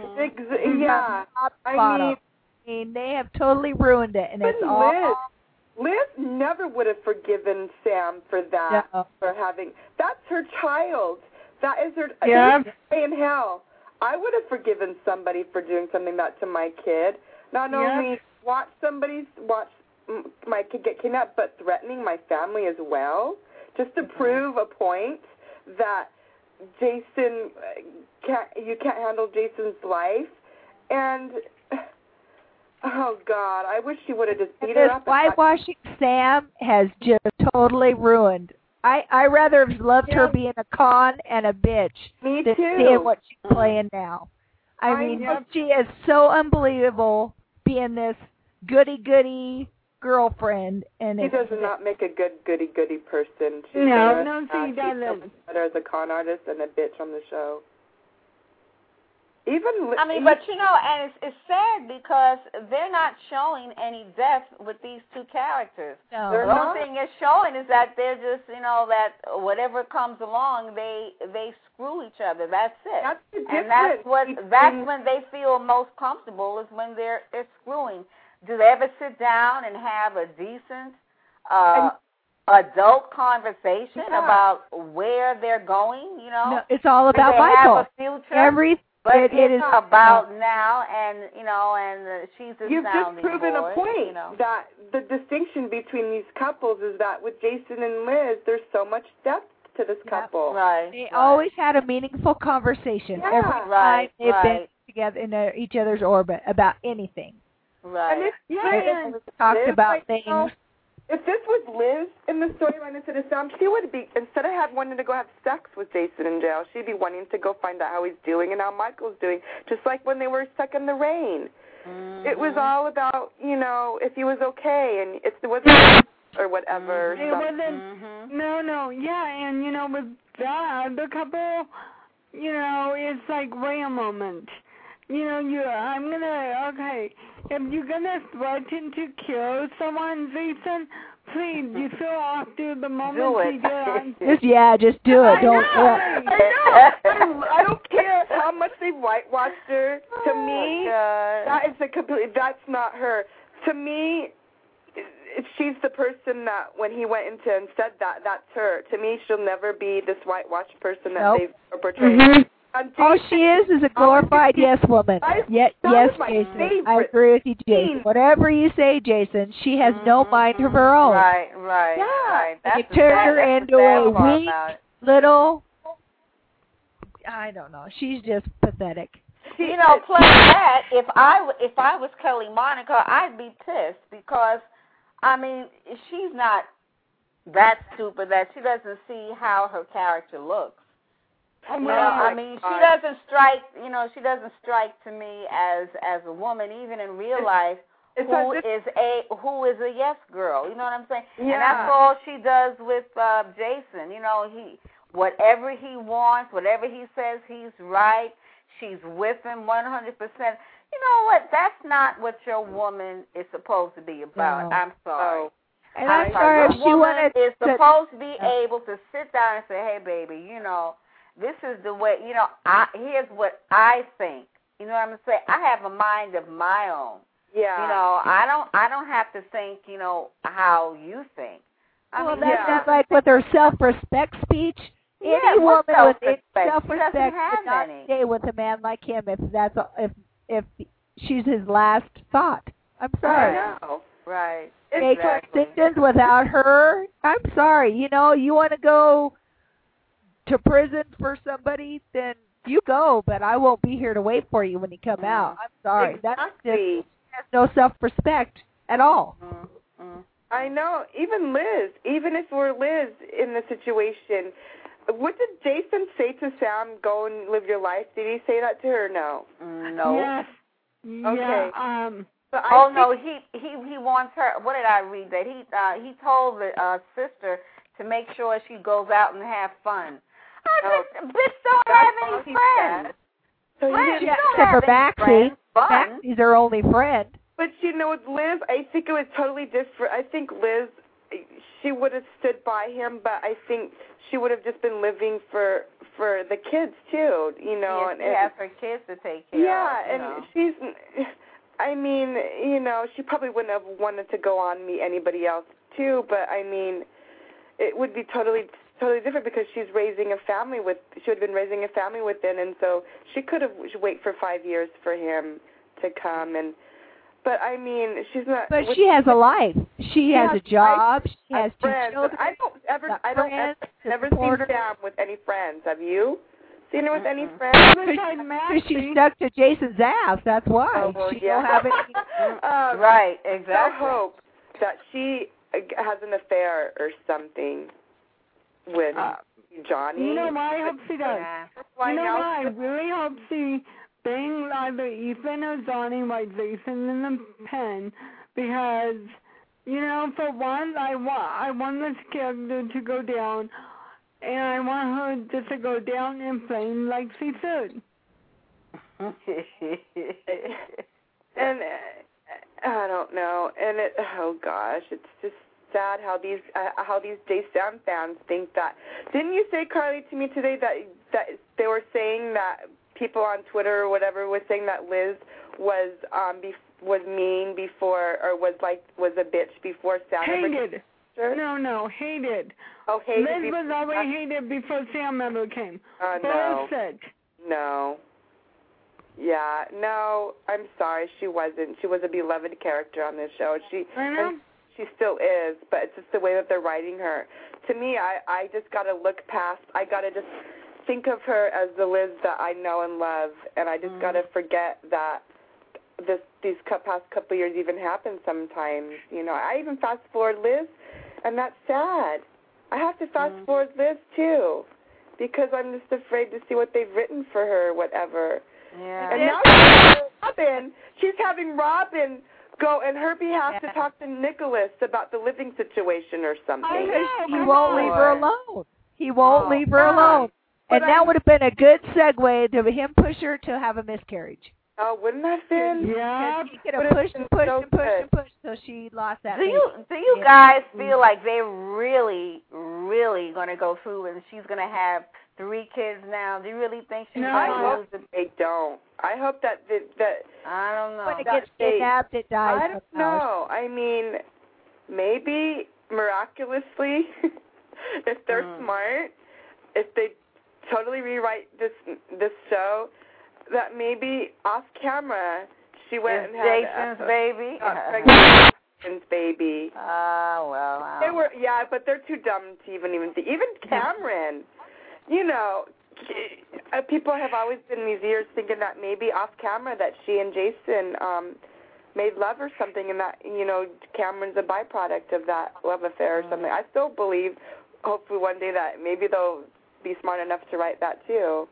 I mean, they have totally ruined it, and it's all. Liz never would have forgiven Sam for that, for having. That's her child. That is her. Yeah. In hell. I would have forgiven somebody for doing something that to my kid. Not only watch my kid get kidnapped, but threatening my family as well, just to prove a point that Jason you can't handle Jason's life. And oh God, I wish she would have just beat her up. Whitewashing Sam has just totally ruined. I rather have loved her being a con and a bitch than seeing what she's playing now. I mean, she is so unbelievable being this goody-goody girlfriend. And she does not make a good goody-goody person. She's she doesn't. Better as a con artist and a bitch on the show. But and it's sad because they're not showing any depth with these two characters. No. The only thing it's showing is that they're just, that whatever comes along, they screw each other. That's it. That's the and difference. that's when they feel most comfortable is when they're screwing. Do they ever sit down and have a decent adult conversation about where they're going? No, it's all about Michael. Have a future? But it is about now, and she's a You've sounding just proven board, a point that the distinction between these couples is that with Jason and Liz, there's so much depth to this couple. Right. They always had a meaningful conversation every time they've been together in each other's orbit about anything. Right. And talked about things. If this was Liz in the storyline instead of Sam, she would be, instead of wanting to go have sex with Jason in jail, she'd be wanting to go find out how he's doing and how Michael's doing, just like when they were stuck in the rain. Mm-hmm. It was all about, if he was okay, and it wasn't or whatever. It wasn't, and, with that, the couple, it's like, wait a moment. If you're going to threaten to kill someone, Jason, please, you feel after the moment you did. Just do it. I don't care how much they whitewashed her. To me, that's not her. To me, she's the person that when he went into and said that's her. To me, she'll never be this whitewashed person that they've portrayed. Mm-hmm. All she is a glorified yes woman. Yes, Jason. I agree with you, Jason. Whatever you say, Jason, she has no mind of her own. Right. You turn her into a weak little. I don't know. She's just pathetic. Plus that, if I was Kelly Monaco, I'd be pissed because, she's not that stupid that she doesn't see how her character looks. She doesn't strike. She doesn't strike to me as a woman, even in real life, who is a yes girl. You know what I'm saying? Yeah. And that's all she does with Jason. Whatever he wants, whatever he says, he's right. She's with him 100%. You know what? That's not what your woman is supposed to be about. No. I'm sorry. And I'm sorry if she wanted is supposed to be able to sit down and say, hey, baby, you know, this is the way, you know, here's what I think. You know what I'm saying? I have a mind of my own. Yeah. You know, I don't have to think, you know, how you think. Well, that's like with her self-respect speech. Any woman with self-respect would not stay with a man like him if she's his last thought. I'm sorry. I know. Right. Make decisions without her. I'm sorry. You know, you want to go to prison for somebody, then you go, but I won't be here to wait for you when you come out. I'm sorry. Exactly. That has no self-respect at all. I know. Even Liz, even if we're Liz in the situation, what did Jason say to Sam, go and live your life? Did he say that to her or no? No. Yes. Okay. Yeah, no, he wants her. What did I read? That he told the sister to make sure she goes out and have fun. Bitch don't have any friends. So except for Maxie. Maxie's her only friend. But you know, with Liz, I think it was totally different. I think Liz, she would have stood by him, but I think she would have just been living for the kids too. You know, and has her kids to take care of. Yeah, and she's. I mean, you know, she probably wouldn't have wanted to go on meet anybody else too, but I mean, it would be totally different because she's raising a family she would have been raising a family with him, and so she could have wait for 5 years for him to come, but I mean, she's not. But she has a life. She has a job. She has two children. I don't ever seen Sam with any friends. Have you seen her with any friends? Because she's stuck to Jason's ass. That's why. Oh, well, she don't have any. Right, exactly. I hope that she has an affair or something with Johnny. You know why I hope she does? You know why I really hope she bangs either Ethan or Johnny like Jason in the pen, because, you know, for one, I want this character to go down, and I want her just to go down in flames like she should. And I don't know, and oh gosh, it's just sad how these Jason fans think that. Didn't you say, Carly, to me today that they were saying that people on Twitter or whatever was saying that Liz was mean before, or was a bitch before Sam? Hated. No, hated. Oh, hated. Liz was always hated before Sam ever came. No. Bullshit. No. Yeah, no, I'm sorry, she wasn't. She was a beloved character on this show. I know. She still is, but it's just the way that they're writing her. To me, I just got to look past, I got to just think of her as the Liz that I know and love, and I just got to forget that these past couple of years even happened sometimes. You know, I even fast forward Liz, and that's sad. I have to fast forward Liz too, because I'm just afraid to see what they've written for her, whatever. Yeah. And now she's having Robin go on her behalf to talk to Nicholas about the living situation or something. He won't leave her alone. He won't leave her alone. And that would have been a good segue to him push her to have a miscarriage. Oh, wouldn't that have been? Yeah. He could have pushed and pushed and pushed and pushed till she lost that baby. Do you guys feel like they're really, really going to go through and she's going to have 3 kids now? Do you really think she's going to lose it? They don't. I hope that I don't know. When it gets kidnapped, it dies. I don't know. I mean, maybe miraculously, if they're smart, if they totally rewrite this show, that maybe off camera she went and had Jason's baby. Jason's baby. Well. They were, but they're too dumb to even think. Even Cameron, you know, people have always been these years thinking that maybe off camera that she and Jason made love or something, and that, you know, Cameron's a byproduct of that love affair or something. I still believe, hopefully one day, that maybe they'll be smart enough to write that too.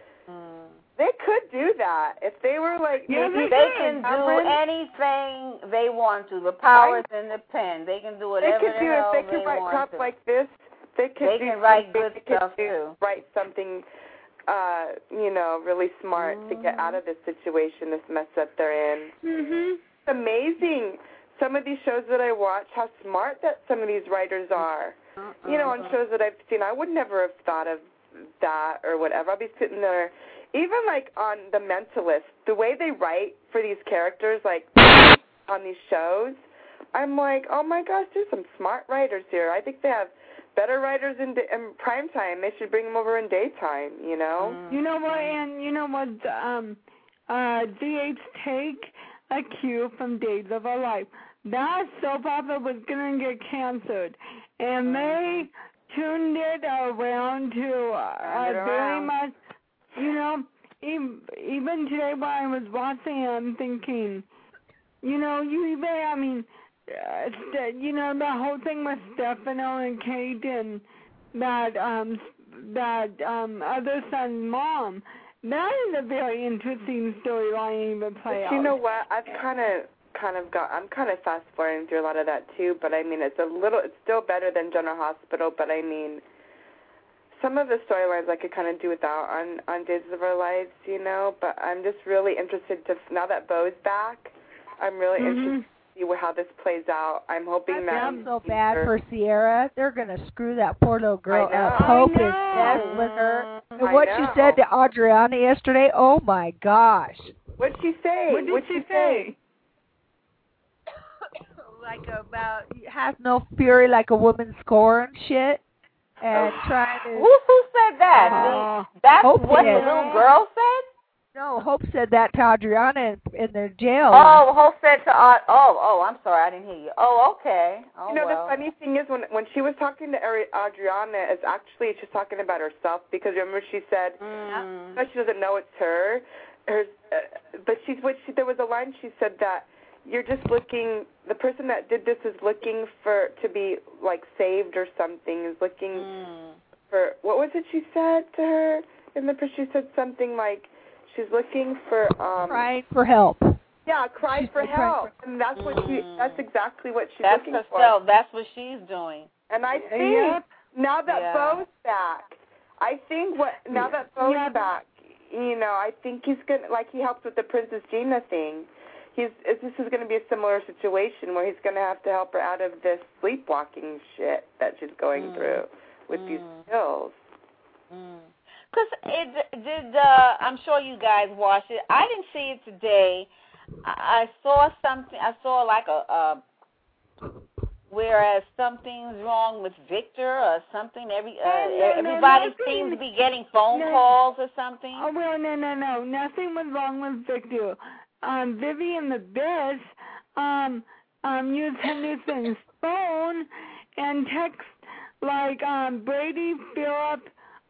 They could do that if they were like. Yeah, they can do anything they want to. The power's in the pen. They can do whatever they want to. They can write crap like this. They can write good stuff too. Write something, you know, really smart to get out of this situation, this mess that they're in. It's amazing some of these shows that I watch, how smart that some of these writers are. You know, on shows that I've seen, I would never have thought of that or whatever. I'll be sitting there, even like on The Mentalist, the way they write for these characters, like on these shows, I'm like, oh my gosh, there's some smart writers here. I think they have better writers in prime time. They should bring them over in daytime, you know? You know what, and you know what, DH, take a cue from Days of Our Life. That soap opera was going to get canceled, and they tuned it around to very much, you know, even today when I was watching it, I'm thinking, you know, you know, the whole thing with Stefano and Kate and that other son's mom, that is a very interesting storyline to play out. You know what? I'm kind of fast forwarding through a lot of that too, but I mean, it's still better than General Hospital, but I mean, some of the storylines I could kind of do without on Days of Our Lives, you know, but I'm just really interested now that Bo's back, I'm really interested to see how this plays out. I'm hoping that... I'm so bad for Sierra. They're going to screw that poor little girl up. Hope is dead with her. And what she said to Adriana yesterday, oh my gosh. What'd she say? What did she say? Like about, has no fury like a woman scorn shit. And trying to... Who said that? That's Hope what the little girl said? No, Hope said that to Adriana in their jail. Oh, Hope said to... I'm sorry, I didn't hear you. Oh, okay. Oh, you know, the funny thing is when she was talking to Adriana, it's actually she's talking about herself, because remember she said that she doesn't know it's her. But there was a line she said that you're just looking, the person that did this is looking to be, like, saved or something, is looking for, what was it she said to her? She said something like, she's looking for, crying for help. Yeah, cry for help. And that's exactly what she's looking for. That's what she's doing. And I think, now that Bo's back, you know, I think he's going to, like he helped with the Princess Gina thing, this is going to be a similar situation where he's going to have to help her out of this sleepwalking shit that she's going through with these pills. Because I'm sure you guys watched it. I didn't see it today. I saw something. I saw like whereas something's wrong with Victor or something. Everybody seems to be getting phone calls or something. Oh, well, no. Nothing was wrong with Victor. Vivian the Best used Henderson's phone and text like Brady, Philip,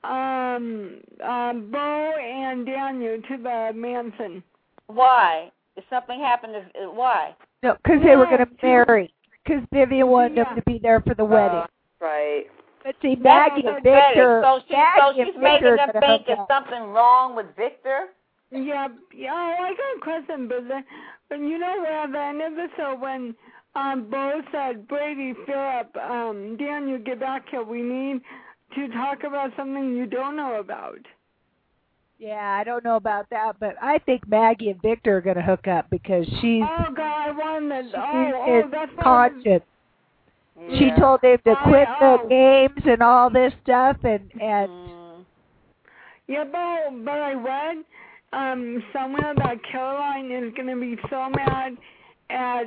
Bo, and Daniel to the Manson. Why? If something happened, why? No, because they were going to marry. Because Vivian wanted them to be there for the wedding. Right. But see, Maggie and Victor... So she's making them think there's something wrong with Victor? Yeah, I got a question, but you know where at the end of the show when Bo said, Brady, Philip, Daniel, get back here. We need to talk about something you don't know about. Yeah, I don't know about that, but I think Maggie and Victor are going to hook up because she's... Oh, God, I wanted that's conscious. Yeah. She told them to quit the games and all this stuff, and Yeah, but I read somewhere that Caroline is going to be so mad at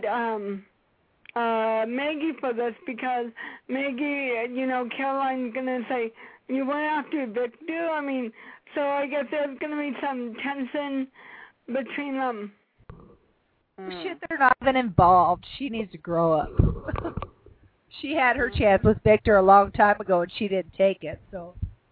Maggie for this because Maggie, you know, Caroline's going to say, you went after Victor? I mean, so I guess there's going to be some tension between them. Shit, they're not even involved. She needs to grow up. She had her chance with Victor a long time ago, and she didn't take it. So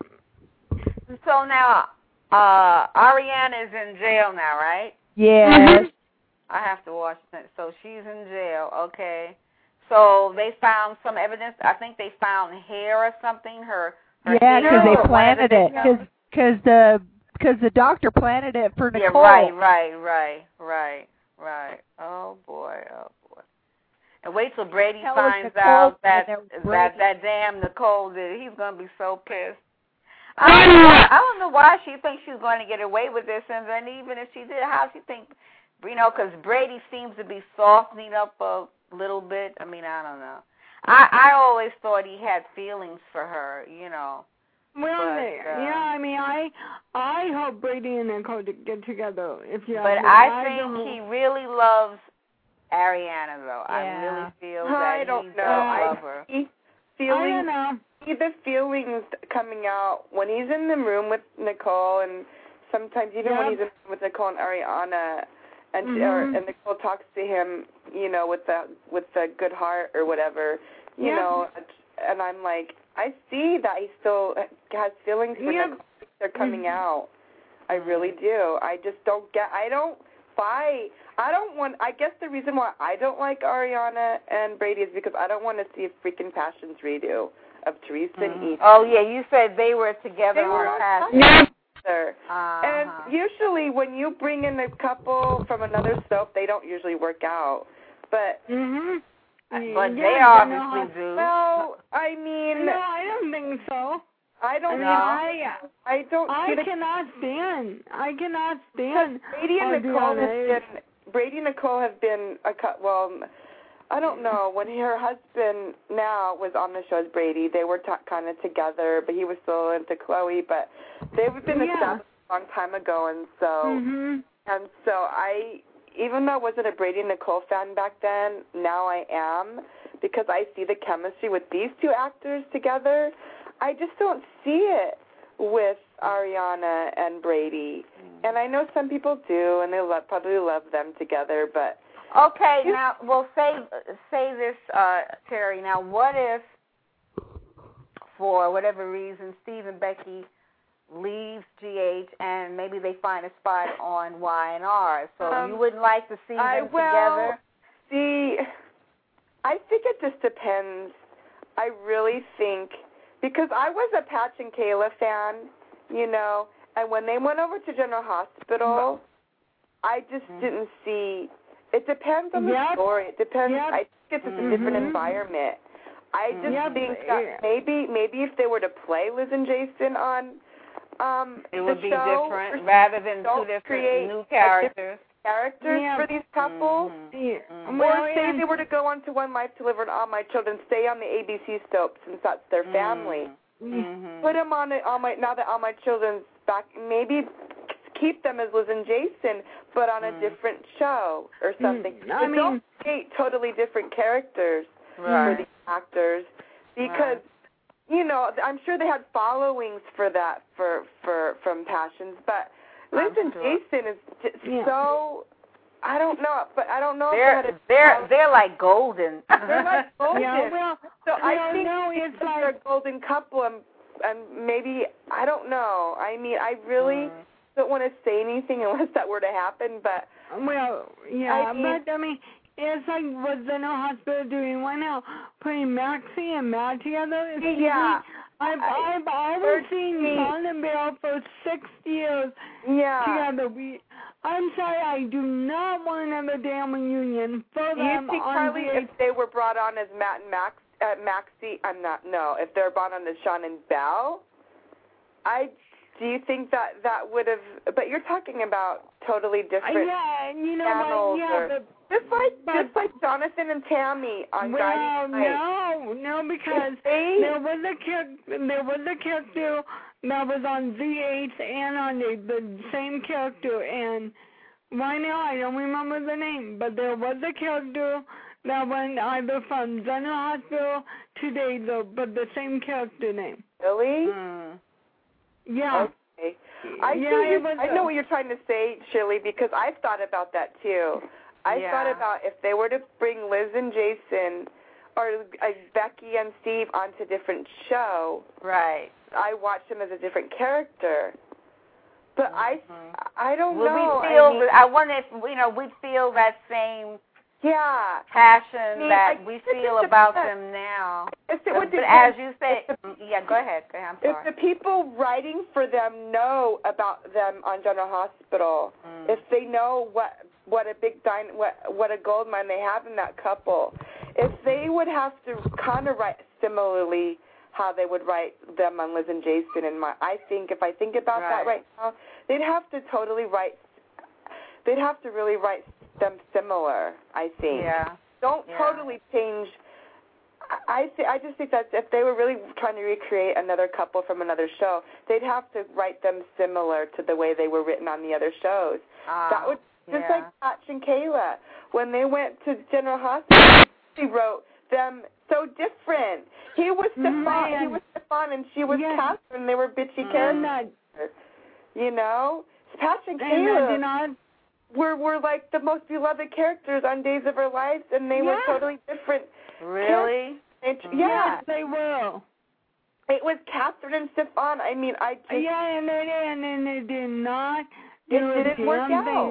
now, Ariana is in jail now, right? Yes. I have to watch that. So she's in jail. Okay. So they found some evidence. I think they found hair or something. Her yeah, because they planted it. Because the doctor planted it for Nicole. Yeah, right. Oh boy. And wait till Brady finds out that damn Nicole did it. He's gonna be so pissed. I don't know why she thinks she's going to get away with this, and then even if she did, how she think, you know, because Brady seems to be softening up little bit. I mean, I don't know. I always thought he had feelings for her, you know. Well, but, yeah, I mean, I hope Brady and Nicole get together. But I think he really loves Ariana, though. Yeah. I really feel that I don't he know. does love her. I don't know. The feelings coming out when he's in the room with Nicole, and sometimes even when he's in the room with Nicole and Ariana, and and Nicole talks to him, you know, with the good heart or whatever, you know, and I'm like, I see that he still has feelings for Nicole. They're coming out. I really do. I just don't get. I don't buy. I guess the reason why I don't like Ariana and Brady is because I don't want to see a freaking Passions redo of Teresa and Ethan. Oh yeah, you said they were together on Passions. And usually when you bring in a couple from another soap, they don't usually work out. But but they obviously do. No, I mean, no, I don't think so. I don't know. I cannot stand. Brady and Nicole have been well, I don't know. When her husband now was on the show as Brady, they were kind of together, but he was still into Chloe. But they've been established a long time ago, and so I, even though I wasn't a Brady and Nicole fan back then, now I am, because I see the chemistry with these two actors together. I just don't see it with Ariana and Brady, and I know some people do, and they probably love them together, but. Okay, now, well, say this, Terry. Now, what if, for whatever reason, Steve and Becky leaves GH and maybe they find a spot on Y&R? So you wouldn't like to see them together? See, I think it just depends. I really think, because I was a Patch and Kayla fan, you know, and when they went over to General Hospital, I just didn't see. It depends on the story. It depends. I think it's just a different environment. I just think that maybe if they were to play Liz and Jason on it would be show, different rather than two different new characters. For these couples. Or say they were to go on to One Life to Live and All My Children, stay on the ABC soap since that's their family. Put them on now that All My Children's back, maybe keep them as Liz and Jason, but on a different show or something. I mean, don't create totally different characters for the actors, because you know, I'm sure they had followings for that from Passions, but Liz and Jason is just so. I don't know, but I don't know. They're like golden. They're like golden. So I think it's like they're a golden couple, and maybe I don't know. I mean, I really don't want to say anything unless that were to happen, but I mean, it's like what General Hospital doing right now, putting Maxie and Matt together. I've always seen Sean and Bill for 6 years together. I'm sorry, I do not want another damn reunion for them. Do you think, Carly, if they were brought on as Matt and Maxie, if they're brought on as Sean and Belle, do you think that would have, but you're talking about totally different channels. Just like Jonathan and Tammy on Guiding Light. No, because there was a character that was on ZH and on the same character, and right now I don't remember the name, but there was a character that went either from General Hospital to Days, but the same character name. Really? Yeah. Okay. I know what you're trying to say, Shirley, because I've thought about that too. I thought about if they were to bring Liz and Jason or Becky and Steve onto a different show. Right. I watch them as a different character. But I don't know. I wonder if we'd feel that same passion that we feel about them now. But as you say, go ahead. I'm sorry. If the people writing for them know about them on General Hospital, if they know what a big what a gold mine they have in that couple, if they would have to kind of write similarly how they would write them on Liz and Jason, I think if I think about that right now, they'd have to really write them similar, I think. Yeah. don't totally change. I just think that if they were really trying to recreate another couple from another show, they'd have to write them similar to the way they were written on the other shows. That would just like Patch and Kayla when they went to General Hospital. She wrote them so different. He was Stefan, and she was Catherine. They were bitchy characters. You know, Patch and Kayla were like the most beloved characters on Days of Our Lives, and they were totally different. Really? Yes, they were. It was Catherine and Stefan. I mean, I just... Yeah, and they did not do it didn't work out.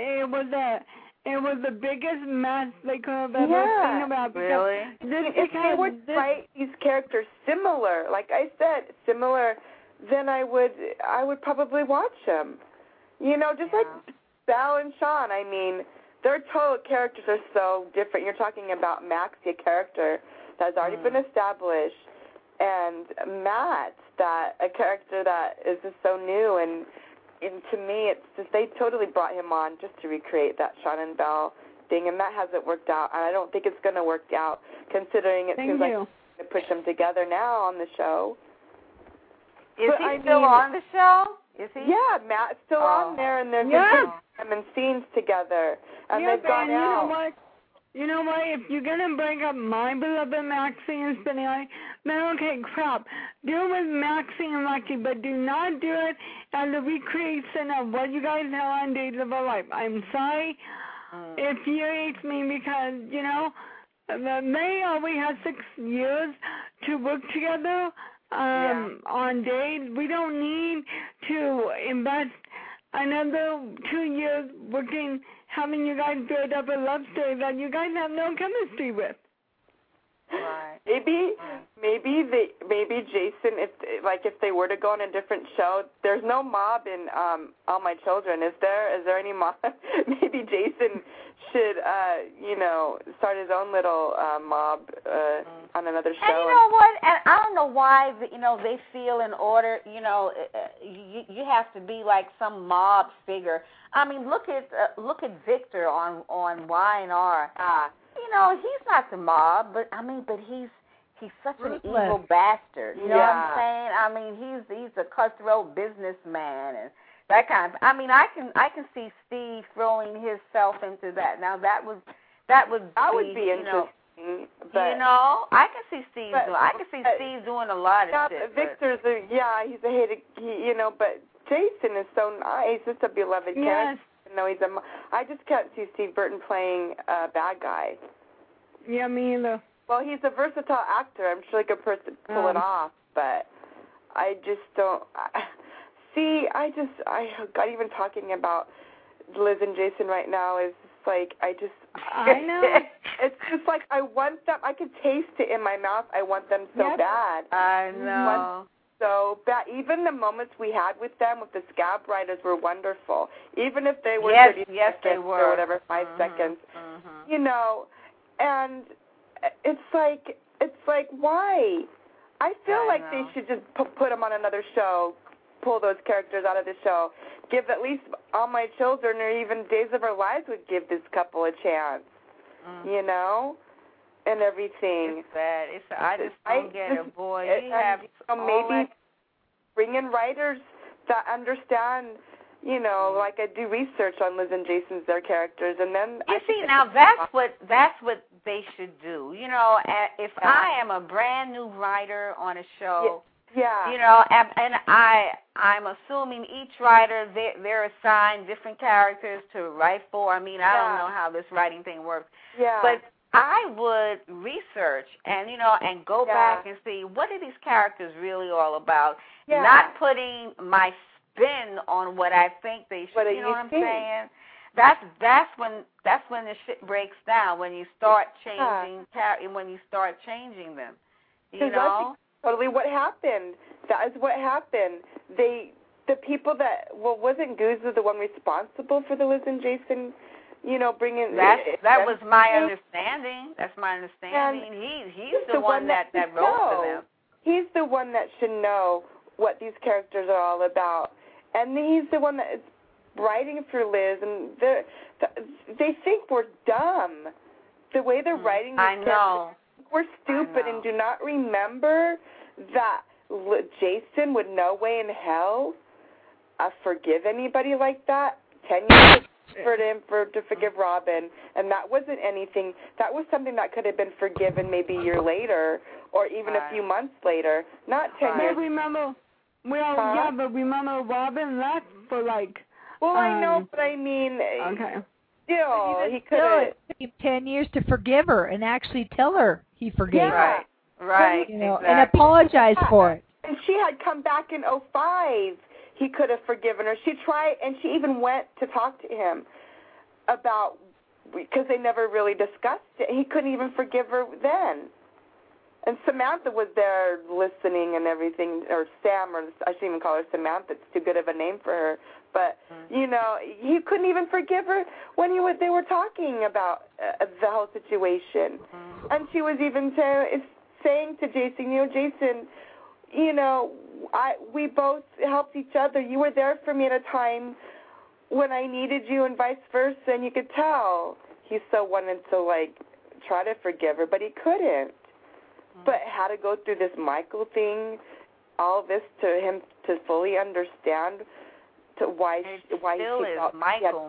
It was the biggest mess they could have ever seen about. Really? If they would write these characters similar, like I said, similar, then I would probably watch them. You know, just like Sal and Sean. I mean, their total characters are so different. You're talking about Maxie, a character that's already been established, and Matt, a character that is just so new. And to me, it's just they totally brought him on just to recreate that Sean and Belle thing, and that hasn't worked out. And I don't think it's going to work out, considering it seems like they push them together now on the show. Is he still on the show? Is he? Yeah, Matt's still on there, and they're in scenes together, and they've gone out. You know what? If you're gonna bring up my beloved Maxie and Spinelli, then okay, crap. Do it with Maxie and Lucky, but do not do it as a recreation of what you guys had on Days of Our Life. I'm sorry if you hate me because, you know, they always had 6 years to work together on days. We don't need to invest another 2 years working, having you guys build up a love story that you guys have no chemistry with. Right. Maybe Jason, if they were to go on a different show, there's no mob in All My Children, is there? Is there any mob? Maybe Jason should, start his own little mob on another show. And you know what? And I don't know why, they feel in order, you have to be like some mob figure. I mean, look at Victor on Y&R. He's not the mob, but he's such an evil bastard. You know what I'm saying? I mean, he's a cutthroat businessman and that kind of. I mean, I can see Steve throwing himself into that. Now that would be interesting. But, I can see Steve. I can see Steve doing a lot of shit. Victor's he's a hated. But Jason is so nice. He's just a beloved character. No, I just can't see Steve Burton playing a bad guy. Yeah, me either. Well, he's a versatile actor. I'm sure he could pull it off, but I just don't. God, even talking about Liz and Jason right now is like, I know. It's just like I want them. I can taste it in my mouth. I want them so bad. I know. So bad. Even the moments we had with them, with the scab writers, were wonderful. Even if they were 30 seconds or whatever, 5 seconds. And it's like why? I feel like they should just put them on another show, pull those characters out of the show, give at least All My Children or even Days of Our Lives would give this couple a chance, and everything. It's bad. I just don't get it, boy. Maybe bring in writers that understand, like I do research on Liz and Jason's, their characters, and then that's what they should do. If I am a brand new writer on a show, and I'm assuming each writer they're assigned different characters to write for. I mean, I don't know how this writing thing works, but I would research and and go back and see what are these characters really all about. Not putting my spin on what I think they should. You know what I'm saying? That's when the shit breaks down, when you start changing them. Totally what happened. That is what happened. The people that wasn't Guza the one responsible for the Liz and Jason, bringing that was my understanding. That's my understanding. He's the one that wrote for them. He's the one that should know what these characters are all about, and he's the one that is writing for Liz, and they think we're dumb. the way they're writing these I know. We're stupid and do not remember that Jason would no way in hell forgive anybody like that. 10 years for him to forgive Robin, and that wasn't anything. That was something that could have been forgiven maybe a year later or even a few months later, not 10 years. But remember, but remember Robin left for like. Well, I know, but I mean, okay. Still, he could have. It took him 10 years to forgive her and actually tell her he forgave her. Right. You know, and apologize for it. And she had come back in 2005. He could have forgiven her. She tried, and she even went to talk to him about, because they never really discussed it. He couldn't even forgive her then. And Samantha was there listening and everything, or Sam, or I shouldn't even call her Samantha. It's too good of a name for her. But, you know, he couldn't even forgive her when they were talking about the whole situation. And she was even saying to Jason, you know, Jason, you know, we both helped each other. You were there for me at a time when I needed you and vice versa, and you could tell he so wanted to, like, try to forgive her, but he couldn't. But had to go through this Michael thing, all this to him to fully understand to why he felt Michael.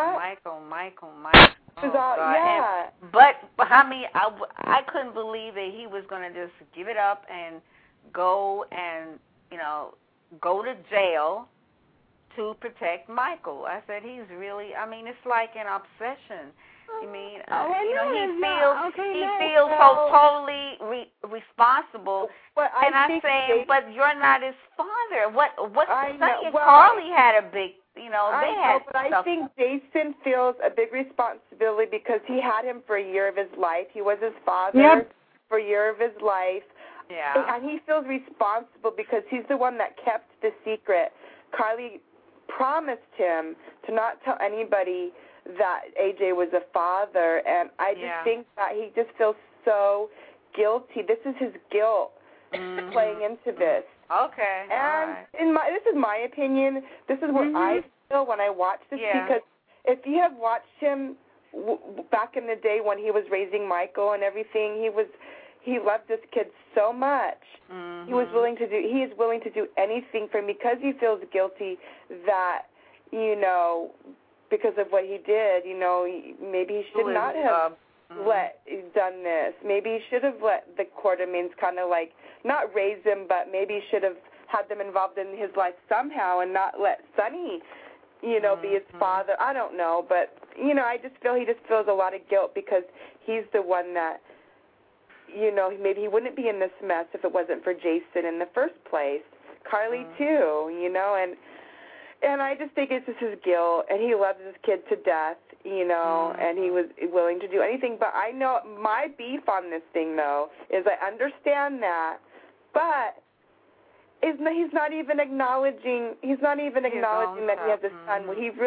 Yeah. But I mean, I couldn't believe that he was going to just give it up and go and, you know, go to jail to protect Michael. I said he's really, I mean, it's like an obsession. I mean, you know, he feels so totally responsible. But I'm saying, but you're not his father. What's saying? Carly had a big, you know, they had but I think Jason feels a big responsibility because he had him for a year of his life. He was his father for a year of his life. Yeah. And he feels responsible because he's the one that kept the secret. Carly promised him to not tell anybody that AJ was a father, and I just think that he just feels so guilty. This is his guilt playing into this. Okay. And this is my opinion. This is what I feel when I watch this because if you have watched him back in the day when he was raising Michael and everything, he loved this kid so much. He is willing to do anything for him because he feels guilty that, you know, because of what he did, you know, maybe he should not have done this. Maybe he should have let the Quartermains kind of like, not raise him, but maybe he should have had them involved in his life somehow and not let Sonny, you know, be his father. I don't know, but, you know, I just feel he just feels a lot of guilt because he's the one that, you know, maybe he wouldn't be in this mess if it wasn't for Jason in the first place. Carly, too, you know, and I just think it's just his guilt, and he loves his kid to death, you know, and he was willing to do anything. But I know my beef on this thing, though, is I understand that, but he's not even acknowledging that he has a son. Would he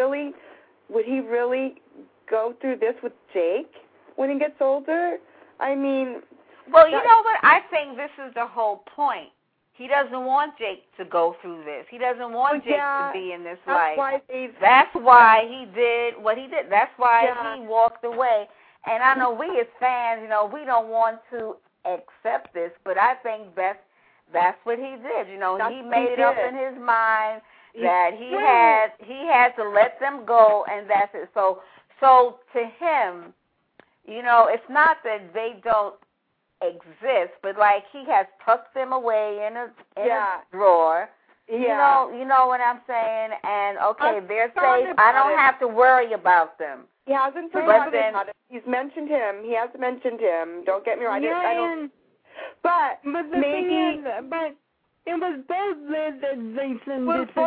really go through this with Jake when he gets older? I mean, well, you know what? I think this is the whole point. He doesn't want Jake to go through this. He doesn't want Jake to be in this life. That's why he did what he did. That's why he walked away. And I know we as fans, you know, we don't want to accept this, but I think that's what he did. You know, he made it up in his mind that he had to let them go, and that's it. So to him, you know, it's not that they don't exist, but like he has tucked them away in a drawer. Yeah. You know what I'm saying? And okay, they're safe. I don't have to worry about them. He hasn't forgotten about it. He's mentioned him. He has mentioned him. Don't get me wrong. I don't. But the thing is, but it was both Liz and Jason.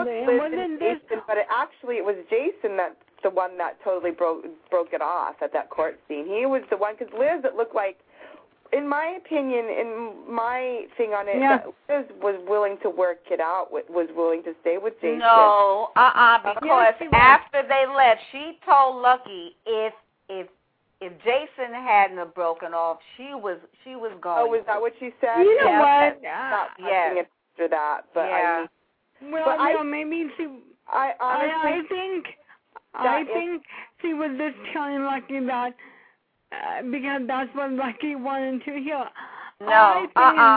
But it was Jason that's the one that totally broke it off at that court scene. He was the one, because Liz, it looked like, in my opinion, in my thing on it, Liz was willing to work it out, was willing to stay with Jason. No, because after they left, she told Lucky if Jason hadn't have broken off, she was going. Oh, was that what she said? You know what? Not after that, but I mean, maybe she. I think she was just telling Lucky that because that's what Lucky wanted to hear. No,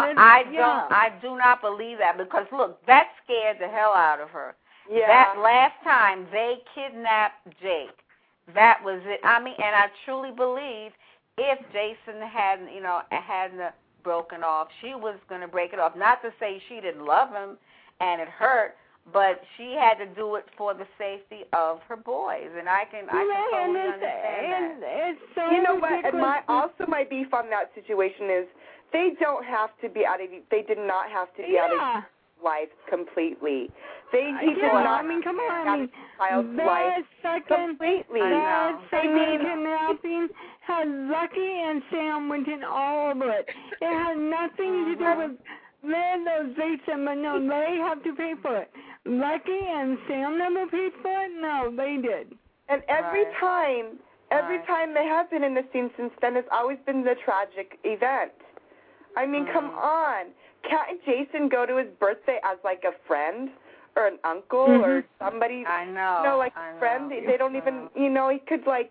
I do not believe that, because look, that scared the hell out of her. Yeah. That last time they kidnapped Jake, that was it. I mean, and I truly believe if Jason hadn't broken off, she was going to break it off. Not to say she didn't love him and it hurt, but she had to do it for the safety of her boys, and I can totally understand that. It's so you know what? ridiculous. And my beef on that situation is they don't have to be out of. They did not have to be out of life completely. He did not. I mean, come on. I mean, child's life completely. That second kidnapping had Lucky and Sam went in all over it. It had nothing to do with those Jason, but no, they have to pay for it. Lucky and Sam never paid for it? No, they did. And every time they have been in the scene since then, it's always been the tragic event. I mean, come on. Can't Jason go to his birthday as like a friend or an uncle or somebody? I know. You know, like a friend. They don't even, he could like,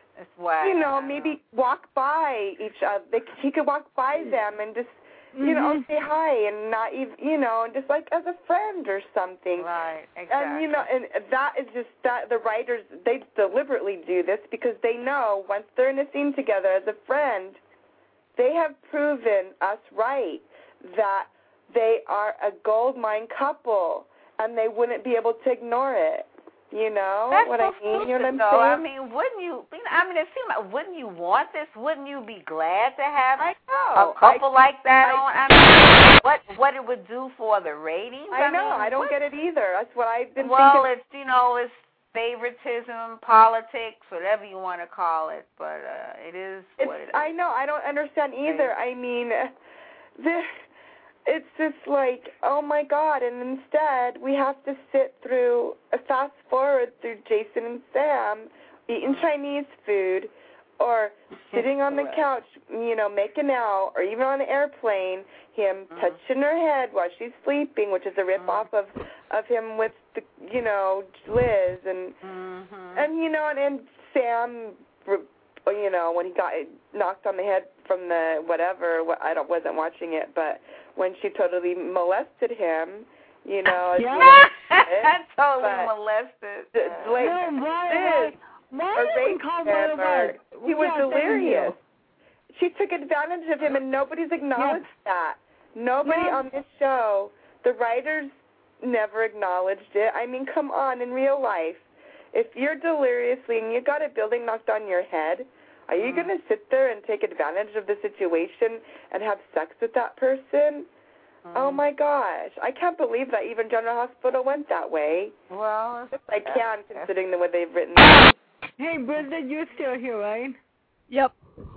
maybe walk by each other. He could walk by them and just, say hi and not even, and just like as a friend or something. Right, exactly. And, and that is just that the writers, they deliberately do this because they know once they're in a scene together as a friend, they have proven us right that they are a goldmine couple and they wouldn't be able to ignore it. You know That's what so I mean? You know what I'm saying? saying? I mean, wouldn't you? It seems like, wouldn't you want this? Wouldn't you be glad to have a couple like that on? I mean, what it would do for the ratings? I know. I don't get it either. That's what I've been thinking. Well, it's favoritism, politics, whatever you want to call it, but it is what it is. I know. I don't understand either. I mean, it's just like, oh my God, and instead we have to sit through, fast forward through Jason and Sam eating Chinese food or sitting on the couch, making out, or even on an airplane, him touching her head while she's sleeping, which is a rip-off of him with, Liz, and and Sam, when he got knocked on the head from the whatever, wasn't watching it, but when she totally molested him, molested. He was delirious. She took advantage of him, and nobody's acknowledged that. Nobody on this show, the writers never acknowledged it. I mean, come on, in real life, if you're deliriously and you got a building knocked on your head, are you going to sit there and take advantage of the situation and have sex with that person? Oh, my gosh. I can't believe that even General Hospital went that way. Well, I can, considering the way they've written it. Hey, Brenda, you're still here, right? Yep.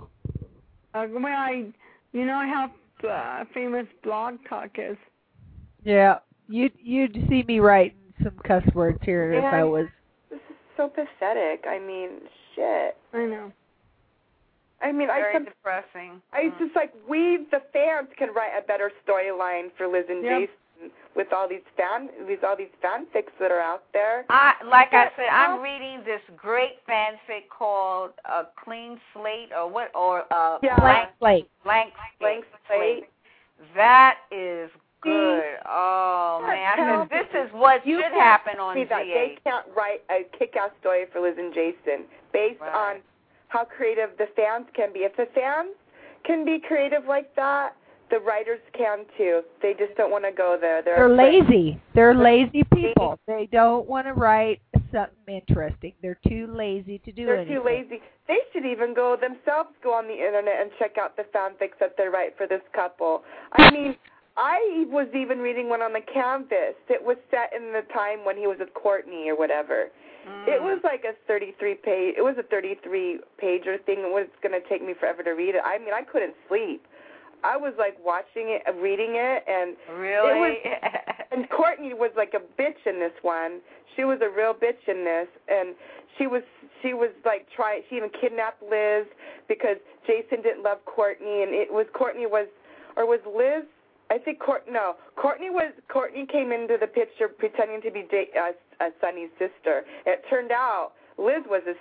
I how famous Blog Talk is. Yeah. You'd see me write some cuss words here if I was. This is so pathetic. I mean, shit. I know. I mean, very depressing. It's just like we, the fans, can write a better storyline for Liz and Jason with all these fanfics that are out there. I said, I'm reading this great fanfic called Clean Slate Blank Slate. Blank Slate. That is good. Oh man, I said this is what should happen on GH. They can't write a kick-ass story for Liz and Jason based on how creative the fans can be. If the fans can be creative like that, the writers can too. They just don't want to go there. They're lazy. They're lazy people. They don't want to write something interesting. They're too lazy to do anything. They're too lazy. They should even go on the internet and check out the fanfics that they write for this couple. I mean, I was even reading one on the Canvas. It was set in the time when he was with Courtney or whatever. It was like a 33-page. It was a 33-pager thing. It was going to take me forever to read it. I mean, I couldn't sleep. I was like watching it, reading it, and really. And Courtney was like a bitch in this one. She was a real bitch in this, and she was like She even kidnapped Liz because Jason didn't love Courtney, and Courtney was Liz. I think Courtney came into the picture pretending to be Sonny's sister. It turned out Liz was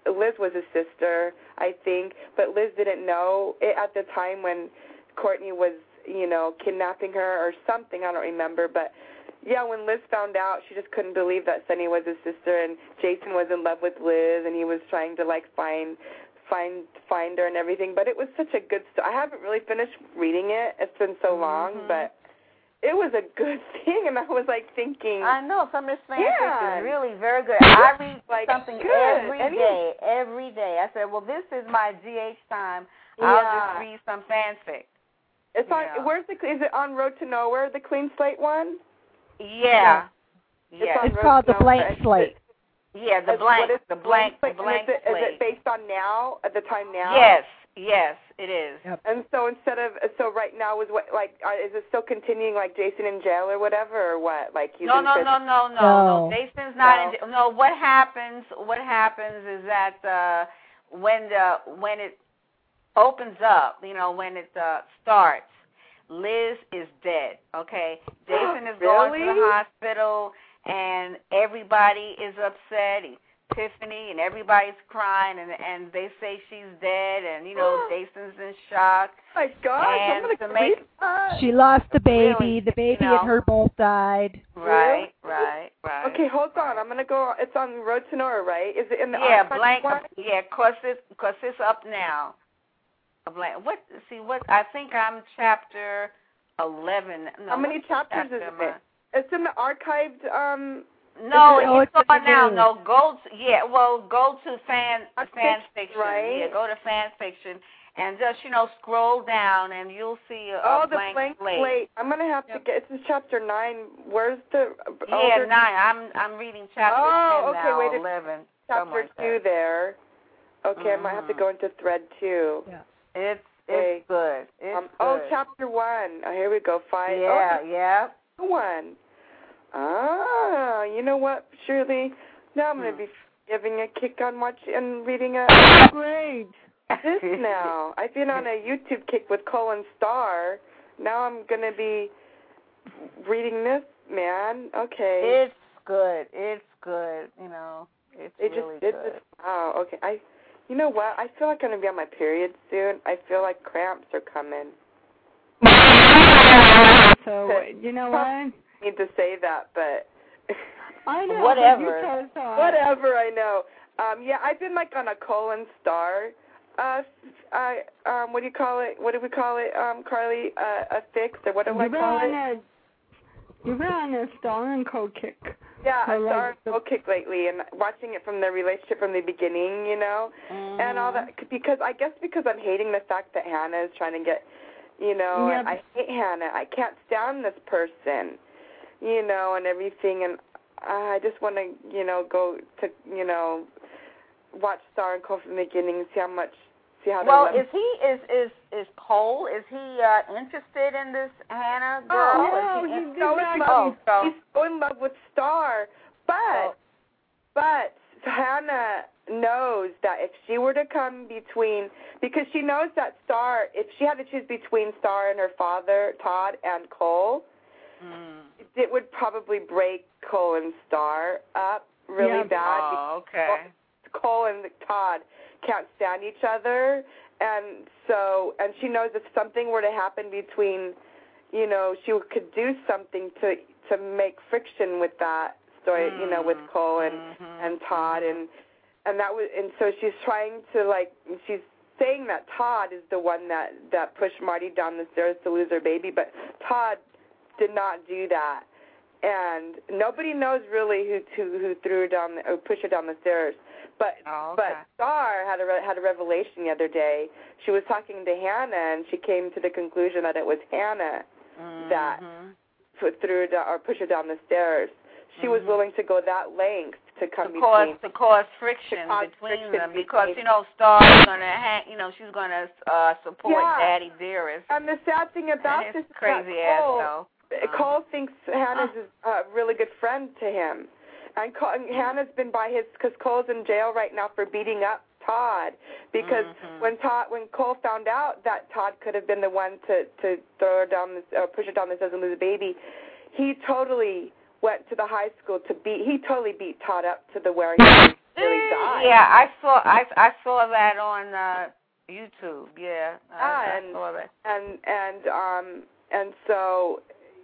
Liz was his sister, I think, but Liz didn't know it at the time when Courtney was, kidnapping her or something. I don't remember, but yeah, when Liz found out, she just couldn't believe that Sonny was his sister, and Jason was in love with Liz, and he was trying to find her and everything. But it was such a good story. I haven't really finished reading it. It's been so long, but it was a good thing, and I was thinking. I know some of this fanfiction is really very good. I read something every day. I said, well, this is my GH time. I'll just read some fanfic. It's on. Is it on Road to Nowhere, the Clean Slate one? Yeah. It's called the Blank Slate. Yeah, the blank slate. Is it based on now, at the time now? Yes, it is. Yep. And so so right now is is it still continuing Jason in jail or whatever, or what? No. Jason's not in jail. No, what happens is that when it opens up, when it starts, Liz is dead, okay? Jason is going to the hospital, and everybody is upset. Tiffany and everybody's crying, and they say she's dead, and Jason's in shock. Oh my gosh! And she lost the baby. Really, the baby and her both died. Right. Okay, hold on. I'm gonna go. It's on Road to Nowhere, right? Is it in the archive one? Yeah, cause it's up now. I think I'm chapter 11. No, how many chapters is it? It's in the archived. No, it's on now. No, go to fan fiction. Right? Yeah, go to fan fiction and just scroll down and you'll see a blank slate. I'm gonna have to get. It's chapter 9. Where's the? 9. I'm reading chapter 10 now. Wait, 11. Chapter 2 there. Okay, I might have to go into thread 2. Yeah. It's good. It's good. good. Chapter 1. Oh, here we go. 5. Yeah. 1. Ah, you know what, Shirley? Now I'm going to be giving a kick on and reading Great. This now. I've been on a YouTube kick with Colin Starr. Now I'm going to be reading this, man. Okay. It's good. It's really good. Wow, okay. You know what? I feel like I'm going to be on my period soon. I feel like cramps are coming. So, you know what? Need to say that, but I know. Whatever. Whatever, I know. I've been on a Colin Starr. What do you call it? What do we call it, Carly? A fix, or what do I call it? You've been on a Starr and Co kick. Yeah, a Starr and Co kick lately, and watching it from the relationship from the beginning, and all that. Because I'm hating the fact that Hannah is trying to get, and I hate Hannah. I can't stand this person. And everything, and I just want to, go to, watch Starr and Co from the beginning and see how. Well, is Cole? Is he interested in this Hannah girl? Oh, no, he's so in love with Starr, but Hannah knows that if she were to come between, because she knows that Starr, if she had to choose between Starr and her father, Todd, and Cole. It would probably break Cole and Starr up really bad. Oh, okay. Cole and Todd can't stand each other, and she knows if something were to happen between, she could do something to make friction with that story, with Cole and Todd, and so she's trying to she's saying that Todd is the one that pushed Marty down the stairs to lose her baby, but Todd did not do that, and nobody knows really who threw her down or pushed her down the stairs. But Starr had a revelation the other day. She was talking to Hannah, and she came to the conclusion that it was Hannah that threw her down or pushed her down the stairs. She was willing to go that length to come to cause friction between them because Starr's gonna she's gonna support Daddy Dearest. And the sad thing about this is crazy ass though. Cole thinks Hannah's a really good friend to him. And Hannah's been because Cole's in jail right now for beating up Todd. Because when Cole found out that Todd could have been the one to throw her down push her down the stairs and lose a baby, he totally went to the high school he totally beat Todd up to the where really died. Yeah, I saw that on YouTube. Yeah, I saw that. And so,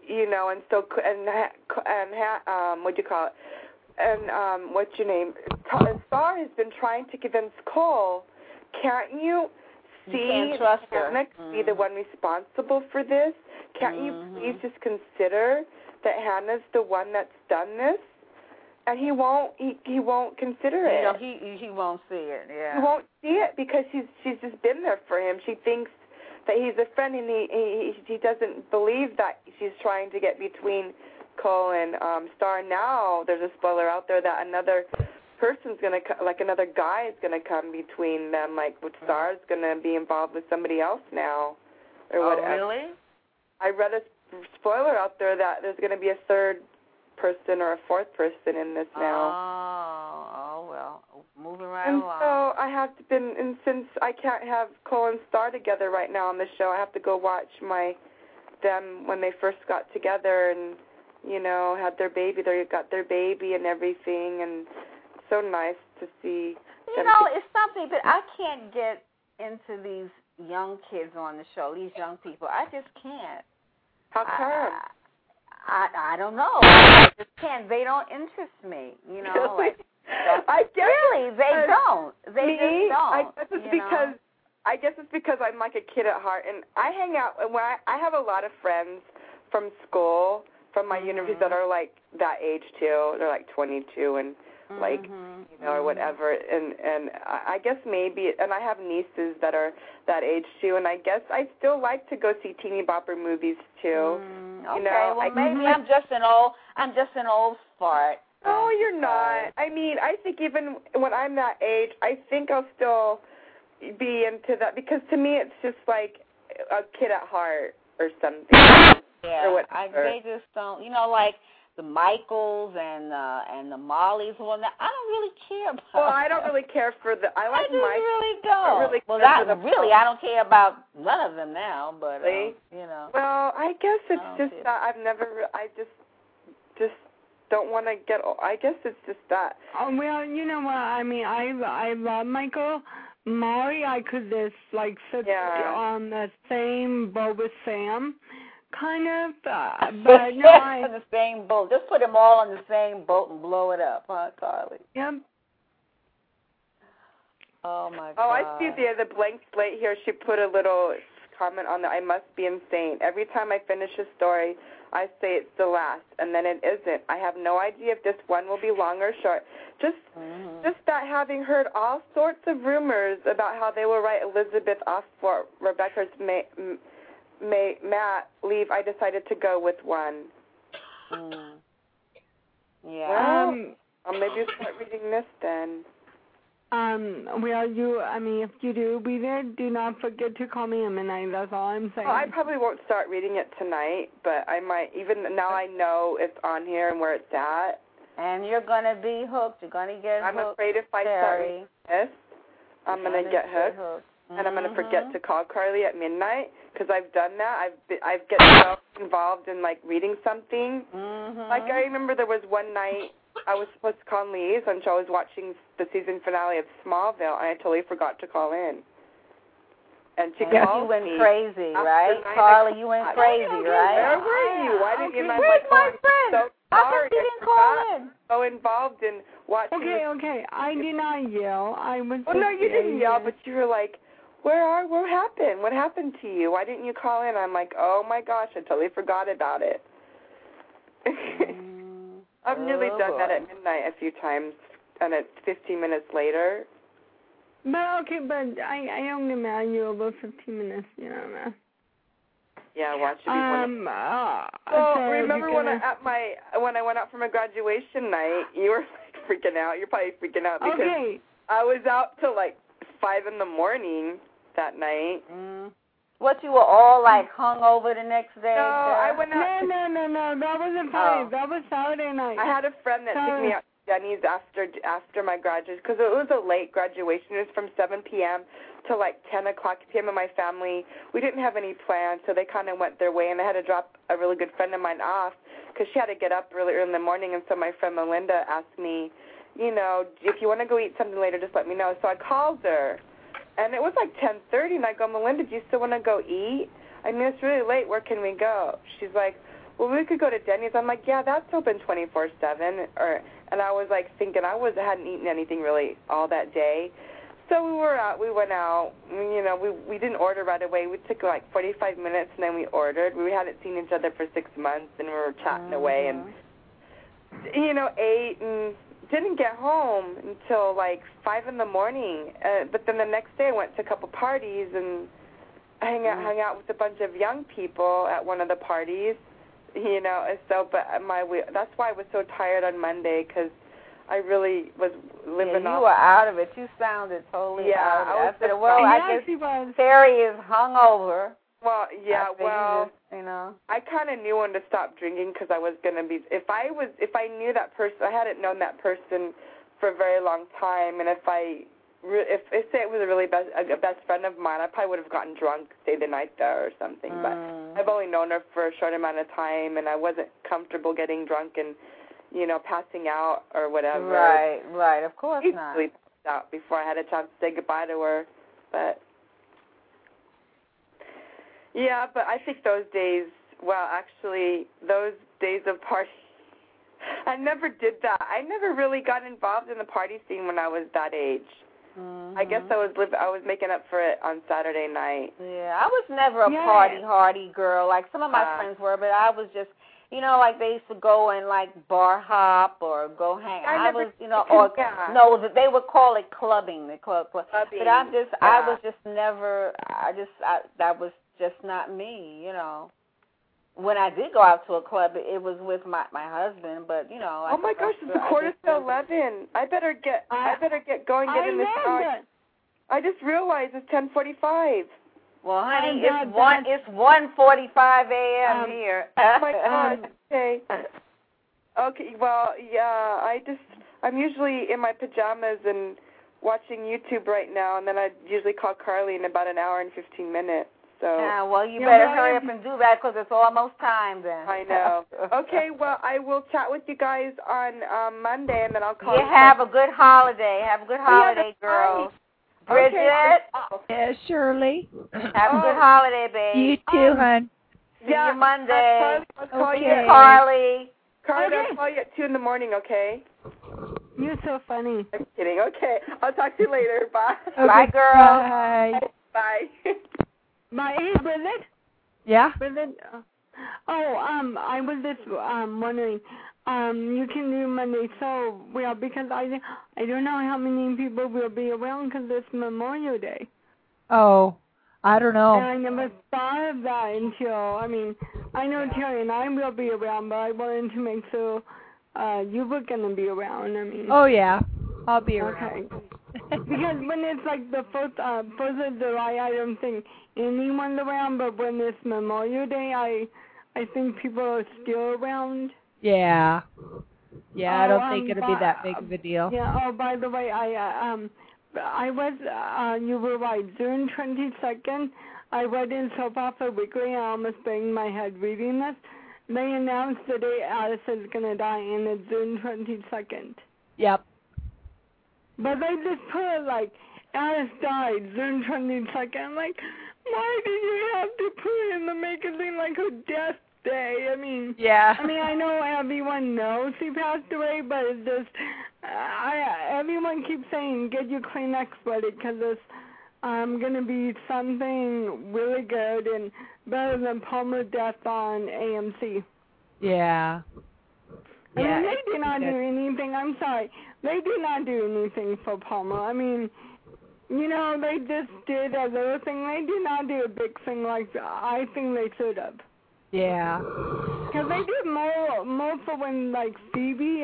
what do you call it? And what's your name? Star has been trying to convince Cole. Can't you see Hannah be the one responsible for this? Can't you please just consider that Hannah's the one that's done this? And he won't consider it. He won't see it. Yeah. He won't see it because she's just been there for him. She thinks that he's a friend, and he doesn't believe that she's trying to get between Cole and Star. Now there's a spoiler out there that another person's another guy is gonna come between them. Like Star's gonna be involved with somebody else now, or whatever. Oh, really? I read a spoiler out there that there's gonna be a third person or a fourth person in this now. Oh well, moving right and along. So I have to and since I can't have Cole and Star together right now on the show, I have to go watch them when they first got together and had their baby. They got their baby and everything, and it's so nice to see. It's something that I can't get into these young kids on the show. These young people, I just can't. How come? I don't know. I just can't. They don't interest me. Really? I guess really they don't. They just don't. I guess it's because I'm like a kid at heart, and I hang out. And I have a lot of friends from school, from my university that are like that age too. They're like 22 and like or whatever. And I guess maybe. And I have nieces that are that age too. And I guess I still like to go see teeny bopper movies too. Okay, maybe I'm just an old fart. No, you're not. I mean, I think even when I'm that age, I think I'll still be into that because to me it's just like a kid at heart or something. Yeah, or whatever. They just don't. Like the Michaels and the Mollys and all that. I don't really care about. Well, I don't really care for I like Mike. Really don't. I don't care about none of them now. But really? Well, I guess it's just that I just don't want to get. I guess it's just that. Well, you know what? I mean, I love Michael. Molly, I could just sit on the same boat with Sam. Kind of, but no, on the same boat. Just put them all on the same boat and blow it up, huh, Carly? Yep. Oh my God. Oh, I see the blank slate here. She put a little comment on that. I must be insane. Every time I finish a story, I say it's the last, and then it isn't. I have no idea if this one will be long or short. Just that having heard all sorts of rumors about how they will write Elizabeth off for Rebecca's Matt leave, I decided to go with one. Yeah. Well, I'll maybe start reading this then. If you do read it, do not forget to call me at midnight. That's all I'm saying. Well, I probably won't start reading it tonight, but I might. Even now I know it's on here and where it's at. And you're going to be hooked. You're going to get hooked. I'm afraid if I start reading this, I'm going to get hooked. And I'm going to forget to call Carly at midnight because I've done that. I've get so involved in reading something. Like I remember there was one night I was supposed to call Lee, and so I was watching the season finale of Smallville, and I totally forgot to call in. And she called me. You went crazy, right? Carly, you went crazy, right? Where were you? Why didn't you? Where's my friend? So how come you didn't call in? So involved in watching. Okay. I did not yell. I was. Well, no, you didn't yell, but you were like, what happened? What happened to you? Why didn't you call in? I'm like, oh my gosh, I totally forgot about it. I've nearly done that at midnight a few times, and it's 15 minutes later. But I only mad you over 15 minutes, man. Yeah, watch it. So remember when I went out for my graduation night, you were freaking out. You're probably freaking out because I was out till 5 a.m. that night. What, you were all hung over the next day? No, I went out. No, that wasn't Friday. That was Saturday night. I had a friend that took me out to Denny's after my graduation because it was a late graduation. It was from 7 p.m. to 10 o'clock p.m. and my family, we didn't have any plans, so they kind of went their way, and I had to drop a really good friend of mine off because she had to get up really early in the morning, and so my friend Melinda asked me if you want to go eat something later, just let me know. So I called her, and it was like 10:30, and I go, Melinda, do you still want to go eat? I mean, it's really late. Where can we go? She's like, well, we could go to Denny's. I'm like, yeah, that's open 24/7. And I was like thinking I hadn't eaten anything really all that day. So we were out. We went out. We didn't order right away. We took like 45 minutes, and then we ordered. We hadn't seen each other for 6 months, and we were chatting away, and ate and didn't get home until like 5 in the morning. But then the next day I went to a couple parties and hung out with a bunch of young people at one of the parties. So but that's why I was so tired on Monday, because I really was living off. You were out of it. You sounded totally out of it. I said, well, I guess Terry is hungover. Well, yeah, I kind of knew when to stop drinking, because I was going to be, if I knew that person, I hadn't known that person for a very long time, and if say it was a best friend of mine, I probably would have gotten drunk, stayed the night there or something, but I've only known her for a short amount of time, and I wasn't comfortable getting drunk and, passing out or whatever. Right, of course not. I passed out before I had a chance to say goodbye to her, but... Yeah, but I think those days of party, I never did that. I never really got involved in the party scene when I was that age. Mm-hmm. I guess I was making up for it on Saturday night. Yeah, I was never a party girl. Like some of my friends were, but I was just, like they used to go and like bar hop or go hang. They would call it clubbing, the club. But I was just never. That was just not me, When I did go out to a club, it was with my husband, but oh my gosh, it's 11:15. I better get going. Get in this car. I just realized it's 10:45. Well, honey, it's 1:45 a.m. here. Oh my gosh. Okay. Okay. Well, yeah. I'm usually in my pajamas and watching YouTube right now, and then I usually call Carly in about an hour and 15 minutes. So. Yeah, well, you better hurry up and do that, because it's almost time then. I know. Okay, well, I will chat with you guys on Monday, and then I'll call you. Have a good holiday. Have a good holiday, girls. Bridget? Okay. Yeah, Shirley. Have a good holiday, babe. You too, hon. See you Monday. I'll call you. Carly. Carly, I'll call you at 2 in the morning, okay? You're so funny. I'm kidding. Okay. I'll talk to you later. Bye. Okay. Bye, girl. Bye. Bye. My Bridget? Yeah? Bridget? I was just wondering, you can do Monday, so, because I don't know how many people will be around, because it's Memorial Day. Oh, I don't know. And I never thought of that until, I know Terry and I will be around, but I wanted to make sure you were going to be around. Oh, yeah. I'll be around. Okay. Because when it's like the 4th of July, I don't think anyone's around, but when it's Memorial Day, I think people are still around. Yeah. Yeah, I don't think it'll be that big of a deal. Yeah, by the way, you were right, June 22nd, I read in Soap Opera Weekly, I almost banged my head reading this. They announced the day Alice is going to die, and it's June 22nd. Yep. But they just put it like, Alice died June 22nd. I'm like, why did you have to put it in the magazine like her death day? Yeah. I know everyone knows he passed away, but it's just, everyone keeps saying, get your Kleenex ready, because it's going to be something really good and better than Palmer's death on AMC. Yeah. They did not do anything. I'm sorry. They did not do anything for Palmer. They just did a little thing. They did not do a big thing like I think they should have. Yeah. Because they did more for when, like, Phoebe,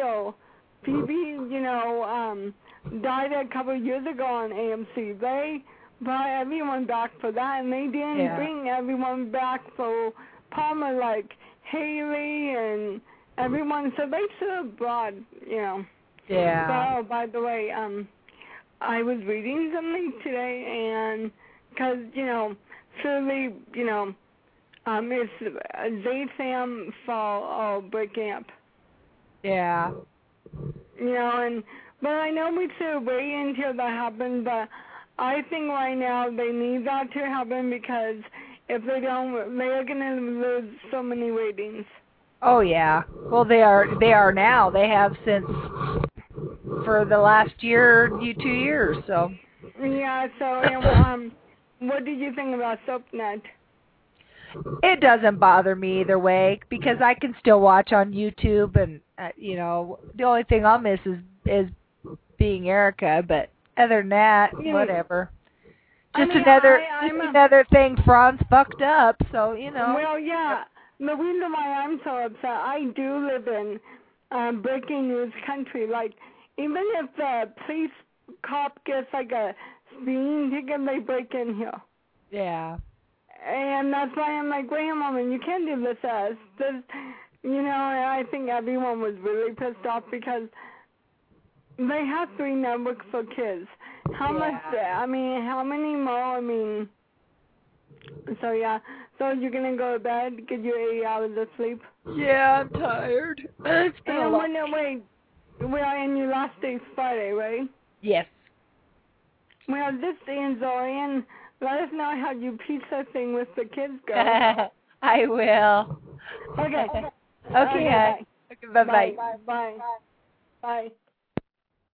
died a couple of years ago on AMC. They brought everyone back for that, and they didn't bring everyone back for Palmer, like Haley and everyone. So they should have brought, Yeah. So, by the way, I was reading something today, and because, surely, it's they Sam fall breaking up. Yeah. And But I know we should wait until that happens, but I think right now they need that to happen because if they don't, they're going to lose so many ratings. Oh, yeah. Well, they are now. They have since for the last 2 years, so. Yeah, so, what did you think about SoapNet? It doesn't bother me either way because I can still watch on YouTube, and the only thing I'll miss is being Erica. But other than that, whatever. Just another thing Franz fucked up. So Well, yeah. The reason why I'm so upset, I do live in breaking news country. Like, even if the police cop gets like a speeding ticket, they break in here. Yeah. And that's why I'm like, wait a moment, you can't do this as this. And I think everyone was really pissed off because they have 3 networks for kids. How many more? So yeah. So you're gonna go to bed, get your 8 hours of sleep? Yeah, I'm tired. It's been a long... Wait. And your last day's Friday, right? Yes. Well, this ends, Zorian. Let us know how your pizza thing with the kids go. I will. Okay. Okay. Bye. Bye-bye. Bye. Bye.